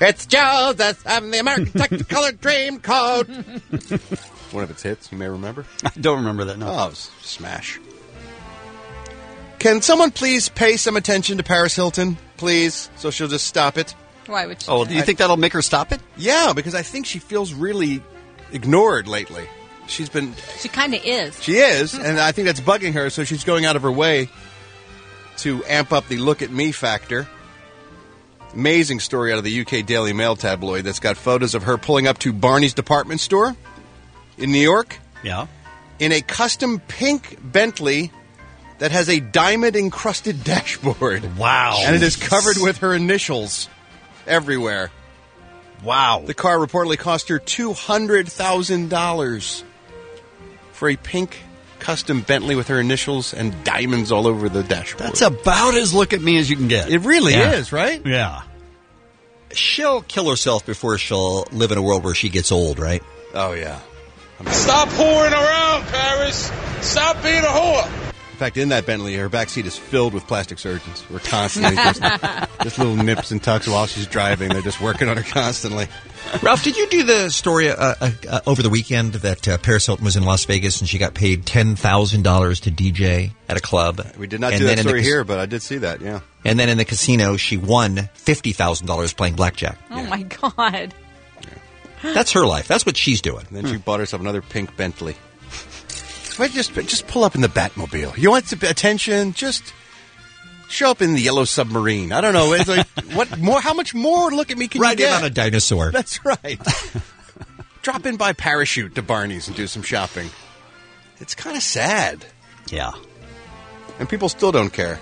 It's Jesus, I'm the American Technicolor Dream Code. One of its hits, you may remember. I don't remember that, no. Oh, it was smash. Can someone please pay some attention to Paris Hilton, please, so she'll just stop it? Why would she? Oh, do you think that'll make her stop it? Yeah, because I think she feels really ignored lately. She's been... She kind of is. She is, and I think that's bugging her, so she's going out of her way to amp up the look at me factor. Amazing story out of the U K Daily Mail tabloid that's got photos of her pulling up to Barney's department store in New York. Yeah. In a custom pink Bentley that has a diamond-encrusted dashboard. Wow. And it is covered with her initials everywhere. Wow. The car reportedly cost her two hundred thousand dollars for a pink custom Bentley with her initials and diamonds all over the dashboard. That's about as look at me as you can get. It really Yeah. is, right? Yeah. She'll kill herself before she'll live in a world where she gets old, right? Oh, yeah. Stop whoring around, Paris. Stop being a whore. In fact, in that Bentley, her backseat is filled with plastic surgeons. We're constantly just, just little nips and tucks while she's driving. They're just working on her constantly. Ralph, did you do the story uh, uh, uh, over the weekend that uh, Paris Hilton was in Las Vegas and she got paid ten thousand dollars to D J at a club? We did not and do that then in the story cas- here, but I did see that, yeah. And then in the casino, she won fifty thousand dollars playing blackjack. Oh, my God. That's her life. That's what she's doing. And then she bought herself another pink Bentley. Why just just pull up in the Batmobile? You want some attention? Just show up in the Yellow Submarine. I don't know. It's like, what more? How much more? Look at me. Can Ride you in get? on a dinosaur. That's right. Drop in by parachute to Barney's and do some shopping. It's kind of sad. Yeah. And people still don't care.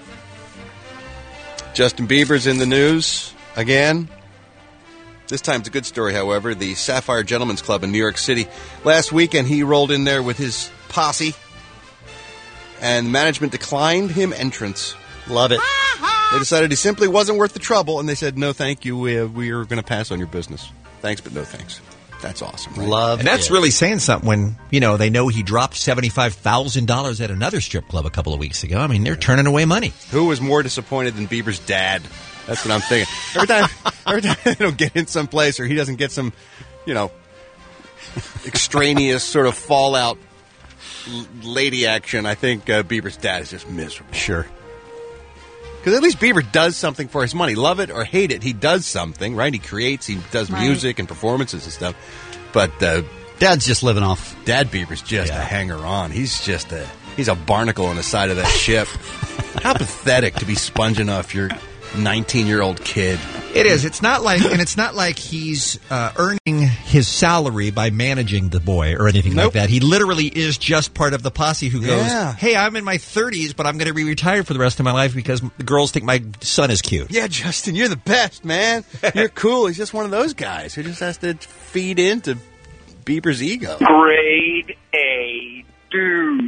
Justin Bieber's in the news again. This time it's a good story, however. The Sapphire Gentlemen's Club in New York City. Last weekend, he rolled in there with his posse, and management declined him entrance. Love it. They decided he simply wasn't worth the trouble, and they said, no, thank you. We, uh, we are going to pass on your business. Thanks, but no thanks. That's awesome, right? Love And that's it. really saying something when, you know, they know he dropped seventy-five thousand dollars at another strip club a couple of weeks ago. I mean, they're turning away money. Who was more disappointed than Bieber's dad? That's what I'm thinking. Every time, every time they don't get in some place or he doesn't get some, you know, extraneous sort of fallout l- lady action, I think uh, Bieber's dad is just miserable. Sure. Because at least Bieber does something for his money. Love it or hate it, he does something, right? He creates, he does Right. music and performances and stuff. But uh, Dad's just living off. Dad Bieber's just Yeah. a hanger-on. He's just a he's a barnacle on the side of that ship. How pathetic to be sponging off your nineteen-year-old kid. It is. It's not like, and it's not like he's uh, earning his salary by managing the boy or anything like Nope. that. He literally is just part of the posse who goes, Yeah. hey, I'm in my thirties, but I'm going to be retired for the rest of my life because the girls think my son is cute. Yeah, Justin, you're the best, man. You're cool. He's just one of those guys who just has to feed into Bieber's ego. Grade A douche.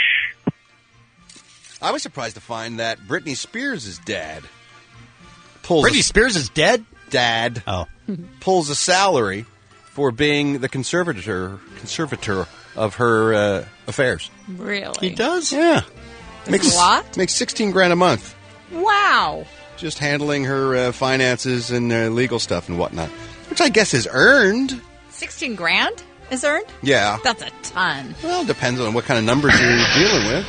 I was surprised to find that Britney Spears' dad pulls Britney a, Spears is dead? dad Oh. pulls a salary for being the conservator conservator of her uh, affairs. Really? He does? Yeah, Makes a lot? Makes sixteen grand a month. Wow. Just handling her uh, finances and uh, legal stuff and whatnot, which I guess is earned. sixteen grand is earned? Yeah. That's a ton. Well, it depends on what kind of numbers you're dealing with.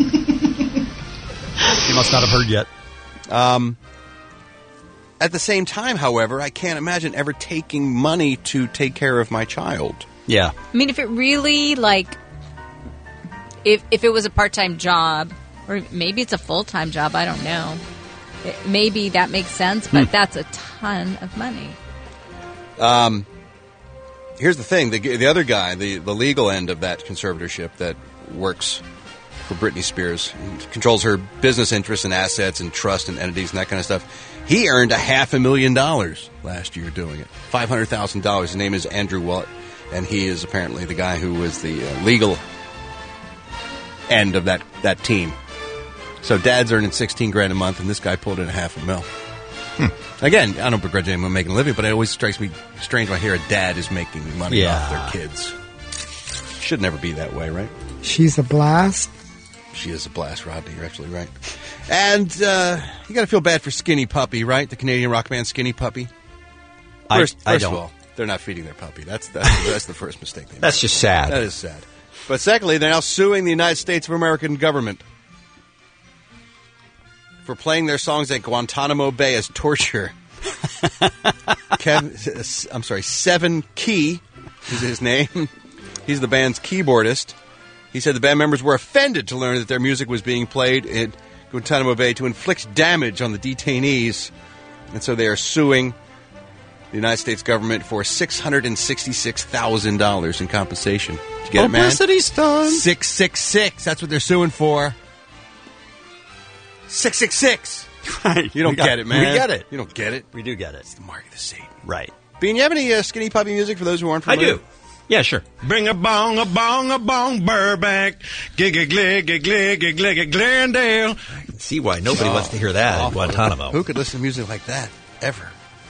He must not have heard yet. Um, at the same time, however, I can't imagine ever taking money to take care of my child. Yeah. I mean, if it really, like, if if it was a part-time job, or maybe it's a full-time job, I don't know. It, maybe that makes sense, but that's a ton of money. Um, here's the thing: the the other guy, the the legal end of that conservatorship that works for Britney Spears, controls her business interests and assets and trust and entities and that kind of stuff. He earned a half a million dollars last year doing it, five hundred thousand dollars. His name is Andrew Willett, and he is apparently the guy who was the uh, legal end of that that team. So Dad's earning sixteen grand a month, and this guy pulled in a half a mil. Hmm. Again, I don't begrudge anyone making a living, but it always strikes me strange when I hear a dad is making money Yeah. off their kids. Should never be that way, right? She's a blast. She is a blast, Rodney. You're absolutely right. And uh, you got to feel bad for Skinny Puppy, right? The Canadian rock band Skinny Puppy. I, First, I first don't. of all, they're not feeding their puppy. That's that's, that's the first mistake they made. That's just sad. That is sad. But secondly, they're now suing the United States of American government for playing their songs at Guantanamo Bay as torture. Kev, I'm sorry, Seven Key is his name. He's the band's keyboardist. He said the band members were offended to learn that their music was being played at Guantanamo Bay to inflict damage on the detainees. And so they are suing the United States government for six hundred sixty-six thousand dollars in compensation. Did you get it, man? Publicity stunt. six six six. That's what they're suing for. six six six. Right. You don't We got- get it, man. we get it. You don't get it. We do get it. It's the mark of the Satan. Right. Bean, you have any uh, Skinny Puppy music for those who aren't I familiar? do. Yeah, sure. Bring a bong, a bong, a bong, Burbank. Giggy, gliggy, gliggy, gliggy, Glendale. See why nobody wants to hear that at Guantanamo. Who could listen to music like that, ever?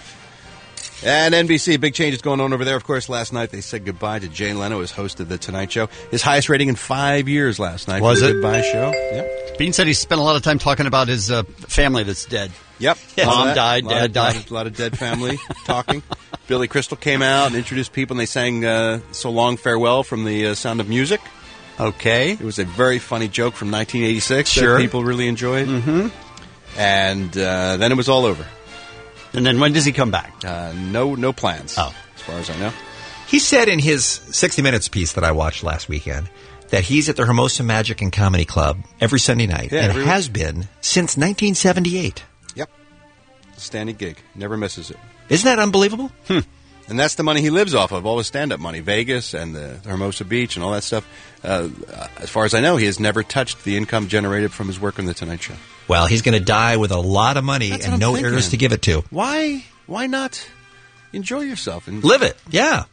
And N B C, big changes going on over there. Of course, last night they said goodbye to Jay Leno as host of The Tonight Show. His highest rating in five years last night. Was for the it? Goodbye show. Yep. Bean said he spent a lot of time talking about his uh, family that's dead. Yep. Yeah. A lot Mom of that. died, A lot dad of- lot died. of- A lot of dead family talking. Billy Crystal came out and introduced people, and they sang uh, So Long Farewell from the uh, Sound of Music. Okay. It was a very funny joke from nineteen eighty-six Sure. that people really enjoyed. Mm-hmm. And uh, then it was all over. And then when does he come back? Uh, no, no plans. Oh. As far as I know. He said in his sixty minutes piece that I watched last weekend that he's at the Hermosa Magic and Comedy Club every Sunday night, Yeah, and every- has been since nineteen seventy-eight. Yep. Standing gig. Never misses it. Isn't that unbelievable? Hmm. And that's the money he lives off of, all his stand-up money. Vegas and the Hermosa Beach and all that stuff. Uh, as far as I know, he has never touched the income generated from his work on The Tonight Show. Well, he's going to die with a lot of money That's and what no I'm thinking. heirs to give it to. Why? Why not enjoy yourself and Live it. Yeah.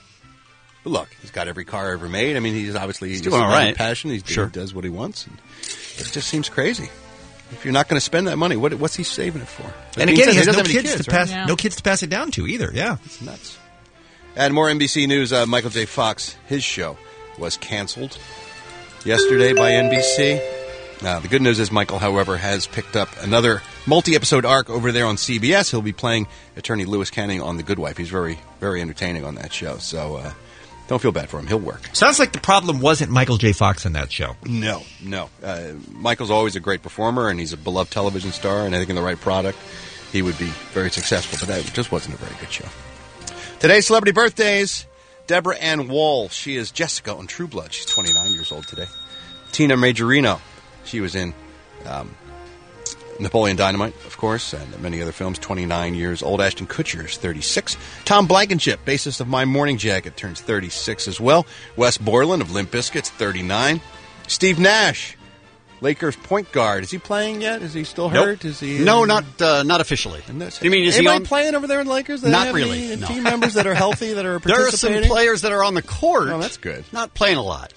But look, he's got every car ever made. I mean, he's obviously He's just doing all a man of right. passion. He Sure. does what he wants. And it just seems crazy. If you're not going to spend that money, what, what's he saving it for? And Bean again, says he has no doesn't have any kids, to right? pass, no kids to pass it down to either. Yeah. It's nuts. And more N B C News, uh, Michael J. Fox, his show was canceled yesterday by N B C. Uh, the good news is Michael, however, has picked up another multi-episode arc over there on C B S. He'll be playing attorney Lewis Canning on The Good Wife. He's very, very entertaining on that show. So uh, don't feel bad for him. He'll work. Sounds like the problem wasn't Michael J. Fox in that show. No, no. Uh, Michael's always a great performer, and he's a beloved television star, and I think in the right product, he would be very successful. But that just wasn't a very good show. Today's celebrity birthdays. Deborah Ann Wall. She is Jessica on True Blood. She's twenty-nine years old today. Tina Majorino. She was in um, Napoleon Dynamite, of course, and many other films. twenty-nine years old. Ashton Kutcher is thirty-six. Tom Blankenship, bassist of My Morning Jacket, turns thirty-six as well. Wes Borland of Limp Bizkit's thirty-nine. Steve Nash, Lakers point guard. Is he playing yet? Is he still Nope. hurt? Is he? No, not uh, not officially. You mean is he Anybody on? playing over there in Lakers? That Not have really, any no. team members that are healthy that are There are some participating? players that are on the court. Oh, that's good. Not playing a lot.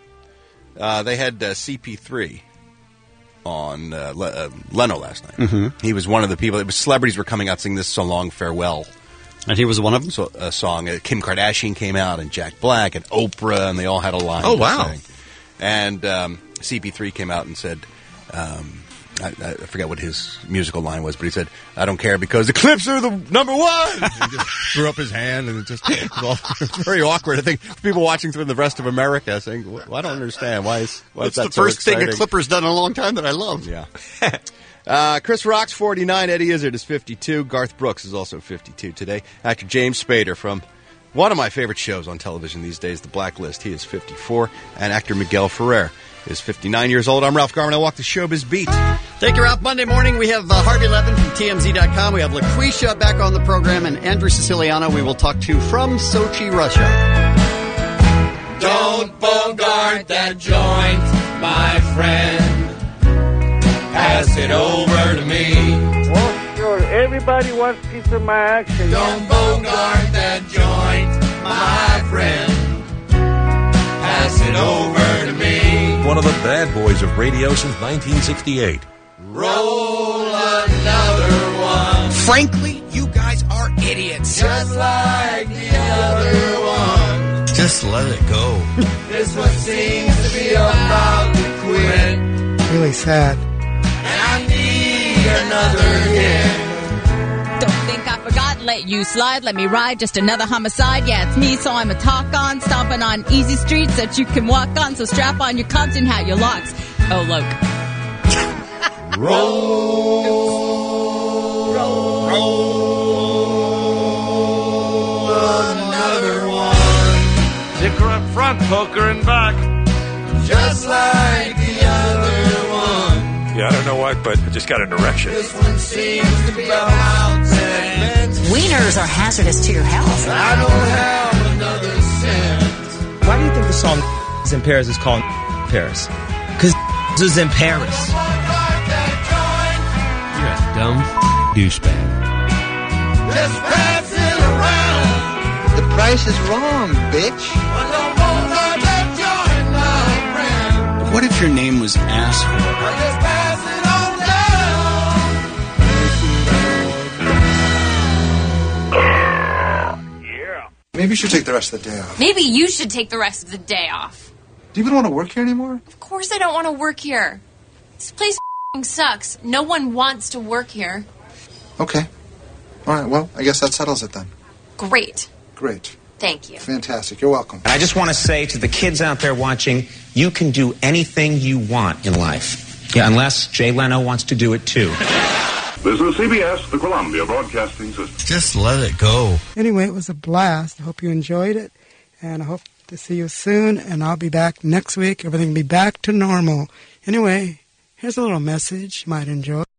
Uh, they had uh, C P three on uh, Le- uh, Leno last night. Mhm. He was one of the people. It was celebrities were coming out singing this "So Long Farewell," and he was one of them. So, a song. Uh, Kim Kardashian came out, and Jack Black, and Oprah, and they all had a line. Oh, to wow. sing. And um, C P three came out and said. Um, I, I forget what his musical line was, but he said, "I don't care because the Clips are the number one." He just threw up his hand, and it just it was all, it was very awkward. I think people watching through the rest of America saying, well, "I don't understand why is why That's is that the so first thing a exciting?" Clipper's done in a long time that I love. Yeah. uh, Chris Rock's forty-nine. Eddie Izzard is fifty-two. Garth Brooks is also fifty-two today. Actor James Spader from one of my favorite shows on television these days, The Blacklist. He is fifty-four. And actor Miguel Ferrer is fifty-nine years old. I'm Ralph Garman. I walk the showbiz beat. Take her out Monday morning. We have uh, Harvey Levin from T M Z dot com. We have LaQuisha back on the program, and Andrew Siciliano we will talk to from Sochi, Russia. Don't bogart that joint, my friend. Pass it over to me. Well, sure. Everybody wants a piece of my action. Don't bogart that joint, my friend. Pass it over to me. One of the bad boys of radio since nineteen sixty-eight. Roll another one. Frankly, you guys are idiots. Just like the other one. Just let it go. This one seems to be about to quit. Really sad. And I need another hit. Don't think I forgot let you slide, let me ride, just another homicide. Yeah, it's me, so I'm a talk on, stomping on easy streets that you can walk on. So strap on your Compton hat, your locks. Oh, look. Roll, roll, roll another one. Dicker up front, poker in back. Just like the other one. Yeah, I don't know what, but I just got an erection. This one seems to be about ten. Wieners are hazardous to your health. I don't have another cent. Why do you think the song is in Paris is called Paris? Because is in Paris. You're a dumb douchebag. Just pass it around. The price is wrong, bitch. What if your name was Asshole? Just pass it on down. Yeah. Maybe you should take the rest of the day off. Maybe you should take the rest of the day off. Do you even want to work here anymore? Of course I don't want to work here. This place f***ing sucks. No one wants to work here. Okay. All right, well, I guess that settles it then. Great. Great. Thank you. Fantastic. You're welcome. And I just want to say to the kids out there watching, you can do anything you want in life. Yeah, unless Jay Leno wants to do it too. This is C B S, the Columbia Broadcasting System. Just let it go. Anyway, it was a blast. I hope you enjoyed it, and I hope to see you soon, and I'll be back next week. Everything will be back to normal. Anyway, here's a little message you might enjoy.